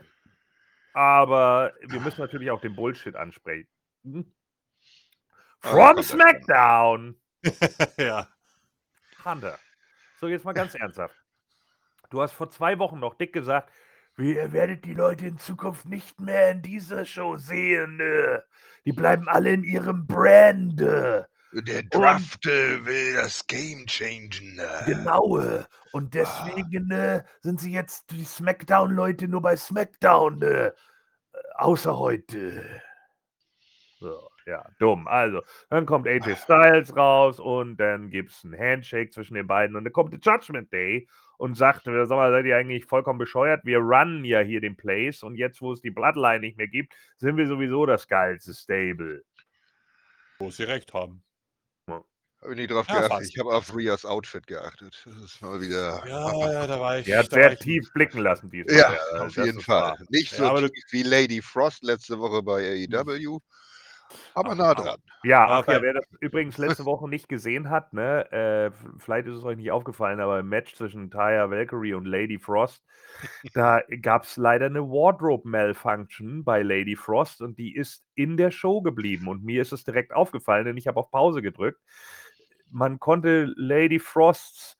Aber wir müssen natürlich auch den Bullshit ansprechen. Hm? Ah, From da kommt er schon. SmackDown. ja. Hunter. So, jetzt mal ganz ernsthaft. Du hast vor zwei Wochen noch dick gesagt, ihr werdet die Leute in Zukunft nicht mehr in dieser Show sehen. äh. Die bleiben alle in ihrem Brand. äh. Der Draft äh, will das Game changen. äh. Genau. äh. Und deswegen äh, sind sie jetzt die SmackDown-Leute nur bei SmackDown. Äh, außer heute. So, ja, dumm. Also, dann kommt A J Styles raus und dann gibt es einen Handshake zwischen den beiden und dann kommt der Judgment Day und sagt, sag mal, seid ihr eigentlich vollkommen bescheuert? Wir runnen ja hier den Place und jetzt, wo es die Bloodline nicht mehr gibt, sind wir sowieso das geilste Stable. Wo sie recht haben. Habe ich nicht drauf Ja, geachtet. fast. Ich habe auf Rias Outfit geachtet. Das ist mal wieder. Ja, ja, da war ich. Der hat da war sehr ich- tief blicken lassen diesmal. Ja, der, äh, auf das jeden ist Fall. wahr. Nicht Ja, so aber du- tief wie Lady Frost letzte Woche bei A E W, aber Ach, nah aber- dran. Ja, Aber ach ja, bei- wer das übrigens letzte Woche nicht gesehen hat, ne, äh, f- vielleicht ist es euch nicht aufgefallen, aber im Match zwischen Taya Valkyrie und Lady Frost, da gab es leider eine Wardrobe-Malfunction bei Lady Frost und die ist in der Show geblieben und mir ist es direkt aufgefallen, denn ich habe auf Pause gedrückt. Man konnte Lady Frosts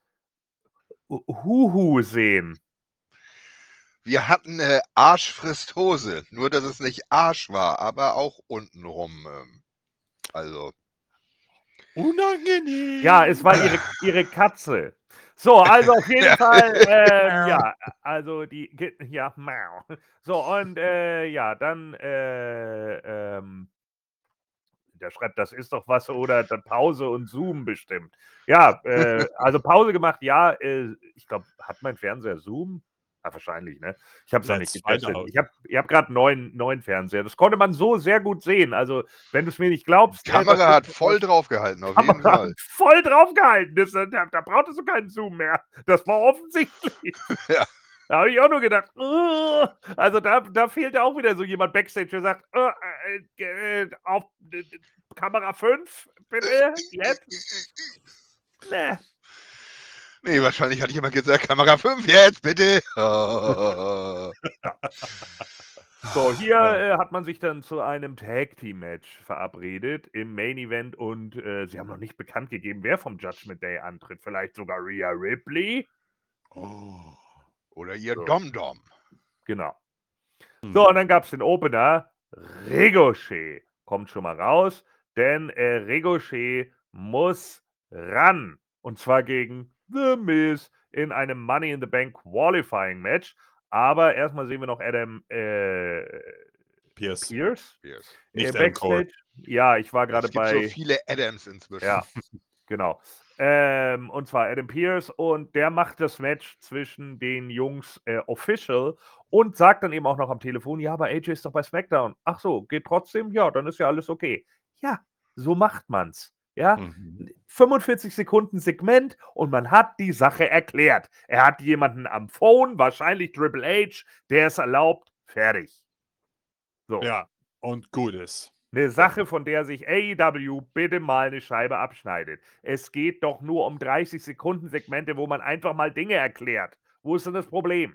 Huhu sehen. Wir hatten äh, Arsch frisst Hose, nur dass es nicht Arsch war, aber auch untenrum. Ähm, also, Unangenehm. Ja, es war ihre, ihre Katze. So, also auf jeden Fall, äh, ja, also die, ge- ja, mau. So, und äh, ja, dann, äh, ähm, der schreibt, das ist doch was, oder dann Pause und Zoom bestimmt. Ja, äh, also Pause gemacht, ja, äh, ich glaube, hat mein Fernseher Zoom? Ah, wahrscheinlich, ne? Ich habe es noch nicht Let's find getestet. out. Ich habe ich hab gerade neuen, neuen Fernseher. Das konnte man so sehr gut sehen. Also, wenn du es mir nicht glaubst. die äh, das Kamera ist hat doch voll was- draufgehalten, auf jeden Kamera Fall. hat voll draufgehalten. Das, da, da brauchtest du keinen Zoom mehr. Das war offensichtlich. Ja. Da habe ich auch nur gedacht, uh, also da, da fehlte auch wieder so jemand Backstage, der sagt, uh, äh, äh, auf äh, Kamera fünf, bitte, jetzt. Nee. Nee, wahrscheinlich hat jemand gesagt, Kamera fünf jetzt, bitte. Oh. So, hier Ja. äh, hat man sich dann zu einem Tag-Team-Match verabredet im Main-Event und äh, sie haben noch nicht bekannt gegeben, wer vom Judgment Day antritt. Vielleicht sogar Rhea Ripley. Oh. Oder ihr So. Dom-Dom. Genau. Hm. So, und dann gab es den Opener. Ricochet kommt schon mal raus, denn äh, Ricochet muss ran. Und zwar gegen The Miz in einem Money in the Bank Qualifying Match. Aber erstmal sehen wir noch Adam äh, Pierce, Pierce Yes. äh, nicht Adam Cole. Backstage. Ja, ich war gerade Es gibt so bei. viele Adams inzwischen. Ja, genau. Ähm, und zwar Adam Pierce und der macht das Match zwischen den Jungs äh, official und sagt dann eben auch noch am Telefon, ja, aber A J ist doch bei SmackDown. Ach so, geht trotzdem? Ja, dann ist ja alles okay. Ja, so macht man's. Ja, Mhm. fünfundvierzig Sekunden Segment und man hat die Sache erklärt. Er hat jemanden am Phone, wahrscheinlich Triple H, der es erlaubt. Fertig. So. Ja, und gut ist. Eine Sache, von der sich A E W bitte mal eine Scheibe abschneidet. Es geht doch nur um dreißig Sekunden Segmente, wo man einfach mal Dinge erklärt. Wo ist denn das Problem?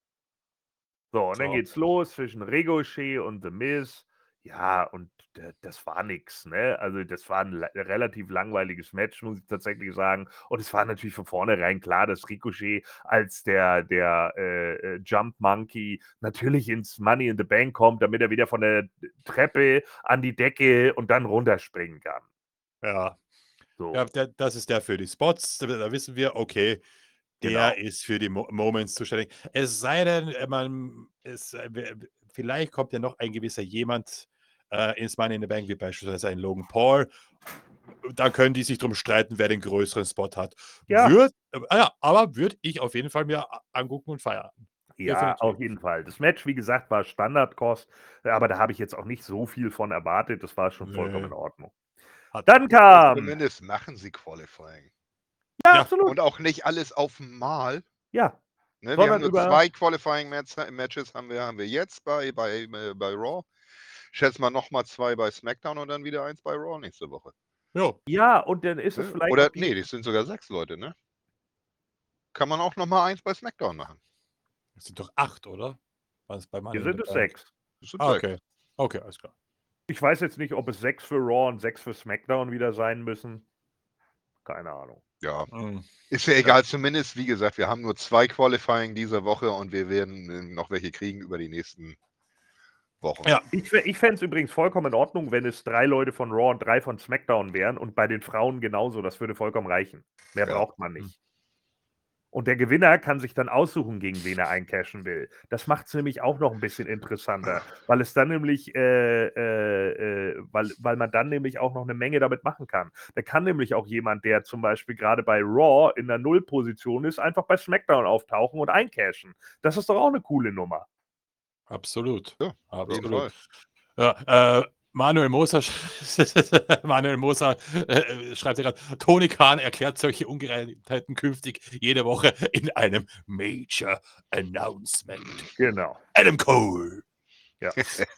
So, und dann So. geht's los zwischen Ricochet und The Miz. Ja, und d- das war nix, ne? Also, das war ein la- relativ langweiliges Match, muss ich tatsächlich sagen. Und es war natürlich von vornherein klar, dass Ricochet als der, der äh, äh, Jump Monkey natürlich ins Money in the Bank kommt, damit er wieder von der Treppe an die Decke und dann runterspringen kann. Ja, So, ja der, das ist der für die Spots. Da, da wissen wir, okay, der genau. ist für die Mo Moments zuständig. Es sei denn, äh, man, es, äh, w- w- vielleicht kommt ja noch ein gewisser jemand äh, ins Money in the Bank, wie beispielsweise ein Logan Paul. Da können die sich drum streiten, wer den größeren Spot hat. Ja. Würd, äh, ja, aber würde ich auf jeden Fall mir a- angucken und feiern. Ja, Definitiv. auf jeden Fall. Das Match, wie gesagt, war Standardkost, aber da habe ich jetzt auch nicht so viel von erwartet. Das war schon vollkommen in Nee. Ordnung. Hat Dann Also kam. zumindest machen sie Qualifying. Ja, Ja. absolut. Und auch nicht alles auf Mal. Ja, Ne, wir Sondern haben nur über- zwei Qualifying-Matches haben wir, haben wir jetzt bei, bei, äh, bei Raw. Schätze mal nochmal zwei bei SmackDown und dann wieder eins bei Raw nächste Woche. Jo. ja, und dann ist es Ne? vielleicht. Oder, auch die- nee, das sind sogar sechs Leute, ne? Kann man auch nochmal eins bei SmackDown machen. Das sind doch acht, oder? Was bei Money Hier in sind the es Bank? sechs. Das sind Ah, sechs. okay. Okay, alles klar. Ich weiß jetzt nicht, ob es sechs für Raw und sechs für SmackDown wieder sein müssen. Keine Ahnung. Ja, Mhm. ist ja egal. Zumindest, wie gesagt, wir haben nur zwei Qualifying diese Woche und wir werden äh, noch welche kriegen über die nächsten Wochen. Ja. Ich, fä- ich fände es übrigens vollkommen in Ordnung, wenn es drei Leute von Raw und drei von SmackDown wären und bei den Frauen genauso. Das würde vollkommen reichen. Mehr Ja. braucht man nicht. Und der Gewinner kann sich dann aussuchen, gegen wen er eincashen will. Das macht es nämlich auch noch ein bisschen interessanter, weil es dann nämlich, äh, äh, äh, weil, weil man dann nämlich auch noch eine Menge damit machen kann. Da kann nämlich auch jemand, der zum Beispiel gerade bei Raw in der Nullposition ist, einfach bei SmackDown auftauchen und eincashen. Das ist doch auch eine coole Nummer. Absolut. Ja, auf jeden Absolut. Fall. Ja, äh, Manuel Moser, sch- Manuel Moser äh, schreibt hier gerade, Tony Khan erklärt solche Ungereimtheiten künftig jede Woche in einem Major Announcement. Genau. Adam Cole. Ja.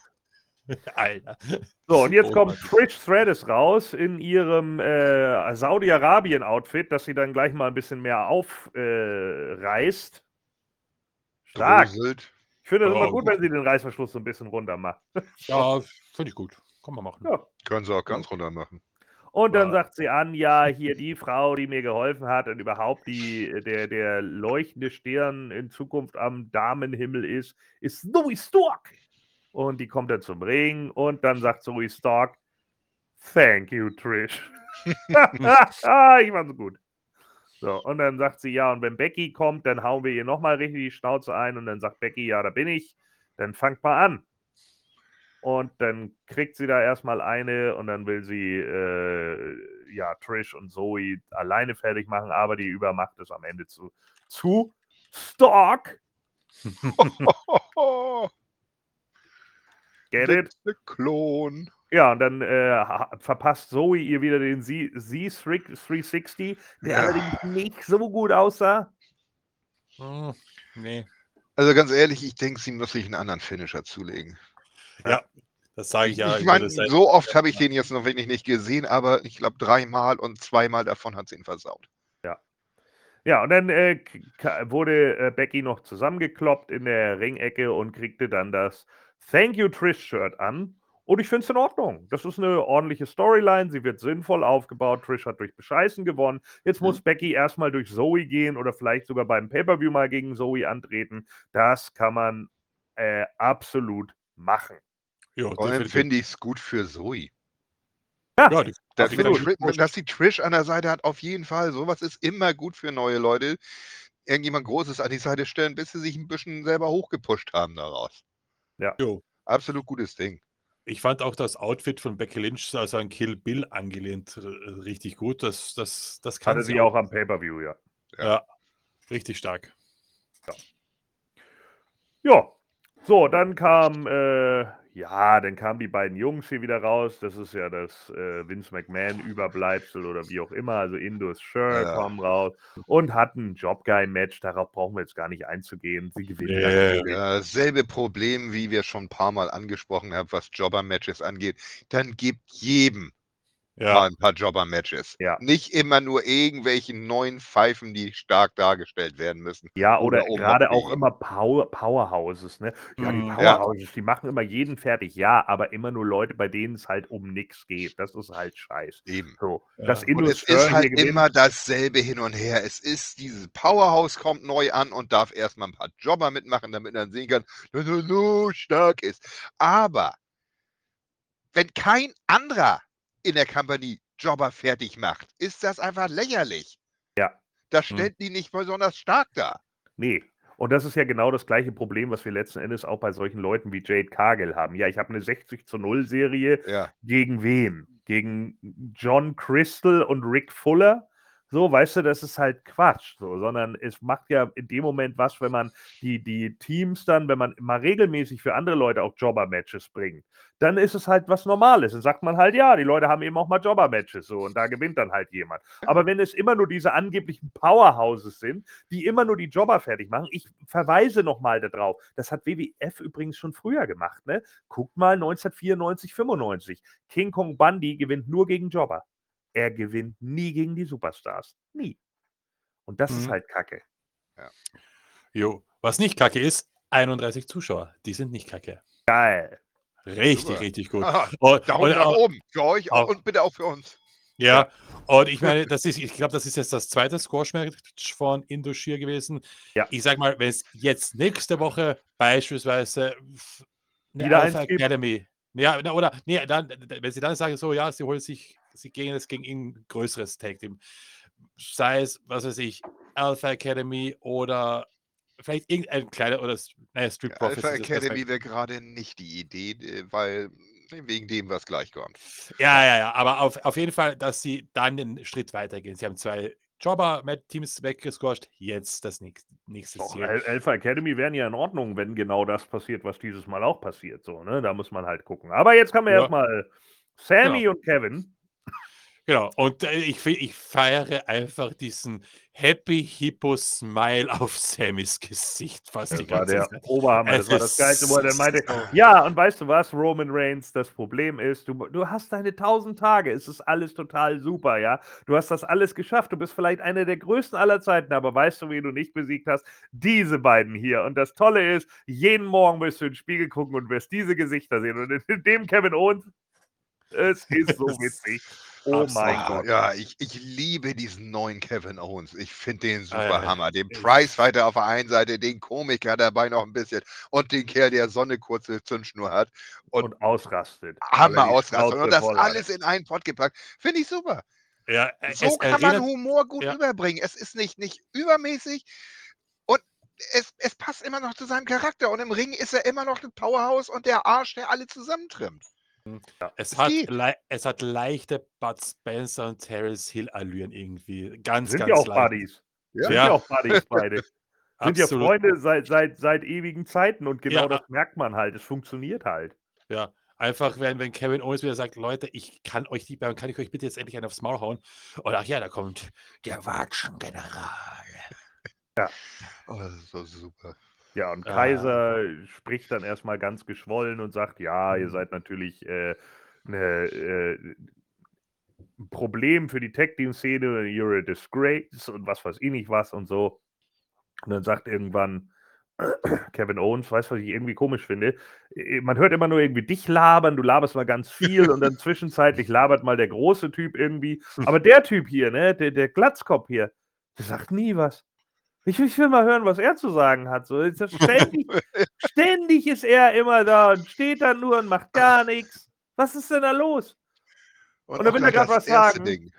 Alter. So, und jetzt Oh kommt Mann. Trish Stratus raus in ihrem äh, Saudi-Arabien-Outfit, das sie dann gleich mal ein bisschen mehr aufreißt. Äh, reißt. Stark. Dröselt. Ich finde es immer Oh. gut, wenn sie den Reißverschluss so ein bisschen runter macht. Ja, finde ich gut. Kann man machen. Ja. Können sie auch ganz runter machen. Und dann Ja. sagt sie an, ja, hier die Frau, die mir geholfen hat und überhaupt die, der, der leuchtende Stern in Zukunft am Damenhimmel ist, ist Zoe Stark. Und die kommt dann zum Ring und dann sagt Zoe Stark, thank you, Trish. ah, ich fand's gut. So, und dann sagt sie, ja, und wenn Becky kommt, dann hauen wir ihr nochmal richtig die Schnauze ein und dann sagt Becky, ja, da bin ich, dann fangt mal an. Und dann kriegt sie da erstmal eine und dann will sie, äh, ja, Trish und Zoe alleine fertig machen, aber die Übermacht ist am Ende zu, zu Stark. Get it? Der Klon. Ja, und dann äh, ha- verpasst Zoe ihr wieder den Z dreihundertsechzig, der Ja. allerdings nicht so gut aussah. Hm, nee. Also ganz ehrlich, ich denke, sie muss sich einen anderen Finisher zulegen. Ja, das sage ich Ich, ja. ich Ich meine, würde seit, so oft habe ich den jetzt noch wirklich nicht gesehen, aber ich glaube dreimal und zweimal davon hat sie ihn versaut. Ja. Ja, und dann äh, k- ka- wurde äh, Becky noch zusammengekloppt in der Ringecke und kriegte dann das Thank You Trish-Shirt an. Und ich finde es in Ordnung. Das ist eine ordentliche Storyline. Sie wird sinnvoll aufgebaut. Trish hat durch Bescheißen gewonnen. Jetzt muss Mhm. Becky erstmal durch Zoe gehen oder vielleicht sogar beim Pay-Per-View mal gegen Zoe antreten. Das kann man äh, absolut machen. ja, Vor allem definitiv. finde ich es gut für Zoe. Ja, Ja, die, Dass, die wenn absolut. kann- Tri- dass die Trish an der Seite hat, auf jeden Fall. Sowas ist immer gut für neue Leute. Irgendjemand Großes an die Seite stellen, bis sie sich ein bisschen selber hochgepusht haben daraus. jo. Absolut gutes Ding. Ich fand auch das Outfit von Becky Lynch, also an Kill Bill angelehnt, äh, richtig gut. Das, das, das kann Hatte sie sie auch am Pay-Per-View, ja. Ja. Ja, richtig stark. Ja, so, dann kam, äh, ja, dann kamen die beiden Jungs hier wieder raus. Das ist ja das äh, Vince McMahon-Überbleibsel oder wie auch immer. Also Indus Sher Ja. kommen raus und hatten ein Job-Guy-Match. Darauf brauchen wir jetzt gar nicht einzugehen. Sie gewinnen. Nee. natürlich. Ja, dasselbe Problem, wie wir schon ein paar Mal angesprochen haben, was Jobber-Matches angeht. Dann gibt jedem mal Ja, ein paar Jobber-Matches. Ja. Nicht immer nur irgendwelchen neuen Pfeifen, die stark dargestellt werden müssen. Ja, oder Oder gerade auch unbedingt. immer Power, Powerhouses, ne? Ja, die Mm, ja. Powerhouses, die machen immer jeden fertig. Ja, aber immer nur Leute, bei denen es halt um nichts geht. Das ist halt scheiß. Eben. So, Ja. dass Und Und Indus es Sher ist hier halt gewinnt. immer dasselbe hin und her. Es ist dieses Powerhouse kommt neu an und darf erstmal ein paar Jobber mitmachen, damit man sehen kann, dass er so stark ist. Aber wenn kein anderer in der Company Jobber fertig macht, ist das einfach lächerlich. Ja. Das stellt die nicht besonders stark dar. Nee. Und das ist ja genau das gleiche Problem, was wir letzten Endes auch bei solchen Leuten wie Jade Cargill haben. Ja, ich habe eine sechzig zu null Serie. Ja. Gegen wen? Gegen John Crystal und Rick Fuller? So, weißt du, das ist halt Quatsch. So, sondern es macht ja in dem Moment was, wenn man die, die Teams dann, wenn man mal regelmäßig für andere Leute auch Jobber-Matches bringt, dann ist es halt was Normales. Dann sagt man halt, ja, die Leute haben eben auch mal Jobber-Matches so und da gewinnt dann halt jemand. Aber wenn es immer nur diese angeblichen Powerhouses sind, die immer nur die Jobber fertig machen. Ich verweise nochmal darauf. Das hat W W F übrigens schon früher gemacht. Ne? Guckt mal neunzehnhundertvierundneunzig, fünfundneunzig. King Kong Bundy gewinnt nur gegen Jobber. Er gewinnt nie gegen die Superstars. Nie. Und das ist Mhm. halt Kacke. Jo. Was nicht kacke ist, einunddreißig Zuschauer. Die sind nicht kacke. Geil. Richtig, Super. richtig gut. Aha, Und, Daumen und, nach auch- oben. Für euch auch- und bitte auch für uns. Ja, und ich meine, das ist, ich glaube, das ist jetzt das zweite Squash-Match von Indoshir gewesen. Ja. Ich sag mal, wenn es jetzt nächste Woche beispielsweise f- eine Wieder Alpha eins gibt. Academy, ja, na, oder, nee, dann, wenn sie dann sagen, so, ja, sie holen sich, sie gehen jetzt gegen ein größeres Tag-Team, sei es, was weiß ich, Alpha Academy oder vielleicht irgendein kleiner, oder, naja, Street Ja, Profits. Alpha ist das Academy wäre gerade nicht die Idee, äh, weil wegen dem was gleich kommt. Ja, ja, ja, aber auf, auf jeden Fall, dass sie dann den Schritt weitergehen. Sie haben zwei Jobber-Teams weggesquasht, jetzt das nächste, nächste Doch, Ziel. Al- Alpha Academy wären ja in Ordnung, wenn genau das passiert, was dieses Mal auch passiert. So, ne? Da muss man halt gucken. Aber jetzt haben wir Ja. erstmal Sammy Genau. und Kevin. Genau, und äh, ich, fe- ich feiere einfach diesen Happy Hippo Smile auf Sammys Gesicht fast die Das war ganze der Zeit. Oberhammer. Es Das war das ist Geilste, wo er dann meinte, so- ja, und weißt du was, Roman Reigns, das Problem ist, du, du hast deine tausend Tage, es ist alles total super, ja. Du hast das alles geschafft, du bist vielleicht einer der größten aller Zeiten, aber weißt du, wen du nicht besiegt hast? Diese beiden hier. Und das Tolle ist, jeden Morgen wirst du in den Spiegel gucken und wirst diese Gesichter sehen. Und in dem Kevin Owens, es ist so witzig. Oh Absolut. mein Ah, Gott. ja, ich, ich liebe diesen neuen Kevin Owens. Ich finde den Ah, super ja, Hammer. Den ich- Pricefighter auf der einen Seite, den Komiker dabei noch ein bisschen und den Kerl, der so eine kurze Zündschnur hat. Und, Und ausrastet. weil er Hammer die ausrastet. Schnauze Und das voll hat. alles in einen Pott gepackt. Finde ich super. Ja, äh, So es kann man erinnert, Humor gut ja. überbringen. Es ist nicht, nicht übermäßig und es, es passt immer noch zu seinem Charakter. Und im Ring ist er immer noch ein Powerhouse und der Arsch, der alle zusammentrimmt. Es Es hat, geht. lei- es hat leichte Bud Spencer und Terence Hill Allüren irgendwie. Ganz, Sind ganz ja auch leicht. Buddies. Ja. Sind Ja. ja auch Buddies beide. Sind ja Absolut. Freunde seit, seit, seit ewigen Zeiten und genau Ja. das merkt man halt. Es funktioniert halt. Ja, einfach, wenn, wenn Kevin Owens wieder sagt, Leute, ich kann euch nicht mehr, kann ich euch bitte jetzt endlich einen aufs Maul hauen? Und ach ja, da kommt der Watschengeneral. Oh, das ist so super. Ja, und Ah. Kaiser spricht dann erstmal ganz geschwollen und sagt, ja, ihr Mhm. seid natürlich äh, ne, äh, ein Problem für die Tag-Team-Szene, you're a disgrace und was weiß ich nicht was und so. Und dann sagt irgendwann Kevin Owens, weißt du, was ich irgendwie komisch finde? Äh, Man hört immer nur irgendwie dich labern, du laberst mal ganz viel und dann zwischenzeitlich labert mal der große Typ irgendwie. Aber der Typ hier, ne, der, der Glatzkopf hier, der sagt nie was. Ich, ich will mal hören, was er zu sagen hat. So, ist das ständig, ständig ist er immer da und steht da nur und macht gar nichts. Was ist denn da los? Und Und da auch will er gleich gerade das was erste sagen. Ding.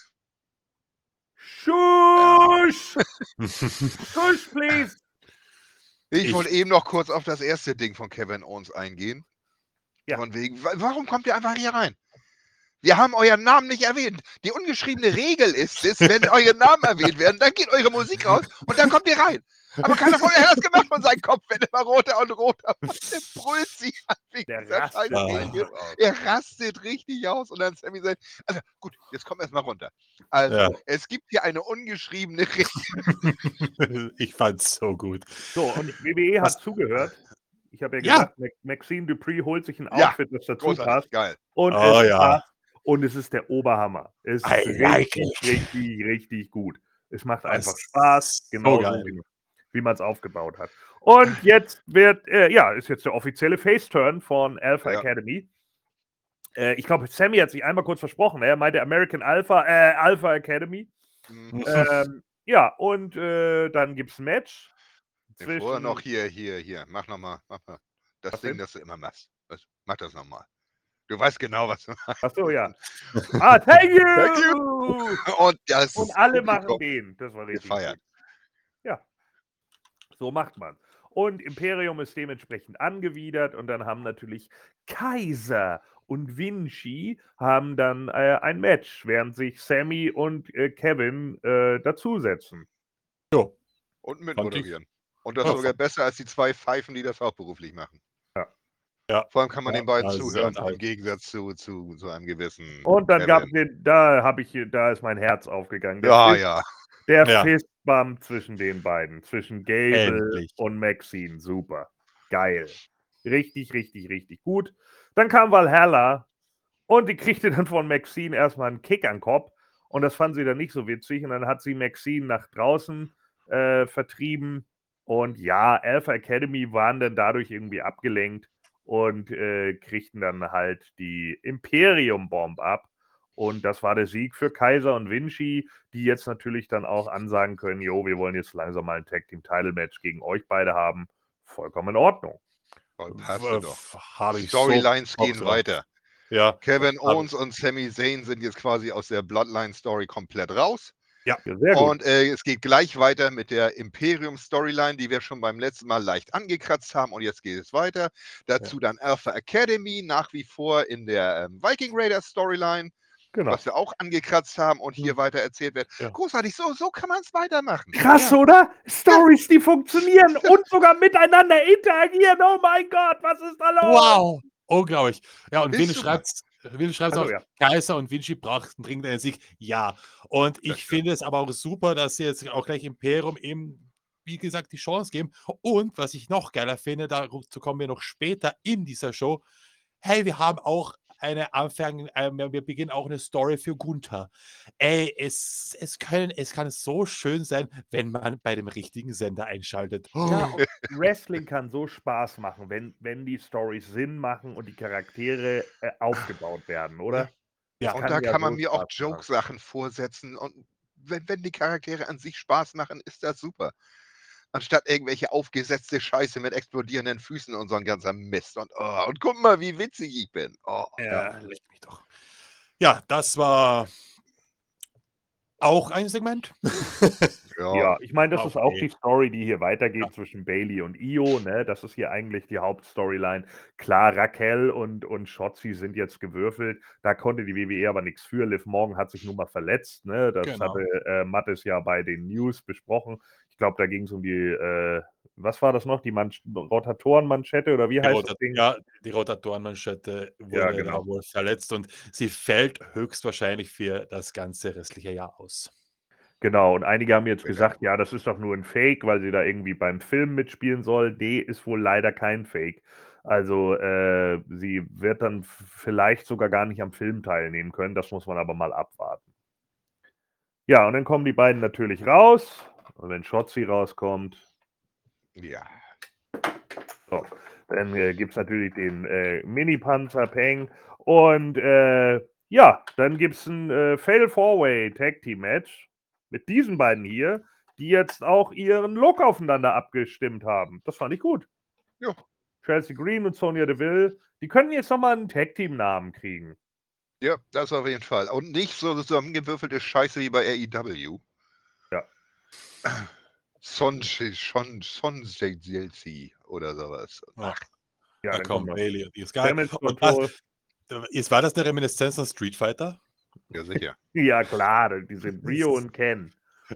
Schuss! Schuss, please! Ich, Ich- wollte eben noch kurz auf das erste Ding von Kevin Owens eingehen. Ja. Von wegen, wa- warum kommt ihr einfach hier rein? Wir haben euren Namen nicht erwähnt. Die ungeschriebene Regel ist es, wenn eure Namen erwähnt werden, dann geht eure Musik raus und dann kommt ihr rein. Aber keiner von euch hat das gemacht von seinem Kopf, wenn immer roter und roter macht. Der brüllt sich an wegen Der dieser rastet scheiß einfach Regel. aus. Er rastet richtig aus und dann Sammy sagt, also gut, jetzt kommt erstmal runter. Also, Ja. es gibt hier eine ungeschriebene Regel. Ich fand's so gut. So, und W W E Was- hat zugehört. Ich habe ja Ja. gesagt, Mac- Maxine Dupree holt sich ein Ja, Outfit, das dazu Großartig, passt. geil. Und Oh, es ja. passt. Und es ist der Oberhammer. Es ist I like richtig, it. richtig, richtig gut. Es macht Das einfach ist Spaß, so genauso geil. wie, wie man es aufgebaut hat. Und jetzt wird, äh, ja, ist jetzt der offizielle Face-Turn von Alpha Ja. Academy. Äh, ich glaube, Sammy hat sich einmal kurz versprochen. Er meinte American Alpha, äh, Alpha Academy. Mhm. Ähm, ja, und äh, dann gibt es ein Match. Nee, vorher noch hier, hier, hier. Mach nochmal. Mach mal. Das Was Ding, denn? das du immer machst. Das, mach das nochmal. Du weißt genau, was du machst. Achso, ja. Ah, thank you! Thank Und das Und ist alle Publikum machen den. Das war richtig gefeiert. gut. Ja, so macht man. Und Imperium ist dementsprechend angewidert und dann haben natürlich Kaiser und Vinci haben dann äh, ein Match, während sich Sammy und äh, Kevin äh, dazusetzen. So. Und Fand mitmoderieren. Und das Ja, sogar besser als die zwei Pfeifen, die das hauptberuflich machen. Ja. Ja. Vor allem kann man Ja, den beiden war sehr zuhören, im unterhaltsam. Gegensatz zu, zu, zu einem gewissen Und dann gab es Kevin. den, da habe ich, da ist mein Herz aufgegangen. Der, Ja, Fist, ja. der Ja. Fistbump zwischen den beiden, zwischen Gable Endlich. und Maxine. Super. Geil. Richtig, richtig, richtig gut. Dann kam Valhalla und die kriegte dann von Maxine erstmal einen Kick an den Kopf. Und das fand sie dann nicht so witzig. Und dann hat sie Maxine nach draußen äh, vertrieben. Und ja, Alpha Academy waren dann dadurch irgendwie abgelenkt und äh, kriegten dann halt die Imperium-Bomb ab. Und das war der Sieg für Kaiser und Vinci, die jetzt natürlich dann auch ansagen können, jo, wir wollen jetzt langsam mal ein Tag-Team-Title-Match gegen euch beide haben. Vollkommen in Ordnung. Voll passt W- doch. Habe ich so Storylines Bock gehen drauf. weiter. Ja. Kevin Hab- Owens und Sami Zayn sind jetzt quasi aus der Bloodline-Story komplett raus. Ja, sehr gut. Und äh, es geht gleich weiter mit der Imperium-Storyline, die wir schon beim letzten Mal leicht angekratzt haben. Und jetzt geht es weiter. Dazu dann Alpha Academy, nach wie vor in der ähm, Viking Raiders-Storyline, Genau. was wir auch angekratzt haben und hier Hm. weiter erzählt wird. Ja. Großartig, so, so kann man es weitermachen. Krass, Ja. oder? Stories, die funktionieren und sogar miteinander interagieren. Oh mein Gott, was ist da los? Wow! Unglaublich. Ja, und Ist Vinci super. schreibt, Vinci schreibt Ach auch, so, ja. Kaiser und Vinci brauchten dringend einen Sieg. Ja. Und ich stimmt. finde es aber auch super, dass sie jetzt auch gleich Imperium eben, wie gesagt, die Chance geben. Und was ich noch geiler finde, dazu kommen wir noch später in dieser Show. Hey, wir haben auch eine Anfang, äh, wir beginnen auch eine Story für Gunther. Ey, es, es, können, es kann so schön sein, wenn man bei dem richtigen Sender einschaltet. Ja, Oh. und Wrestling kann so Spaß machen, wenn, wenn die Stories Sinn machen und die Charaktere äh, aufgebaut werden, oder? Ja. Das Und da ja kann man so mir auch Spaß machen. Joke-Sachen vorsetzen. Und wenn, wenn die Charaktere an sich Spaß machen, ist das super. Anstatt irgendwelche aufgesetzte Scheiße mit explodierenden Füßen und so ein ganzer Mist. Und, oh, und guck mal, wie witzig ich bin. Oh. Ja, leck mich doch. Ja, das war auch ein Segment. Ja, ich meine, das ist auch Okay. die Story, die hier weitergeht Ja. zwischen Bailey und Io, ne? Das ist hier eigentlich die Hauptstoryline. Klar, Raquel und, und Shotzi sind jetzt gewürfelt. Da konnte die W W E aber nichts für. Liv Morgan hat sich nun mal verletzt, ne? Das Genau. hatte äh, Mattes ja bei den News besprochen. Ich glaube, da ging es um die, äh, was war das noch? Die Mansch Rotatorenmanschette oder wie Die, heißt Rota das Ding? ja, die Rotatorenmanschette wurde Ja, genau. da wohl verletzt und sie fällt höchstwahrscheinlich für das ganze restliche Jahr aus. Genau, und einige haben jetzt Genau. gesagt, ja, das ist doch nur ein Fake, weil sie da irgendwie beim Film mitspielen soll. Nee, ist wohl leider kein Fake. Also äh, sie wird dann f- vielleicht sogar gar nicht am Film teilnehmen können. Das muss man aber mal abwarten. Ja, und dann kommen die beiden natürlich raus. Und wenn Shotzi rauskommt, Ja. so, dann äh, gibt es natürlich den äh, Mini-Panzer Peng. Und äh, ja, dann gibt es ein äh, Fatal Four-Way Tag Team Match mit diesen beiden hier, die jetzt auch ihren Look aufeinander abgestimmt haben. Das fand ich gut. Ja. Chelsea Green und Sonya Deville, die können jetzt nochmal einen Tag Team Namen kriegen. Ja, das auf jeden Fall. Und nicht so zusammengewürfelte Scheiße wie bei R E W. Ja. Son, Son, Son Chelsea oder sowas. Ja. Ja, Da dann kommt kommt noch Bailey und die ist geil. Damage Und das, Control. ist, war das eine Reminiszenz an Street Fighter? Ja, sicher. Ja, klar, die sind Rio und Ken.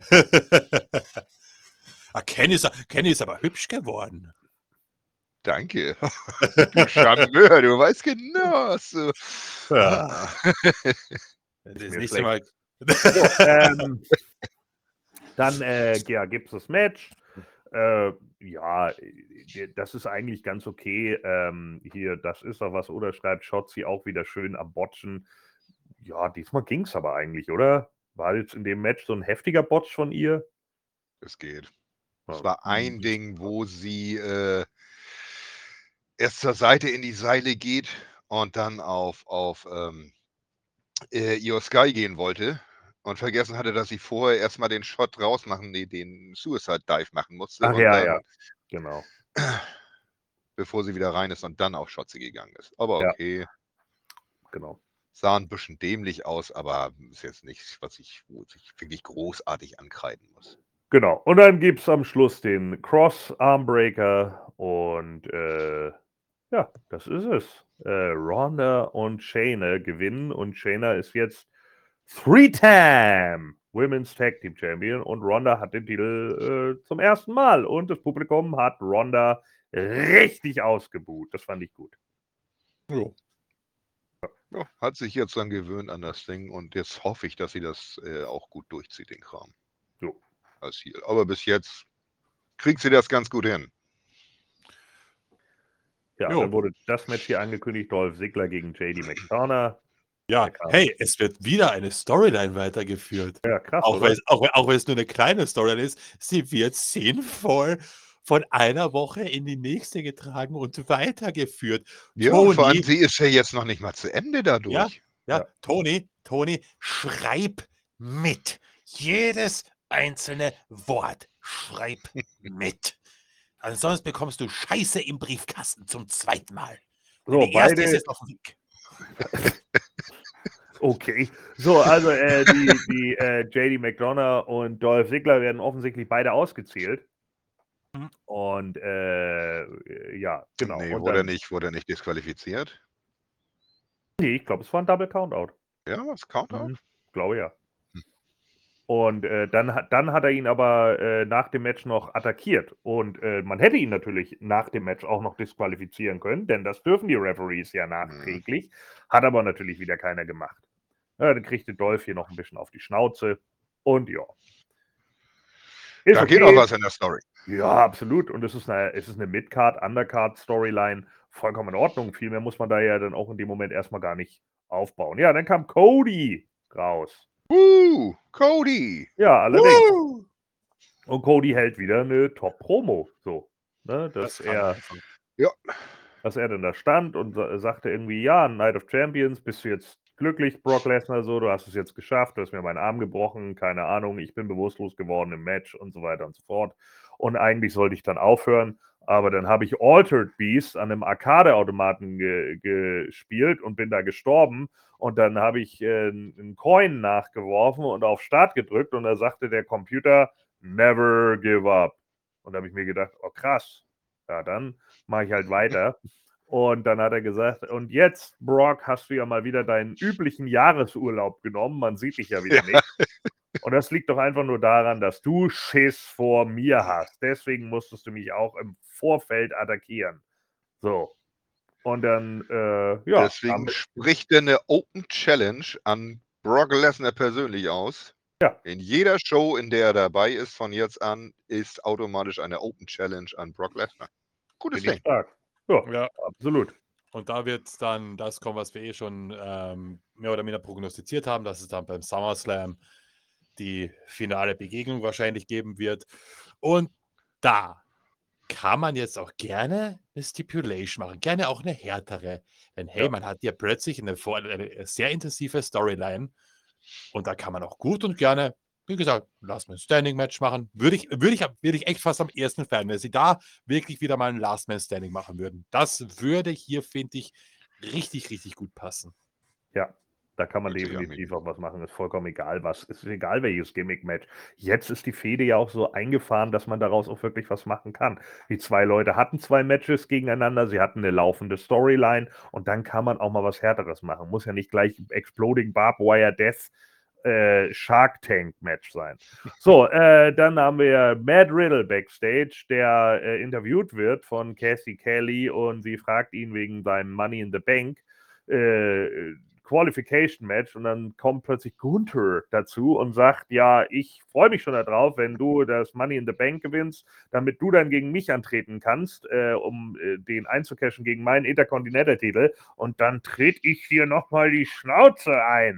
ah, Ken, ist, Ken ist aber hübsch geworden. Danke. Du Charmeur, du weißt genau, was du. Ja. Ah. Das mir ist nicht schlecht. mal. So, ähm, dann äh, ja, gibt es das Match. Äh, ja, äh, das ist eigentlich ganz okay. Ähm, hier, das ist doch was, oder schreibt Shotzi auch wieder schön am Botchen. Ja, diesmal ging es aber eigentlich, oder? War jetzt in dem Match so ein heftiger Botch von ihr? Es geht. Ja. Es war ein Ding, wo sie äh, erst zur Seite in die Seile geht und dann auf, auf ähm, äh, Io Sky gehen wollte und vergessen hatte, dass sie vorher erstmal den Shot rausmachen, nee, den Suicide Dive machen musste Ach und ja, dann, ja, genau. bevor sie wieder rein ist und dann auf Shotzi gegangen ist. Aber Ja. okay, Genau. sah ein bisschen dämlich aus, aber ist jetzt nichts, was ich, wo ich wirklich großartig ankreiden muss. Genau. Und dann gibt es am Schluss den Cross-Armbreaker und äh, ja, das ist es. Äh, Ronda und Shayna gewinnen und Shayna ist jetzt Three-Time Women's Tag Team Champion und Ronda hat den Titel äh, zum ersten Mal und das Publikum hat Ronda richtig ausgebuht. Das fand ich gut. Jo. Ja, hat sich jetzt dann gewöhnt an das Ding und jetzt hoffe ich, dass sie das äh, auch gut durchzieht, den Kram. Jo. Als Heel. Aber bis jetzt kriegt sie das ganz gut hin. Ja, Jo. dann wurde das Match hier angekündigt: Dolph Ziggler gegen J D McDonough. Ja, Der kam- hey, es wird wieder eine Storyline weitergeführt. Ja, krass, Auch oder? wenn, auch, auch wenn es nur eine kleine Storyline ist, sie wird sinnvoll von einer Woche in die nächste getragen und weitergeführt. Ja, und vor allem, Toni, sie ist ja jetzt noch nicht mal zu Ende dadurch. ja, Ja. Toni, Toni, schreib mit. Jedes einzelne Wort. Schreib mit. Ansonsten bekommst du Scheiße im Briefkasten zum zweiten Mal. So, Die erste beide- ist jetzt auf dem Weg. Okay. So, also äh, die, die äh, J D McDonough und Dolph Ziggler werden offensichtlich beide ausgezählt. Mhm. Und äh, ja, genau. Nee, und wurde, dann, nicht, wurde nicht disqualifiziert. nee, ich glaube, es war ein Double Countout. Ja, was Countout? Mhm. Glaube ja. Hm. Und äh, dann, hat- dann hat er ihn aber äh, nach dem Match noch attackiert. Und äh, man hätte ihn natürlich nach dem Match auch noch disqualifizieren können, denn das dürfen die Referees ja nachträglich. Hat aber natürlich wieder keiner gemacht. Ja, dann kriegte Dolph hier noch ein bisschen auf die Schnauze. Und ja. Ist Da geht okay. noch was in der Story. Ja, absolut. Und es ist eine, es ist eine Mid-Card, Undercard-Storyline. Vollkommen in Ordnung. Viel mehr muss man da ja dann auch in dem Moment erstmal gar nicht aufbauen. Ja, dann kam Cody raus. Uh, Cody. Ja, allerdings. Woo! Und Cody hält wieder eine Top-Promo. So, ne, dass Das fand er, ich- Ja. dass er dann da stand und sa- sagte irgendwie, ja, Night of Champions, bist du jetzt glücklich, Brock Lesnar, so, du hast es jetzt geschafft, du hast mir meinen Arm gebrochen, keine Ahnung, ich bin bewusstlos geworden im Match und so weiter und so fort. Und eigentlich sollte ich dann aufhören, aber dann habe ich Altered Beast an einem Arcade-Automaten ge gespielt und bin da gestorben. Und dann habe ich äh, einen Coin nachgeworfen und auf Start gedrückt und da sagte der Computer, never give up. Und da habe ich mir gedacht, oh krass, ja, dann mache ich halt weiter. Und dann hat er gesagt, und jetzt, Brock, hast du ja mal wieder deinen üblichen Jahresurlaub genommen. Man sieht dich ja wieder Ja. nicht. Und das liegt doch einfach nur daran, dass du Schiss vor mir hast. Deswegen musstest du mich auch im Vorfeld attackieren. So. Und dann, äh, ja. Deswegen haben wir- spricht er eine Open Challenge an Brock Lesnar persönlich aus. Ja. In jeder Show, in der er dabei ist, von jetzt an, ist automatisch eine Open Challenge an Brock Lesnar. Gutes Finde ich Ding. stark. Ja, Ja. absolut. Und da wird dann das kommen, was wir eh schon ähm, mehr oder minder prognostiziert haben, dass es dann beim SummerSlam die finale Begegnung wahrscheinlich geben wird. Und da kann man jetzt auch gerne eine Stipulation machen, gerne auch eine härtere. Denn hey, Ja. man hat ja plötzlich eine, Vor- eine sehr intensive Storyline und da kann man auch gut und gerne, wie gesagt, Last Man Standing Match machen. Würde ich, würde ich, würde ich echt fast am ersten feiern, wenn sie da wirklich wieder mal ein Last Man Standing machen würden. Das würde hier, finde ich, richtig, richtig gut passen. Ja, da kann man Hört sich definitiv an auch was machen. Ist vollkommen egal was. Es ist egal welches Gimmick-Match. Jetzt ist die Fehde ja auch so eingefahren, dass man daraus auch wirklich was machen kann. Die zwei Leute hatten zwei Matches gegeneinander, sie hatten eine laufende Storyline und dann kann man auch mal was Härteres machen. Muss ja nicht gleich Exploding Barbed Wire Death äh, Shark Tank Match sein. So, äh, dann haben wir Matt Riddle backstage, der äh, interviewt wird von Cassie Kelly und sie fragt ihn wegen seinem Money in the Bank äh, Qualification Match und dann kommt plötzlich Gunther dazu und sagt, ja, ich freue mich schon darauf, wenn du das Money in the Bank gewinnst, damit du dann gegen mich antreten kannst, äh, um äh, den einzucashen gegen meinen Intercontinental-Titel und dann trete ich dir nochmal die Schnauze ein.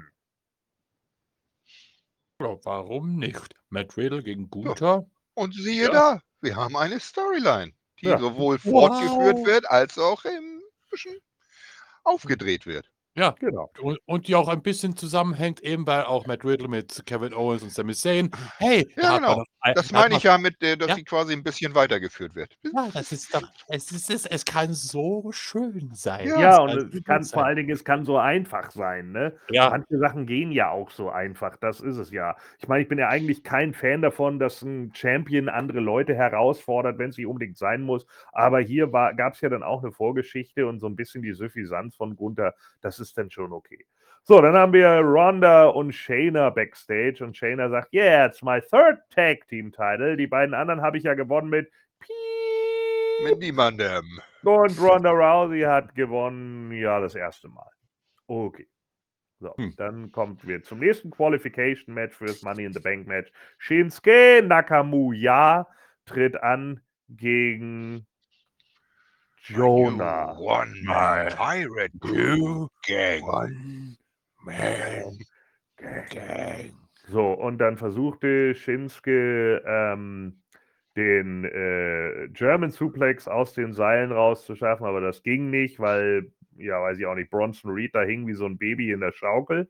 Ja, warum nicht? Matt Riddle gegen Gunther? Und siehe Ja. da, wir haben eine Storyline, die Ja. sowohl Wow. fortgeführt wird, als auch ein bisschen aufgedreht wird. Ja, Genau. und, und die auch ein bisschen zusammenhängt, eben weil auch Matt Riddle mit Kevin Owens und Sami Zayn, hey, da Ja, hat man genau. noch ein- Das da hat meine man- ich ja mit, äh, dass Ja. sie quasi ein bisschen weitergeführt wird. Ja, das ist doch, es, ist, es, es kann so schön sein. Ja. Ja, Es und kann es so gut kann vor sein. allen Dingen, es kann so einfach sein, ne? Ja, Manche Sachen gehen ja auch so einfach, das ist es ja. Ich meine, ich bin ja eigentlich kein Fan davon, dass ein Champion andere Leute herausfordert, wenn es nicht unbedingt sein muss. Aber hier gab es ja dann auch eine Vorgeschichte und so ein bisschen die Suffisanz von Gunther, das ist dann schon okay. So, dann haben wir Ronda und Shayna backstage und Shayna sagt, yeah, it's my third Tag Team Title. Die beiden anderen habe ich ja gewonnen mit Piep. Mit niemandem. Und Ronda Rousey hat gewonnen, ja, das erste Mal. Okay. So, Hm. dann kommen wir zum nächsten Qualification-Match für das Money in the Bank Match. Shinsuke Nakamura tritt an gegen Jonah. One-Man Pirate Crew Gang. One man gang. So, und dann versuchte Shinsuke ähm, den äh, German Suplex aus den Seilen rauszuschaffen, aber das ging nicht, weil, ja, weiß ich auch nicht, Bronson Reed da hing wie so ein Baby in der Schaukel.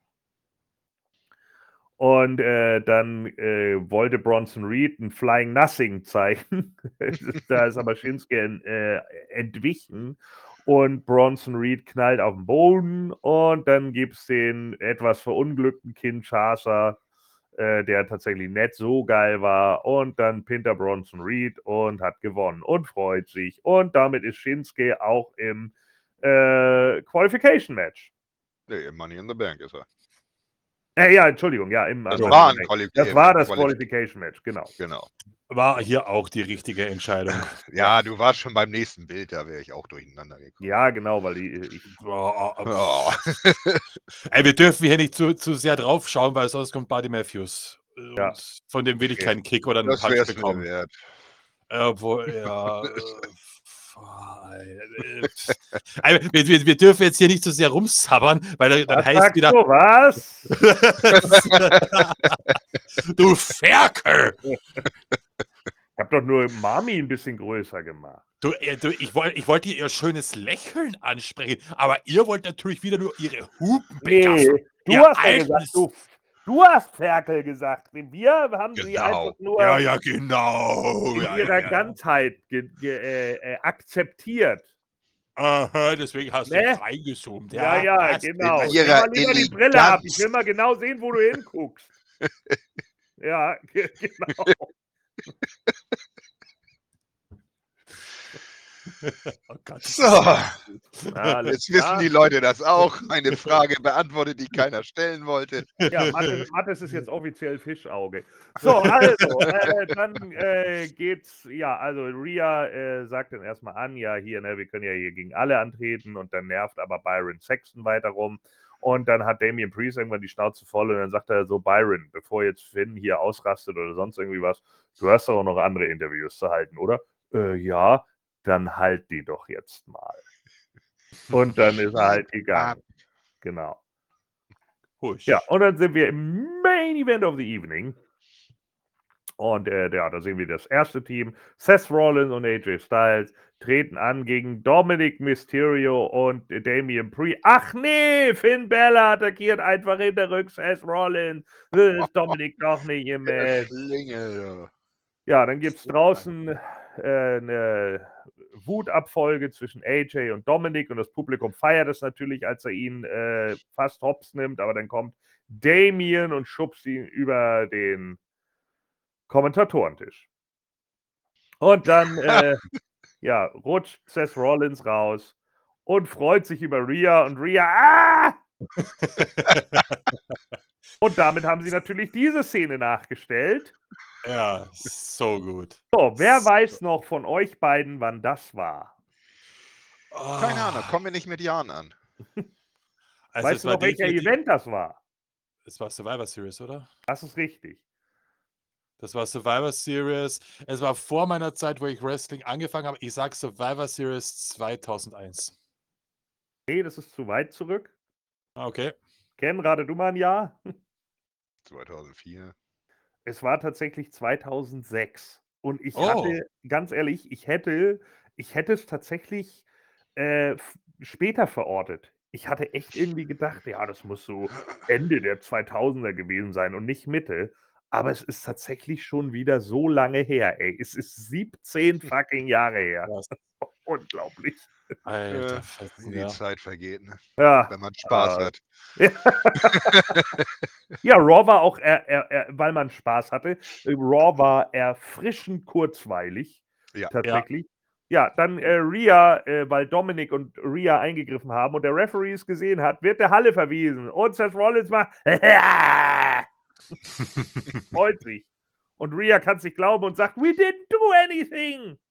Und äh, dann äh, wollte Bronson Reed ein Flying Nothing zeigen. Da ist aber Shinsuke äh, entwichen. Und Bronson Reed knallt auf den Boden. Und dann gibt es den etwas verunglückten Kinshasa, äh, der tatsächlich nicht so geil war. Und dann pinnt er Bronson Reed und hat gewonnen und freut sich. Und damit ist Shinsuke auch im äh, Qualification Match. Nee, im Money in the Bank ist er. Äh, ja, Entschuldigung, ja, im Das Money war in the ein Bank. Quali- Das äh, war das Quali- Qualification Match, genau. Genau. war hier auch die richtige Entscheidung. Ja, du warst schon beim nächsten Bild, da wäre ich auch durcheinander gekommen. Ja, genau, weil die, ich, Oh, oh, Oh. Ey, wir dürfen hier nicht zu, zu sehr drauf schauen, weil sonst kommt Buddy Matthews. Und Ja. von dem will ich Okay. keinen Kick oder einen Das Punch wäre es mir bekommen. wert. Obwohl, ja. äh, äh, also, wir, wir, wir dürfen jetzt hier nicht so sehr rumsabbern, weil dann, dann was heißt sagst wieder. du, was? Du Ferkel! Ich habe doch nur Mami ein bisschen größer gemacht. Du, äh, du, ich wollte ich wollt ihr schönes Lächeln ansprechen, aber ihr wollt natürlich wieder nur ihre Hupen begaffen. Nee, du Ihr hast ja alten gesagt, du, du hast Ferkel gesagt. Wir haben sie Genau. einfach nur Ja, ja, genau. in Ja, ihrer ja, ja. Ganzheit ge, ge, äh, äh, akzeptiert. Aha, deswegen hast Ne? du reingezoomt. Ja, ja, was? genau. In Nimm ihrer mal lieber die Brille ab. Ich Eleganz. will mal genau sehen, wo du hinguckst. Ja, ge- genau. Oh Gott. So, Alles jetzt wissen klar. die Leute das auch. Eine Frage beantwortet, die keiner stellen wollte. Ja, Mathis, Mathis ist jetzt offiziell Fischauge. So, also, äh, dann äh, geht's, ja, also Rhea äh, sagt dann erstmal an, ja, hier, ne, wir können ja hier gegen alle antreten und dann nervt aber Byron Saxton weiter rum. Und dann hat Damian Priest irgendwann die Schnauze voll und dann sagt er so, Byron, bevor jetzt Finn hier ausrastet oder sonst irgendwie was, du hast doch auch noch andere Interviews zu halten, oder? Äh, ja, dann halt die doch jetzt mal. Und dann ist er halt gegangen. Genau. Husch. Ja, und dann sind wir im Main Event of the Evening. Und äh, ja, da sehen wir das erste Team. Seth Rollins und A J Styles treten an gegen Dominic Mysterio und äh, Damian Priest. Ach nee, Finn Balor attackiert einfach hinterrücks Seth Rollins. Das ist Dominic doch nicht im Der Match. Schlingel. Ja, dann gibt es draußen äh, eine Wutabfolge zwischen A J und Dominic und das Publikum feiert es natürlich, als er ihn äh, fast hops nimmt, aber dann kommt Damian und schubst ihn über den Kommentatorentisch. Und dann äh, ja, rutscht Seth Rollins raus und freut sich über Rhea und Rhea, ah! Und damit haben sie natürlich diese Szene nachgestellt. Ja, so gut. So, wer weiß noch von euch beiden, wann das war? Keine Ahnung, kommen wir nicht mit Jahren an. Also weißt es du war noch, welcher definitiv- Event das war? Es war Survivor Series, oder? Das ist richtig. Das war Survivor Series. Es war vor meiner Zeit, wo ich Wrestling angefangen habe. Ich sag Survivor Series zweitausendeins. Nee, das ist zu weit zurück. Ah, okay. Ken, rate du mal ein Jahr? zweitausendvier. Es war tatsächlich zweitausendsechs. Und ich Oh. hatte, ganz ehrlich, ich hätte, ich hätte es tatsächlich äh, f- später verortet. Ich hatte echt irgendwie gedacht, ja, das muss so Ende der zweitausender gewesen sein und nicht Mitte. Aber es ist tatsächlich schon wieder so lange her, ey. Es ist siebzehn fucking Jahre her. Krass. Unglaublich. Alter, Äh, Fetzen, Wie die ja. Zeit vergeht, ne? Ja, Wenn man Spaß äh, hat. ja, Raw war auch, er, er, er, weil man Spaß hatte, äh, Raw war erfrischend kurzweilig. Ja. Tatsächlich. Ja, dann äh, Rhea, äh, weil Dominic und Rhea eingegriffen haben und der Referee es gesehen hat, wird der Halle verwiesen. Und Seth Rollins macht freut sich. Und Rhea kann es nicht glauben und sagt, we didn't do anything.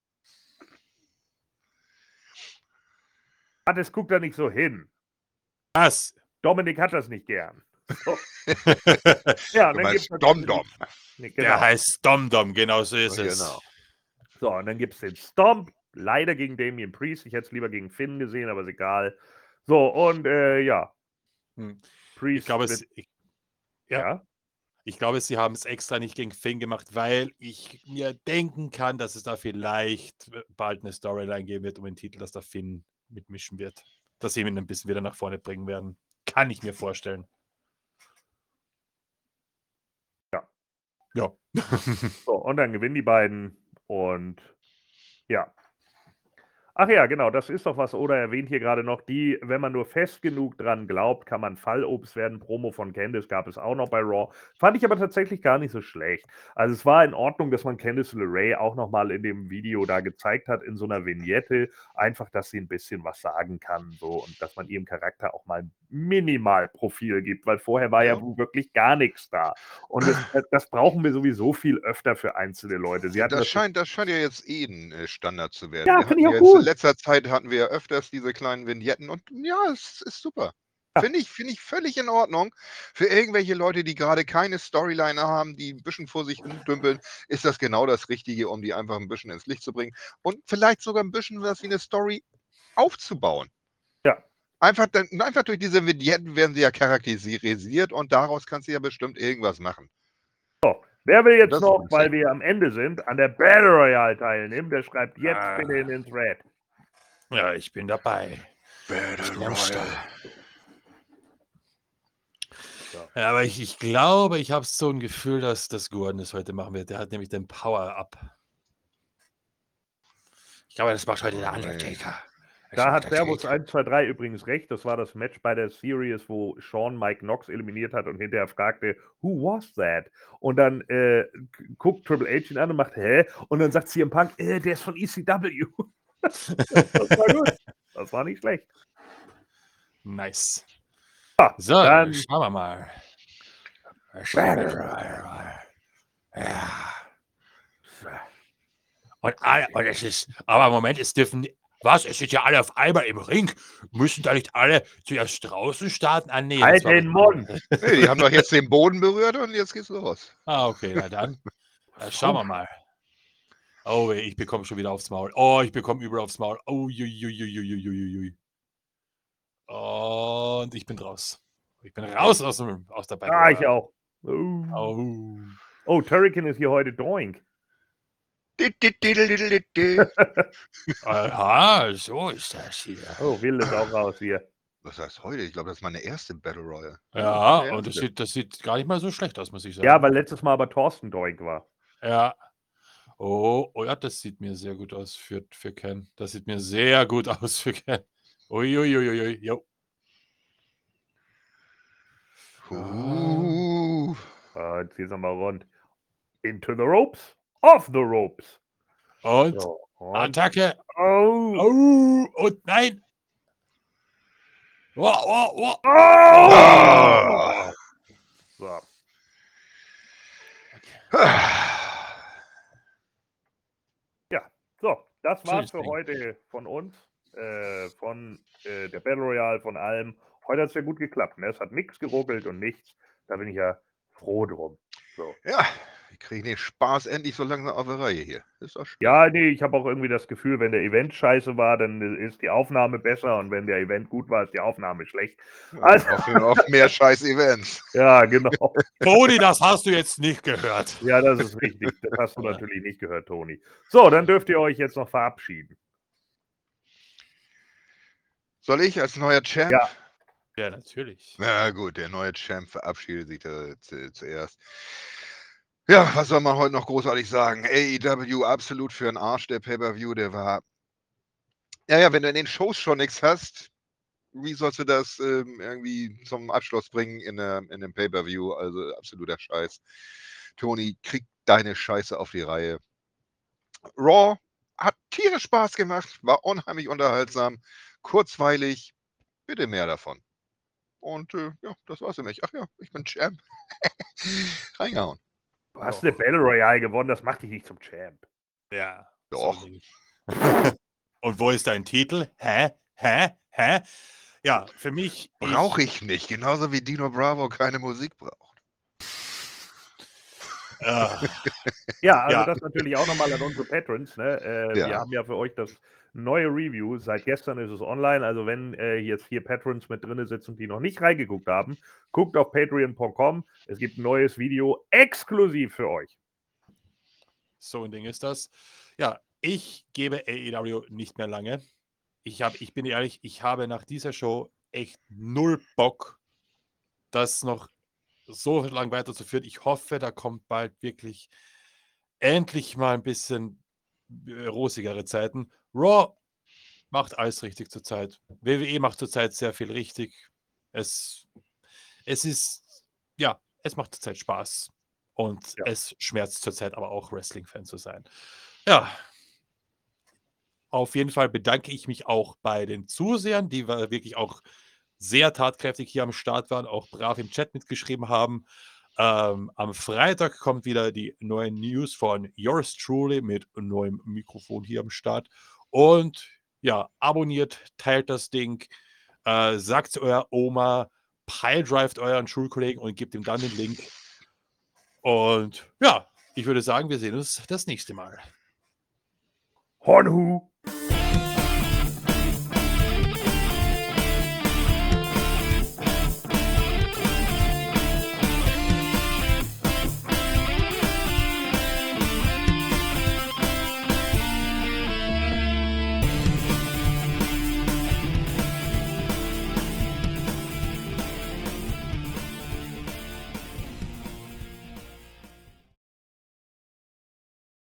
Mattes guckt da nicht so hin. Was? Dominic hat das nicht gern. So. Ja, Du dann meinst gibt's Dom-Dom. Nee, Der genau. heißt Dom-Dom, genau so ist es. Genau. So, und dann gibt es den Stomp. Leider gegen Damian Priest. Ich hätte es lieber gegen Finn gesehen, aber ist egal. So, und äh, ja. Hm. Priest. Ich glaube, es, wird- ich, ja. ja. ich glaube, sie haben es extra nicht gegen Finn gemacht, weil ich mir denken kann, dass es da vielleicht bald eine Storyline geben wird um den Titel, dass da Finn mitmischen wird. Dass sie ihn ein bisschen wieder nach vorne bringen werden. Kann ich mir vorstellen. Ja. Ja. So, und dann gewinnen die beiden. Und ja. Ach ja, genau, das ist doch was. Oder erwähnt hier gerade noch die, wenn man nur fest genug dran glaubt, kann man Fallobst werden. Promo von Candice gab es auch noch bei Raw. Fand ich aber tatsächlich gar nicht so schlecht. Also es war in Ordnung, dass man Candice LeRae auch nochmal in dem Video da gezeigt hat, in so einer Vignette. Einfach, dass sie ein bisschen was sagen kann. So, und dass man ihrem Charakter auch mal ein Minimalprofil gibt, weil vorher war ja, Ja. wirklich gar nichts da. Und das, das brauchen wir sowieso viel öfter für einzelne Leute. Sie hatten Das das scheint, das scheint ja jetzt eh ein äh, Standard zu werden. Ja, Wir finde ich hatten auch jetzt gut. in letzter Zeit hatten wir ja öfters diese kleinen Vignetten und ja, es ist super. Ja. Finde ich, finde ich völlig in Ordnung. Für irgendwelche Leute, die gerade keine Storyline haben, die ein bisschen vor sich hin dümpeln, ist das genau das Richtige, um die einfach ein bisschen ins Licht zu bringen und vielleicht sogar ein bisschen was wie eine Story aufzubauen. Ja. Einfach, dann, einfach durch diese Vignetten werden sie ja charakterisiert und daraus kannst du ja bestimmt irgendwas machen. Wer will jetzt Das noch, ist weil gut. wir am Ende sind, an der Battle Royale teilnehmen? Der schreibt jetzt Ah. bitte in den Thread. Ja, ich bin dabei. Battle bin am Start. So. Ja, aber ich, ich glaube, ich habe so ein Gefühl, dass das Gordon das heute machen wird. Der hat nämlich den Power-Up. Ich glaube, das macht heute der Undertaker. Das Da macht hat der Servus Taker. eins zwei drei übrigens recht. Das war das Match bei der Series, wo Shawn Mike Knox eliminiert hat und hinterher fragte, who was that? Und dann äh, guckt Triple H ihn an und macht, hä? Und dann sagt C M Punk, äh, der ist von E C W. Das war gut. Das war nicht schlecht. Nice. Ja, So, dann- schauen wir mal. Ja. Und, alle, und es ist, aber Moment, es dürfen, was, es sind ja alle auf einmal im Ring. Müssen da nicht alle zuerst draußen starten? Ah, nee. Halt das war den was Mund! Nee, die haben doch jetzt den Boden berührt und jetzt geht's los. Ah, okay, na dann. Äh, schauen wir mal. Oh, ich bekomme schon wieder aufs Maul. Oh, ich bekomme überall aufs Maul. Oh, jui, jui, jui, jui, jui, jui. Und ich bin raus. Ich bin raus aus, dem, aus der Battle. Ah, ich Royale. auch. Oh, Oh. oh Turrican ist hier heute Doink. Aha, so ist das hier. Oh, Will ist auch raus hier. Was heißt heute? Ich glaube, das ist meine erste Battle Royale. Ja, meine und das erste. sieht, das sieht gar nicht mal so schlecht aus, muss ich sagen. Ja, weil letztes Mal aber Thorsten Doink war. Ja. Oh, oh ja, das sieht mir sehr gut aus für, für Ken. Das sieht mir sehr gut aus für Ken. Uiuiuiui. Jo. Uh, Ah, jetzt geht's nochmal rund. Into the ropes, off the ropes. Und So, und Attacke. oh, Oh, und nein. Oh, oh, oh. oh. Ah. So. So, das So war's ist für Ding. heute von uns, äh, von äh, der Battle Royale, von allem. Heute hat es ja gut geklappt. Ne? Es hat nichts geruckelt und nichts. Da bin ich ja froh drum. So. Ja, wir kriegen den Spaß endlich so langsam auf der Reihe hier. Ist doch schön. Ja, nee, ich habe auch irgendwie das Gefühl, wenn der Event scheiße war, dann ist die Aufnahme besser und wenn der Event gut war, ist die Aufnahme schlecht. Also, Auf, auf mehr scheiß Events. ja, genau. Toni, das hast du jetzt nicht gehört. Ja, das ist richtig. Das hast du Ja. natürlich nicht gehört, Toni. So, dann dürft ihr euch jetzt noch verabschieden. Soll ich als neuer Champ? Ja. Ja, natürlich. Na gut, der neue Champ verabschiedet sich da zu, zuerst. Ja, was soll man heute noch großartig sagen? A E W absolut für einen Arsch, der Pay-Per-View, der war. Ja, ja, wenn du in den Shows schon nichts hast, wie sollst du das ähm, irgendwie zum Abschluss bringen in, der, in einem Pay-Per-View? Also absoluter Scheiß. Toni, krieg deine Scheiße auf die Reihe. Raw hat tierisch Spaß gemacht, war unheimlich unterhaltsam, kurzweilig, bitte mehr davon. Und äh, ja, das war's für mich. Ach ja, ich bin Champ. Reingehauen. Du hast eine Battle Royale gewonnen, das macht dich nicht zum Champ. Ja. Doch. so nicht. Und wo ist dein Titel? Hä? Hä? Hä? Ja, für mich. Brauche ich nicht, genauso wie Dino Bravo keine Musik braucht. Äh, Ja, also Ja. das natürlich auch nochmal an unsere Patrons. Ne? Äh, Ja. Wir haben ja für euch das neue Review. Seit gestern ist es online. Also wenn äh, jetzt hier Patrons mit drin sitzen, die noch nicht reingeguckt haben, guckt auf patreon punkt com. Es gibt ein neues Video exklusiv für euch. so ein Ding ist das. Ja, ich gebe A E W nicht mehr lange. Ich, hab, ich bin ehrlich, ich habe nach dieser Show echt null Bock, das noch so lang weiterzuführen. Ich hoffe, da kommt bald wirklich endlich mal ein bisschen äh, rosigere Zeiten. Raw macht alles richtig zurzeit. W W E macht zurzeit sehr viel richtig. Es, es ist, ja, es macht zurzeit Spaß. Und Ja. es schmerzt zurzeit aber auch, Wrestling-Fan zu sein. Ja. Auf jeden Fall bedanke ich mich auch bei den Zusehern, die wir wirklich auch sehr tatkräftig hier am Start waren, auch brav im Chat mitgeschrieben haben. Ähm, am Freitag kommt wieder die neuen News von Yours Truly mit neuem Mikrofon hier am Start. Und ja, abonniert, teilt das Ding, äh, sagt eurer Oma, piledrived euren Schulkollegen und gebt ihm dann den Link. Und ja, ich würde sagen, wir sehen uns das nächste Mal. Hornhu!